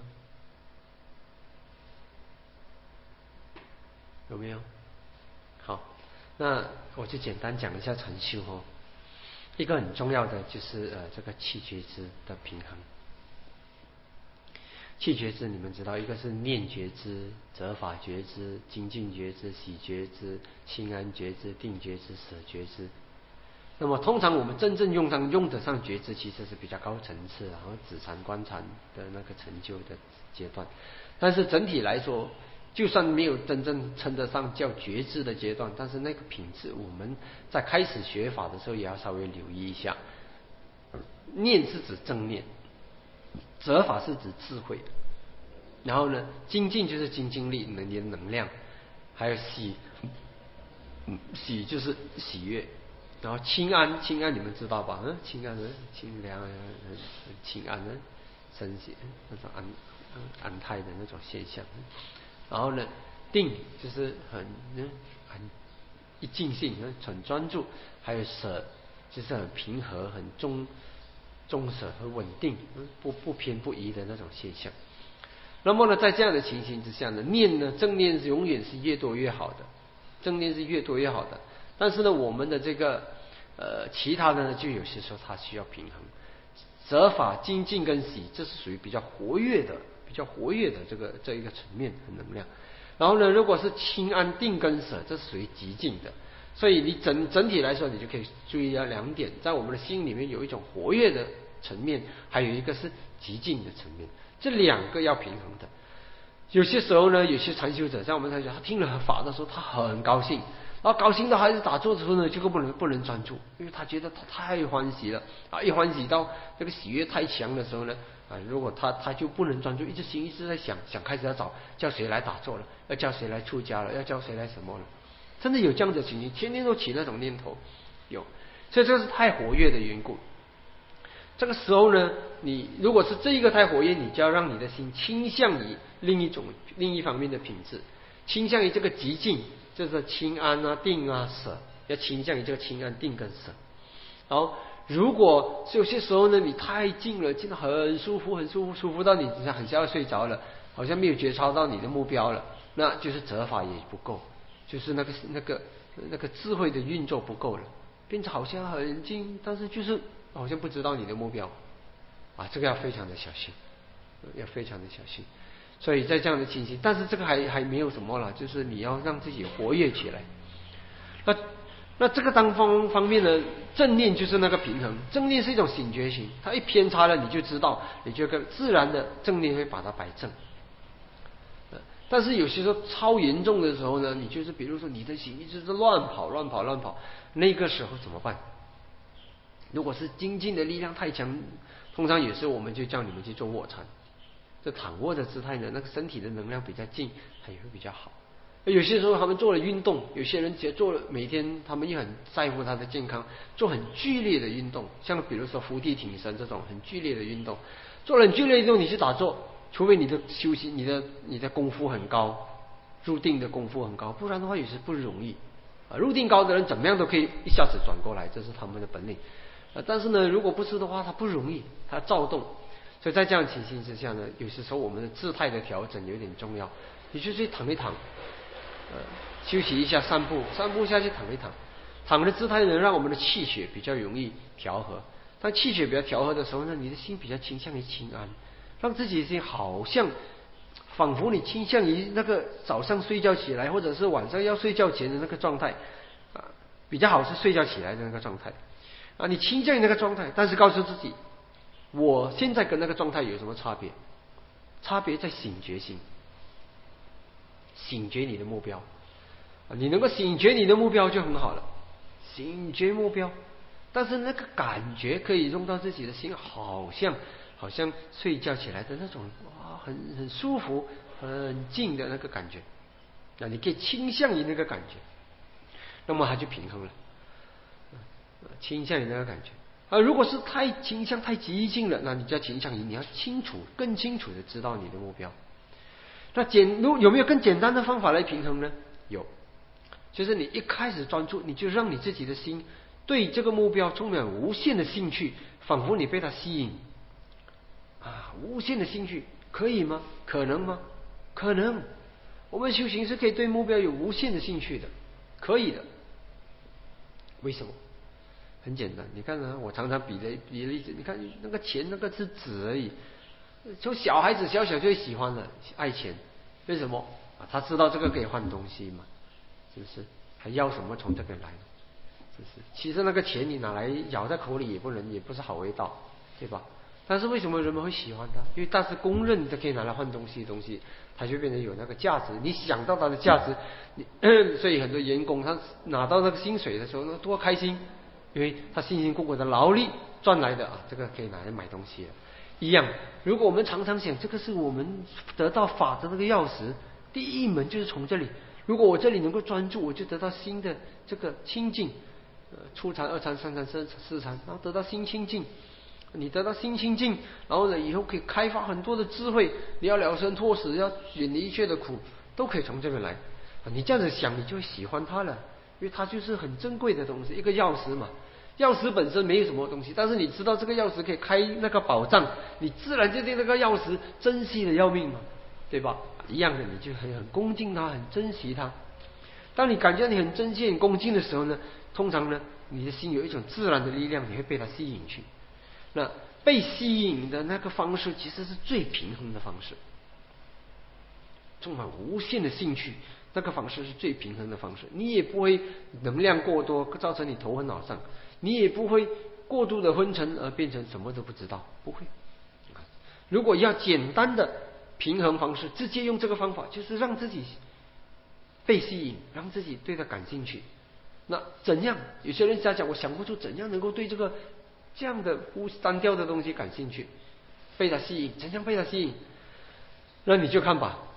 有没有？好，那我就简单讲一下禅修一个很重要的就是这个气觉知的平衡。气觉知你们知道，一个是念觉知、责法觉知、精进觉知、喜觉知、清安觉知、定觉知、舍觉知。那么通常我们真正用得上觉知，其实是比较高层次，然后止禅观禅的那个成就的阶段。但是整体来说，就算没有真正称得上叫觉知的阶段，但是那个品质，我们在开始学法的时候也要稍微留意一下。念是指正念，责法是指智慧，然后呢，精进就是精力、能量，还有喜就是喜悦，然后清安你们知道吧？清安清凉清安身心那种安泰的那种现象。然后呢，定就是很一静性，很专注，还有舍就是很平和、很中舍和稳定，不偏不倚的那种现象。那么呢，在这样的情形之下呢，念呢正念永远是越多越好的，正念是越多越好的。但是呢，我们的这个其他的呢，就有些时候它需要平衡。舍法、精进跟喜，这是属于比较活跃的这一个层面和能量。然后呢，如果是清安定跟舍，这是属于极静的。所以你整体来说，你就可以注意到两点，在我们的心里面有一种活跃的层面，还有一个是极静的层面，这两个要平衡的。有些时候呢，有些禅修者像我们禅修，他听了法的时候，他很高兴，然后高兴到还是打坐的时候呢，这个不能专注，因为他觉得他太欢喜了啊！一欢喜到这个喜悦太强的时候呢，啊，如果他就不能专注，心一直在想开始要叫谁来打坐了，要叫谁来出家了，要叫谁来什么了，真的有这样的情形，天天都起那种念头，有，所以这是太活跃的缘故。这个时候呢，你如果是这一个太活跃，你就要让你的心倾向于另一方面的品质，倾向于这个极静，就是清安啊、定啊、舍，要倾向于这个清安、定跟舍。然后，如果有些时候呢，你太静了，静得很舒服，舒服到你很像要睡着了，好像没有觉察到你的目标了，那就是折法也不够，就是那个智慧的运作不够了，变成好像很静，但是就是好像不知道你的目标啊，这个要非常的小心，要非常的小心。所以在这样的情形，但是这个还没有什么了，就是你要让自己活跃起来。那这个方面呢，正念就是那个平衡，正念是一种醒觉型，它一偏差了你就知道，你就跟自然的正念会把它摆正。但是有些时候超严重的时候呢，你就是比如说你的心一直是乱跑，那个时候怎么办？如果是精进的力量太强，通常有时候我们就叫你们去做卧禅，这躺卧的姿态呢，那个身体的能量比较静，它也会比较好。有些时候他们做了运动，有些人做了每天他们也很在乎他的健康，做很剧烈的运动，像比如说伏地挺身这种很剧烈的运动，做了很剧烈的运动你去打坐，除非你的修行你的功夫很高，入定的功夫很高，不然的话也是不容易啊。入定高的人怎么样都可以一下子转过来，这是他们的本领但是呢，如果不是的话，他不容易，他躁动。所以在这样的情形之下呢，有些时候我们的姿态的调整有点重要，你就去躺一躺。休息一下，散步下去，躺一躺，躺的姿态能让我们的气血比较容易调和。当气血比较调和的时候呢，你的心比较倾向于清安，让自己的心好像仿佛你倾向于那个早上睡觉起来，或者是晚上要睡觉前的那个状态啊，比较好是睡觉起来的那个状态啊，你倾向于那个状态，但是告诉自己，我现在跟那个状态有什么差别？差别在醒觉性。醒觉你的目标你能够醒觉你的目标就很好了，醒觉目标，但是那个感觉可以用到自己的心，好像睡觉起来的那种很舒服很静的那个感觉，那你可以倾向于那个感觉，那么它就平衡了，倾向于那个感觉如果是太倾向太激进了，那你就要倾向于你要更清楚的知道你的目标。那有没有更简单的方法来平衡呢？有，就是你一开始专注，你就让你自己的心对这个目标充满无限的兴趣，仿佛你被它吸引无限的兴趣，可以吗？可能吗？可能。我们修行是可以对目标有无限的兴趣的，可以的。为什么？很简单，你看我常常比例子，你看那个钱那个是纸而已，从小孩子小就会喜欢了爱钱，为什么他知道这个可以换东西嘛，是不是？还要什么从这个来？是不是？其实那个钱你拿来咬在口里也不是好味道，对吧？但是为什么人们会喜欢它？因为它是公认的可以拿来换东西，它就变成有那个价值。你想到它的价值，所以很多员工他拿到那个薪水的时候，那多开心，因为他辛辛苦苦的劳力赚来的这个可以拿来买东西了。一样，如果我们常常想，这个是我们得到法的那个钥匙，第一门就是从这里。如果我这里能够专注，我就得到新的这个清净，初禅、二禅、三禅、四禅，然后得到新清净， 你得到心清净，然后呢，以后可以开发很多的智慧。你要了生脱死，要远离一切的苦，都可以从这边来。你这样子想，你就会喜欢它了，因为它就是很珍贵的东西，一个钥匙嘛。钥匙本身没有什么东西，但是你知道这个钥匙可以开那个宝藏，你自然就对那个钥匙珍惜的要命嘛，对吧？一样的，你就很恭敬它，很珍惜它。当你感觉你很珍惜、很恭敬的时候呢，通常呢，你的心有一种自然的力量，你会被它吸引去。那被吸引的那个方式，其实是最平衡的方式，充满无限的兴趣。那个方式是最平衡的方式，你也不会能量过多造成你头昏脑胀，你也不会过度的昏沉而变成什么都不知道，不会。如果要简单的平衡方式，直接用这个方法，就是让自己被吸引，让自己对它感兴趣。那怎样？有些人在讲，我想不出怎样能够对这样的单调的东西感兴趣，被它吸引，怎样被它吸引？那你就看吧，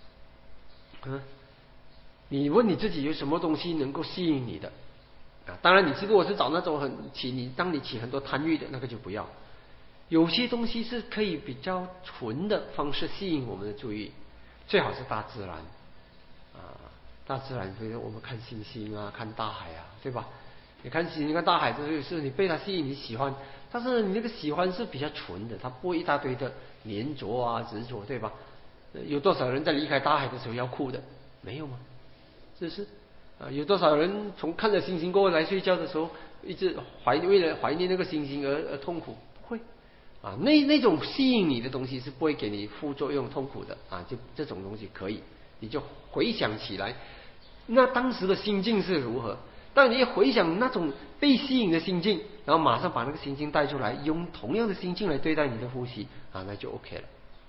你问你自己有什么东西能够吸引你的啊？当然，你如果是找那种当你起很多贪欲的那个就不要。有些东西是可以比较纯的方式吸引我们的注意，最好是大自然啊，大自然，比如我们看星星啊，看大海啊，对吧？你看星星、看大海，这是你被它吸引，你喜欢，但是你那个喜欢是比较纯的，它不会一大堆的粘着啊、执着，对吧？有多少人在离开大海的时候要哭的？没有吗？是不是？有多少人从看了星星过后来睡觉的时候，一直为了怀念那个星星而痛苦？不会啊，那种吸引你的东西是不会给你副作用痛苦的啊，就这种东西可以，你就回想起来，那当时的心境是如何？当你一回想那种被吸引的心境，然后马上把那个心境带出来，用同样的心境来对待你的呼吸啊，那就 OK 了。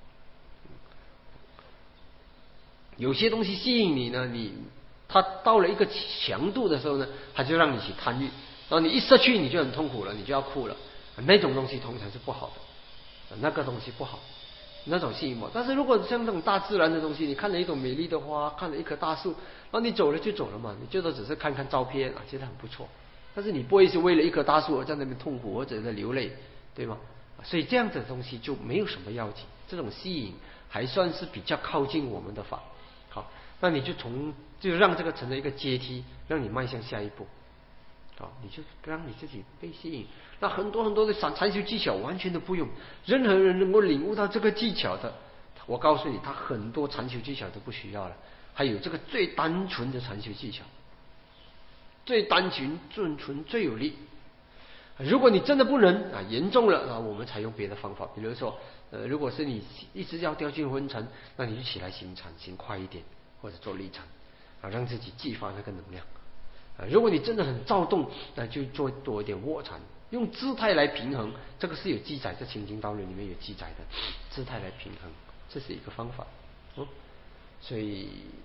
有些东西吸引你呢，它到了一个强度的时候呢，它就让你起贪欲，然后你一失去你就很痛苦了，你就要哭了，那种东西通常是不好的，那个东西不好，那种吸引我。但是如果像这种大自然的东西，你看了一朵美丽的花，看了一棵大树，然后你走了就走了嘛，你最多只是看看照片啊，觉得很不错，但是你不会是为了一棵大树而在那边痛苦或者在流泪，对吗？所以这样的东西就没有什么要紧，这种吸引还算是比较靠近我们的法。好，那你就让这个成为一个阶梯，让你迈向下一步。好，你就让你自己被吸引。那很多很多的禅修技巧完全都不用，任何人能够领悟到这个技巧的，我告诉你，他很多禅修技巧都不需要了。还有这个最单纯的禅修技巧，最单纯、最纯、最有力。如果你真的不能啊，严重了啊，我们采用别的方法，比如说如果是你一直要掉进昏沉，那你就起来行禅，行快一点，或者做立禅啊，让自己激发那个能量啊。如果你真的很躁动，那就做多一点卧禅，用姿态来平衡，这个是有记载，在《清净道论》里面有记载的，姿态来平衡，这是一个方法哦。所以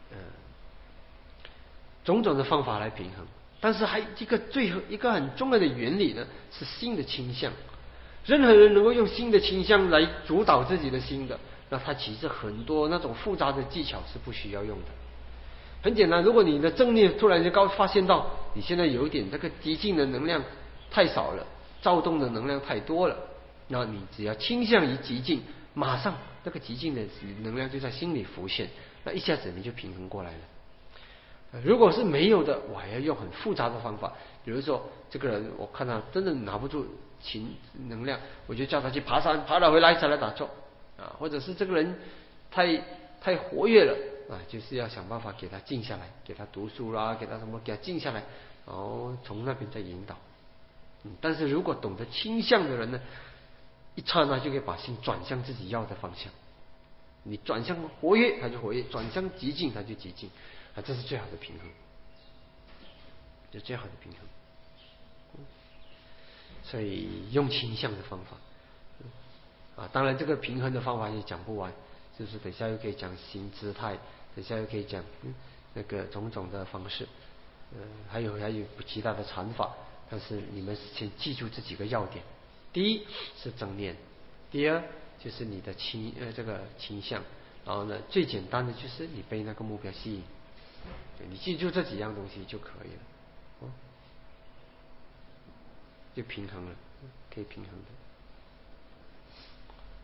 种种的方法来平衡。但是还一个很重要的原理呢，是心的倾向。任何人能够用心的倾向来主导自己的心的，那他其实很多那种复杂的技巧是不需要用的。很简单，如果你的正念突然就发现到你现在有一点这个激进的能量太少了，躁动的能量太多了，那你只要倾向于极静，马上这个极静的能量就在心里浮现，那一下子你就平衡过来了。如果是没有的，我还要用很复杂的方法，比如说这个人我看他真的拿不住能量，我就叫他去爬山，爬了回来再来打坐啊，或者是这个人太活跃了啊，就是要想办法给他静下来，给他读书啦，给他什么，给他静下来，然后从那边再引导。但是如果懂得倾向的人呢，一刹那就可以把心转向自己要的方向。你转向活跃，他就活跃；转向极静，他就极静。啊，这是最好的平衡，这最好的平衡。所以用倾向的方法，当然这个平衡的方法也讲不完，就是等下又可以讲行姿态，等下又可以讲那个种种的方式，还有其他的禅法，但是你们先记住这几个要点：第一是正念，第二就是你的这个倾向，然后呢，最简单的就是你被那个目标吸引。你记住这几样东西就可以了，就平衡了，可以平衡的。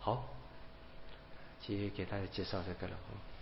好，继续给大家介绍这个了。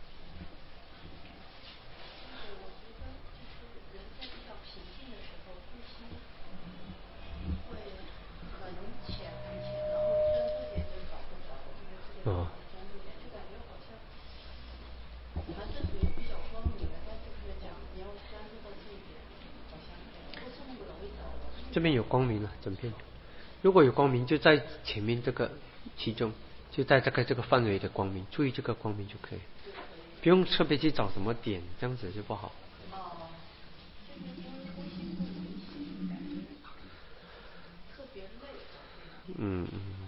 我觉得就是人在比较平静的时候，呼吸会很浅很浅，然后专注点就找不着，就是这个专注点，就感觉好像，反正属于比较光明的，但就是讲你要专注到这一点，好像不是那么容易找到。 这边有光明了，整片。如果有光明，就在前面这个其中，就在这个范围的光明，注意这个光明就可以，不用特别去找什么点，这样子就不好。 就是因为呼吸不明显，感觉特别累。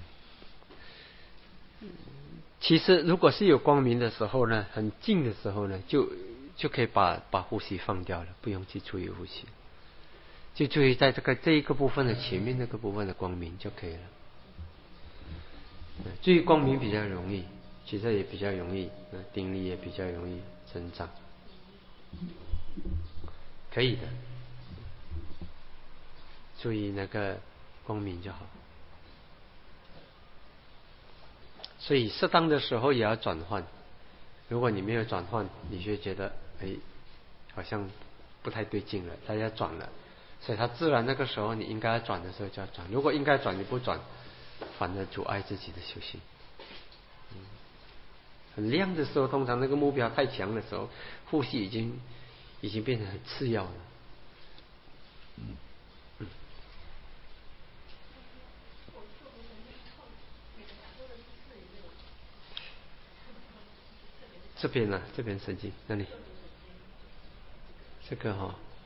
其实如果是有光明的时候呢，很静的时候呢，就可以把呼吸放掉了，不用去注意呼吸，就注意在这一个部分的前面那个部分的光明就可以了。注意光明比较容易，其实也比较容易，定力也比较容易增长，可以的。注意那个光明就好。所以适当的时候也要转换，如果你没有转换，你就觉得好像不太对劲了，他要转了，所以他自然那个时候你应该转的时候就要转，如果应该转你不转，反而阻碍自己的修行。很亮的时候，通常那个目标太强的时候，呼吸已经变成很次要了。这边呢？这边神经那里？这个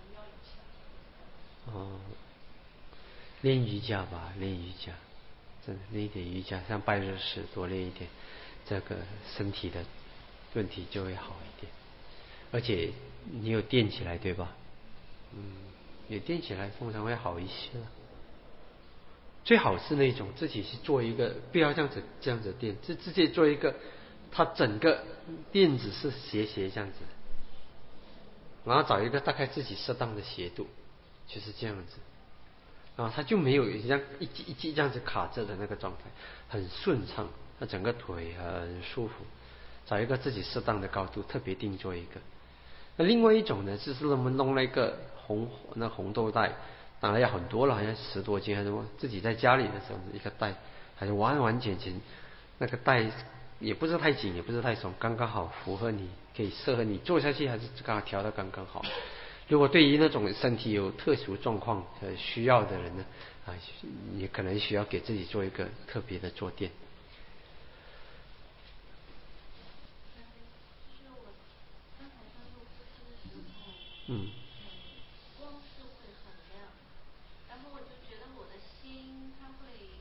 练瑜伽吧，练瑜伽，真的练一点瑜伽，像拜日式多练一点，这个身体的问题就会好一点。而且你有垫起来对吧？有垫起来通常会好一些了。最好是那种自己去做一个，不要这样子垫，直接做一个，它整个垫子是斜这样子，然后找一个大概自己适当的斜度，就是这样子，然后它就没有像一记这样子卡着的那个状态，很顺畅，那整个腿很舒服。找一个自己适当的高度，特别定做一个。那另外一种呢，就是我们弄了一个红豆带，当然要很多了，好像10多斤还是什么，自己在家里的时候一个带，还是完全那个带也不是太紧，也不是太松，刚刚好符合你，可以适合你坐下去，还是刚好调得刚刚好。如果对于那种身体有特殊状况需要的人呢，你可能需要给自己做一个特别的坐垫。 光是会很亮，然后我就觉得我的心它会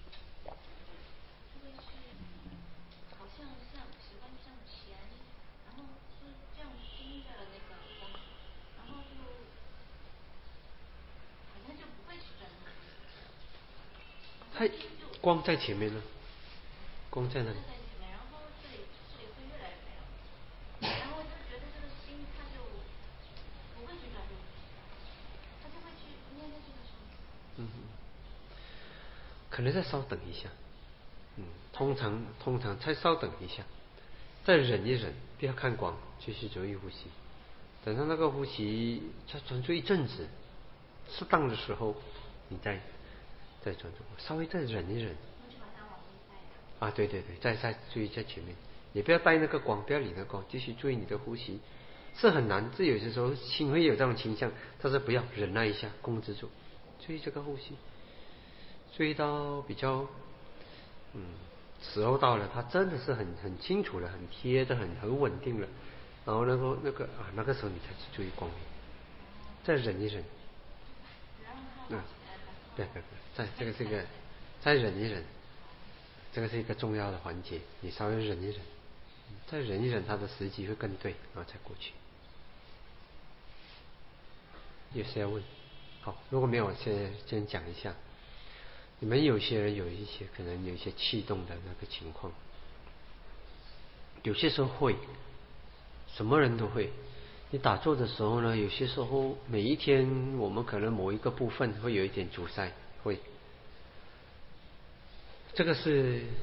去，好像习惯向前，然后就这样盯着那个光，然后就好像就不会去专注。 它光在前面呢，光在那里。 然后这里会越来越亮，然后我就觉得这个心它就不会去专注，它就会去捏着这个手。 可能再稍等一下，通常再稍等一下，再忍一忍，不要看光，继续注意呼吸。等到那个呼吸再专注一阵子，适当的时候你再专注，稍微再忍一忍。对，再注意在前面，也不要带那个光，不要理那个光，继续注意你的呼吸。是很难，这有些时候心会有这种倾向，但是不要忍耐一下，控制住，注意这个呼吸。注意到比较时候到了，它真的是很清楚了，很贴的，很稳定了。然后那个时候你才去注意光明，再忍一忍。对，这个是一个再忍一忍，这个是一个重要的环节，你稍微忍一忍，再忍一忍，它的时机会更对，然后再过去。有谁要问？好，如果没有，我先讲一下。你们有些人可能有一些气动的那个情况，有些时候会，什么人都会。你打坐的时候呢，有些时候每一天我们可能某一个部分会有一点阻塞，会。这个是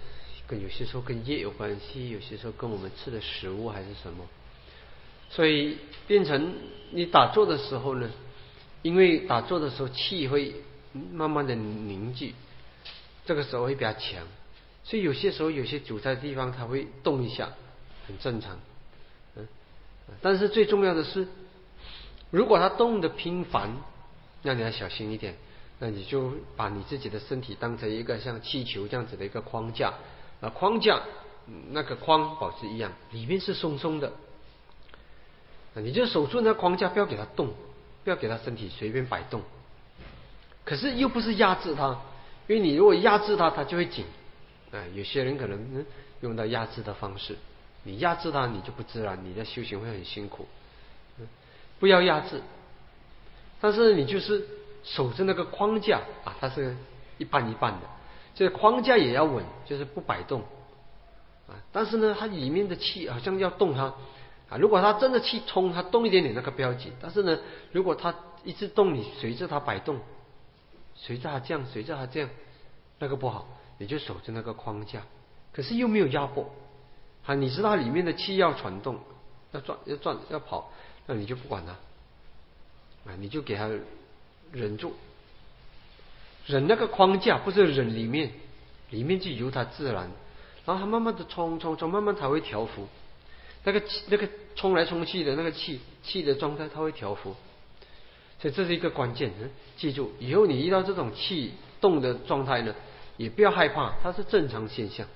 有些时候跟业有关系，有些时候跟我们吃的食物还是什么。所以变成你打坐的时候呢，因为打坐的时候气会慢慢的凝聚，这个时候会比较强，所以有些时候有些阻塞的地方它会动一下，很正常。但是最重要的是，如果它动的频繁，那你要小心一点，那你就把你自己的身体当成一个像气球这样子的一个框架，框架那个框保持一样，里面是松松的，你就守住那框架，不要给它动，不要给它身体随便摆动。可是又不是压制它，因为你如果压制它，它就会紧。有些人可能用到压制的方式，你压制它，你就不自然，你的修行会很辛苦。不要压制，但是你就是守着那个框架啊，它是一半一半的，这个框架也要稳，就是不摆动啊。但是呢，它里面的气好像要动它啊。如果它真的气冲，它动一点点那个不要紧，但是呢，如果它一直动，你随着它摆动，随着它这样，随着它这样，那个不好，你就守着那个框架，可是又没有压迫啊。你知道里面的气要传动，要转要跑，那你就不管它啊，你就给它忍住，忍那个框架，不是忍里面就由它自然，然后它慢慢的冲，慢慢它会调伏，那个冲来冲去的那个气的状态，它会调伏。所以这是一个关键，记住，以后你遇到这种气动的状态呢，也不要害怕，它是正常现象。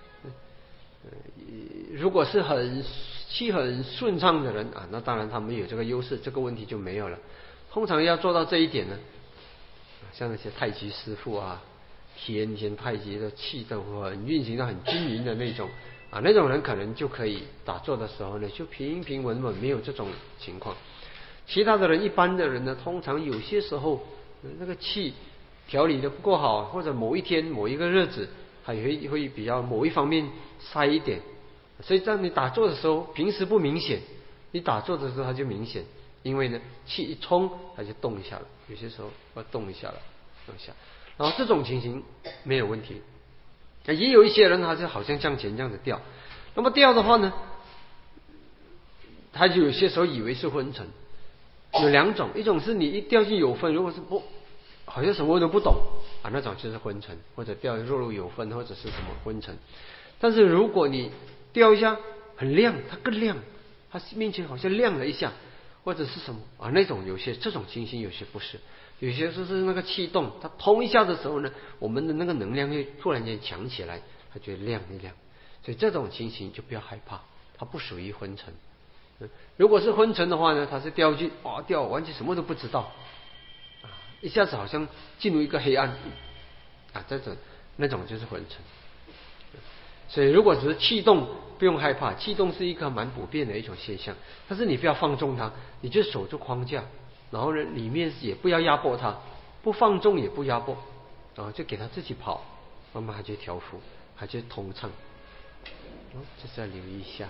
如果是气很顺畅的人啊，那当然他们有这个优势，这个问题就没有了。通常要做到这一点呢，像那些太极师傅啊，天太极的气都很运行到很均匀的那种啊，那种人可能就可以打坐的时候呢，就平平稳稳，没有这种情况。其他的人，一般的人呢，通常有些时候那个气调理的不够好，或者某一天某一个日子，它也会比较某一方面塞一点，所以当你打坐的时候，平时不明显，你打坐的时候它就明显，因为呢气一冲它就动一下了，有些时候要动一下了，动一下，然后这种情形没有问题。也有一些人他是好像向前这样子掉，那么掉的话呢，他就有些时候以为是昏沉。有两种，一种是你一掉进有分，如果是不好像什么都不懂啊，那种就是昏沉，或者掉肉有分，或者是什么昏沉。但是如果你掉一下很亮，它更亮，它面前好像亮了一下，或者是什么啊，那种有些这种情形，有些不是，有些就是那个气动，它通一下的时候呢，我们的那个能量会突然间强起来，它就亮一亮，所以这种情形就不要害怕，它不属于昏沉。如果是昏沉的话呢，它是掉进掉完全什么都不知道啊，一下子好像进入一个黑暗啊，那种就是昏沉。所以如果只是气动，不用害怕，气动是一个蛮普遍的一种现象，但是你不要放纵它，你就守住框架，然后呢里面也不要压迫它，不放纵也不压迫，然后就给它自己跑，慢慢它就调伏，它就通畅。这是要留意一下。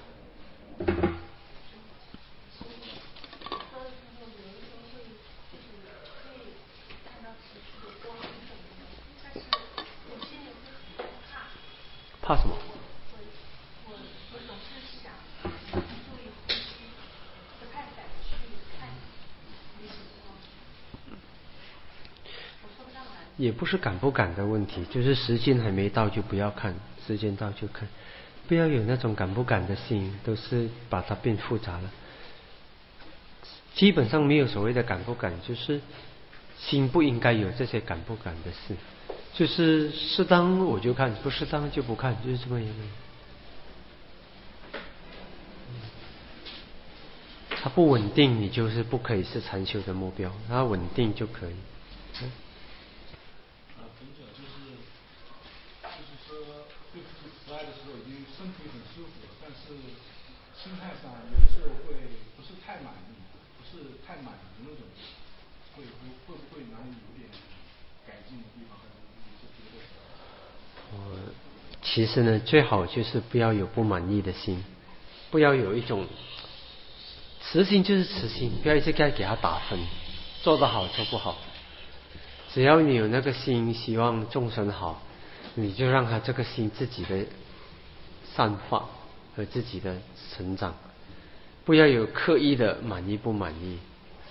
怕什么？ 我总是想注意呼吸，不太敢去看那些光。我说不上来。 也不是敢不敢的问题，就是时间还没到就不要看，时间到就看，不要有那种敢不敢的心，都是把它变复杂了。基本上没有所谓的敢不敢，就是心不应该有这些敢不敢的事。就是适当我就看，不适当就不看，就是这么一个。它不稳定，你就是不可以是禅修的目标，它稳定就可以。 本者就是说对自己慈爱的时候，已经身体很舒服了，但是心态上有的时候会不是太满意，不是太满足那种，会不会哪里有点改进的地方，还是别的？ 其实呢，最好就是不要有不满意的心，不要有一种慈心，就是慈心，不要一直给他打分，做得好做不好。只要你有那个心，希望众生好， 你就让他这个心自己的散发和自己的成长，不要有刻意的满意不满意。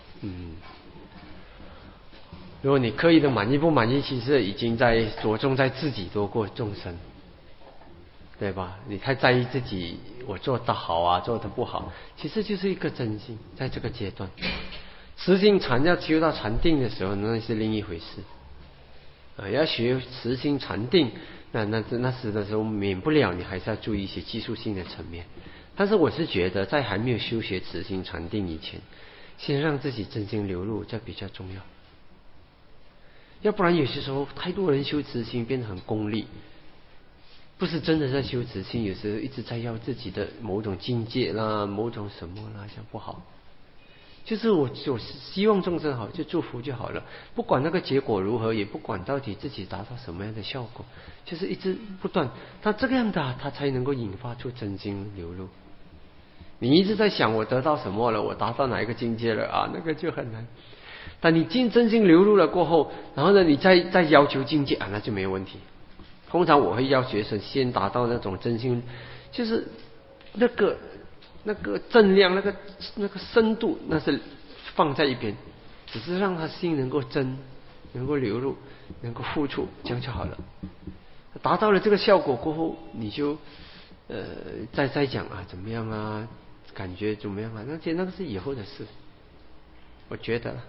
如果你刻意的满意不满意，其实已经在着重在自己多过众生，对吧？你太在意自己，我做得好啊，做得不好，其实就是一个真心。在这个阶段，慈心禅要修到禅定的时候，那是另一回事。要学慈心禅定，那时的时候，免不了你还是要注意一些技术性的层面。但是我是觉得，在还没有修学慈心禅定以前，先让自己真心流露，这比较重要。要不然有些时候太多人修慈心变得很功利，不是真的在修慈心，有时候一直在要自己的某种境界啦，某种什么啦，这样不好。就是我希望众生好，就祝福就好了，不管那个结果如何，也不管到底自己达到什么样的效果，就是一直不断，他这个样的他才能够引发出真心流露。你一直在想我得到什么了，我达到哪一个境界了啊，那个就很难。但你真心流露了过后，然后呢，你再要求境界啊，那就没有问题。通常我会要学生先达到那种真心，就是那个正量，那个深度，那是放在一边，只是让他心能够真，能够流露，能够付出，这样就好了。达到了这个效果过后，你就再讲啊，怎么样啊，感觉怎么样啊？那个是以后的事，我觉得。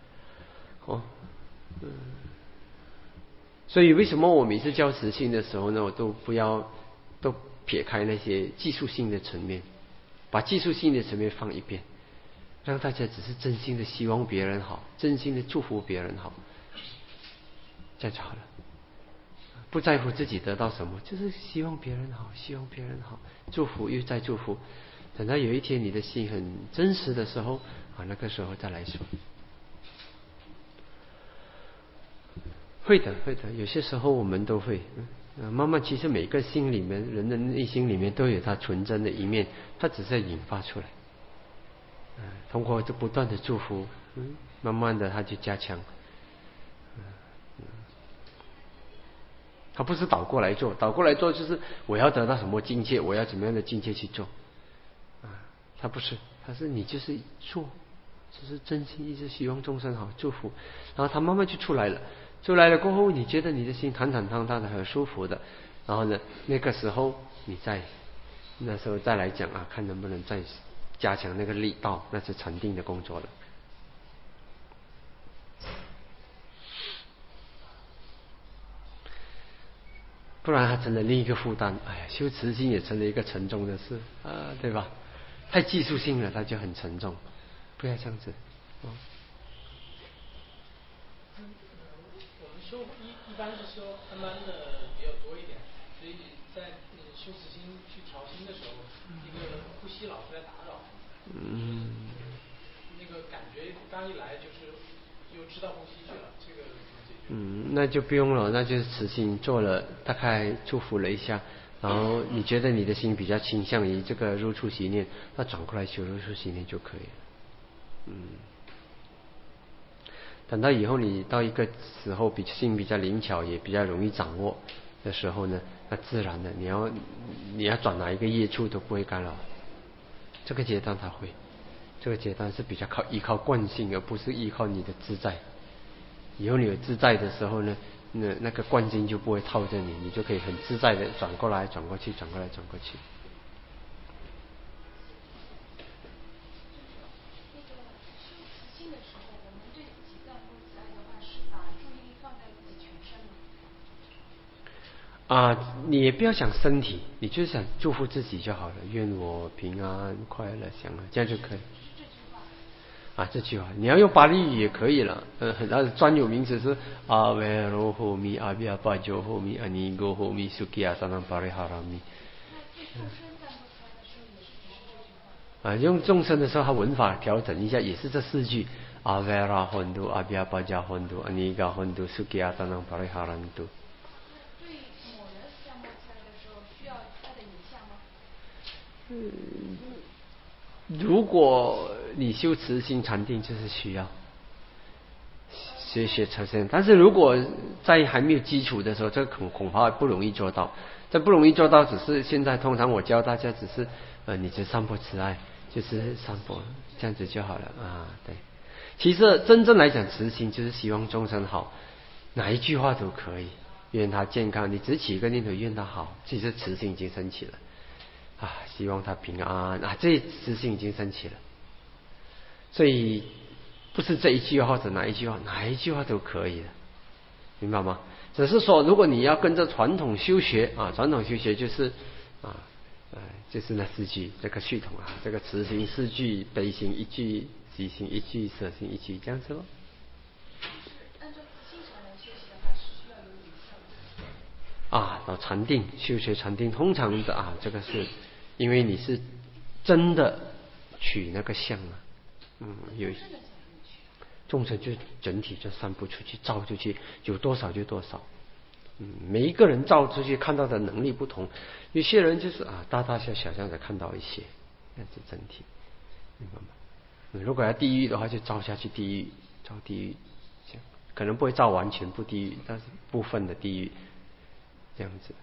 所以为什么我每次教慈心的时候呢，我都撇开那些技术性的层面，把技术性的层面放一边，让大家只是真心的希望别人好，真心的祝福别人好，这样就好了。不在乎自己得到什么，就是希望别人好，希望别人好，祝福又再祝福。等到有一天你的心很真实的时候啊，那个时候再来说。会的，有些时候我们都会，慢慢，其实每个心里面，人的内心里面都有他纯真的一面，他只是引发出来，通过这不断的祝福，慢慢的他就加强，他不是倒过来做就是我要得到什么境界，我要怎么样的境界去做，他不是，他是你就是做，只是真心一直希望众生好，祝福，然后他慢慢就出来了。出来了过后，你觉得你的心坦坦荡荡的，很舒服的，然后呢，那个时候那时候再来讲啊，看能不能再加强那个力道，那是禅定的工作了。不然它成了另一个负担，修慈心也成了一个沉重的事啊，对吧？太技术性了，它就很沉重，不要这样子。 我们修一般是修慢慢的比较多一点，所以在修慈心去调心的时候，那个呼吸老是在打扰，那个感觉刚一来就是又知道呼吸去了，这个怎么解决？ 那就不用了，那就是慈心做了，大概祝福了一下，然后你觉得你的心比较倾向于这个入处息念，那转过来修入处息念就可以了。等到以后你到一个时候心比较灵巧，也比较容易掌握的时候呢，那自然的你要转哪一个业处都不会干扰。这个阶段它会，这个阶段是比较依靠惯性，而不是依靠你的自在。以后你有自在的时候呢，那个惯性就不会套着你，你就可以很自在的转过来转过去，转过来转过去。你也不要想身体，你就是想祝福自己就好了，愿我平安快乐想了，这样就可以。这句话你要用巴利语也可以了，它的专有名词是阿维罗吼米阿比阿巴九吼米阿尼go吼米苏基亚萨南巴利哈拉米。用众生的时候，他文法调整一下，也是这4句：阿维拉混度、阿比阿巴加混度、阿尼嘎混度、苏基亚萨南巴利哈拉米度。如果你修慈心禅定，就是需要学呈现。但是如果在还没有基础的时候，这个恐怕不容易做到。这不容易做到，只是现在通常我教大家只是你就散播慈爱，就是散播这样子就好了啊。对，其实真正来讲，慈心就是希望众生好，哪一句话都可以，愿他健康，你只起一个念头，愿他好，其实慈心已经升起了啊，希望他平安啊，这慈心已经升起了。所以不是这一句话或者哪一句话都可以的，明白吗？只是说，如果你要跟着传统修学啊，传统修学就是就是那4句这个系统啊，这个慈心4句，悲心1句，喜心1句，舍心1句，这样子咯。 按照经常来学习的话，是需要有语效的。 到禅定，修学禅定，通常的这个是因为你是真的取那个相有众生就整体就散布出去，照出去，有多少就多少。每一个人照出去看到的能力不同，有些人就是大大小小这样子看到一些，那是整体，明白吗？如果要地狱的话，就照下去地狱，照地狱，这样可能不会照完全部地狱，但是部分的地狱这样子。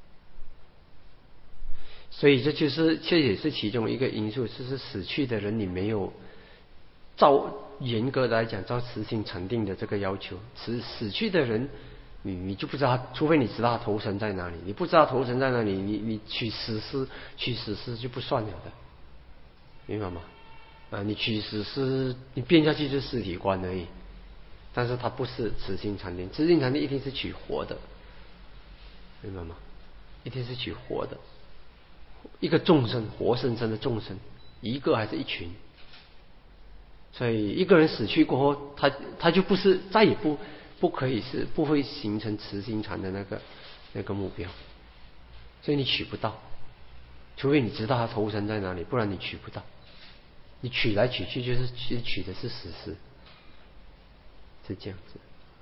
所以这也是其中一个因素，就是死去的人你没有照严格来讲照慈心禅定的这个要求，死去的人你就不知道，除非你知道他投生在哪里，你不知道投生在哪里，你取死尸就不算了的，明白吗？你取死尸你变下去就是尸体观而已，但是它不是慈心禅定，慈心禅定一定是取活的，明白吗？一定是取活的，一个众生，活生生的众生，一个还是一群。所以一个人死去过后，他就不是再也不可以是不会形成慈心禅的那个目标，所以你取不到，除非你知道他投生在哪里，不然你取不到。你取来取去就是取的是死尸，是这样子。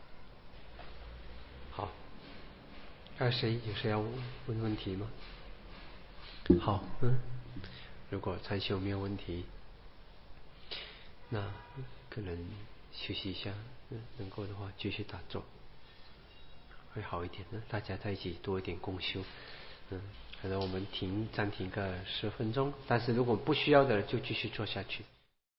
好，有谁要问问题吗？好，如果禅修没有问题，那可能休息一下，能够的话继续打坐会好一点呢。大家在一起多一点共修，可能我们暂停个10分钟，但是如果不需要的就继续做下去。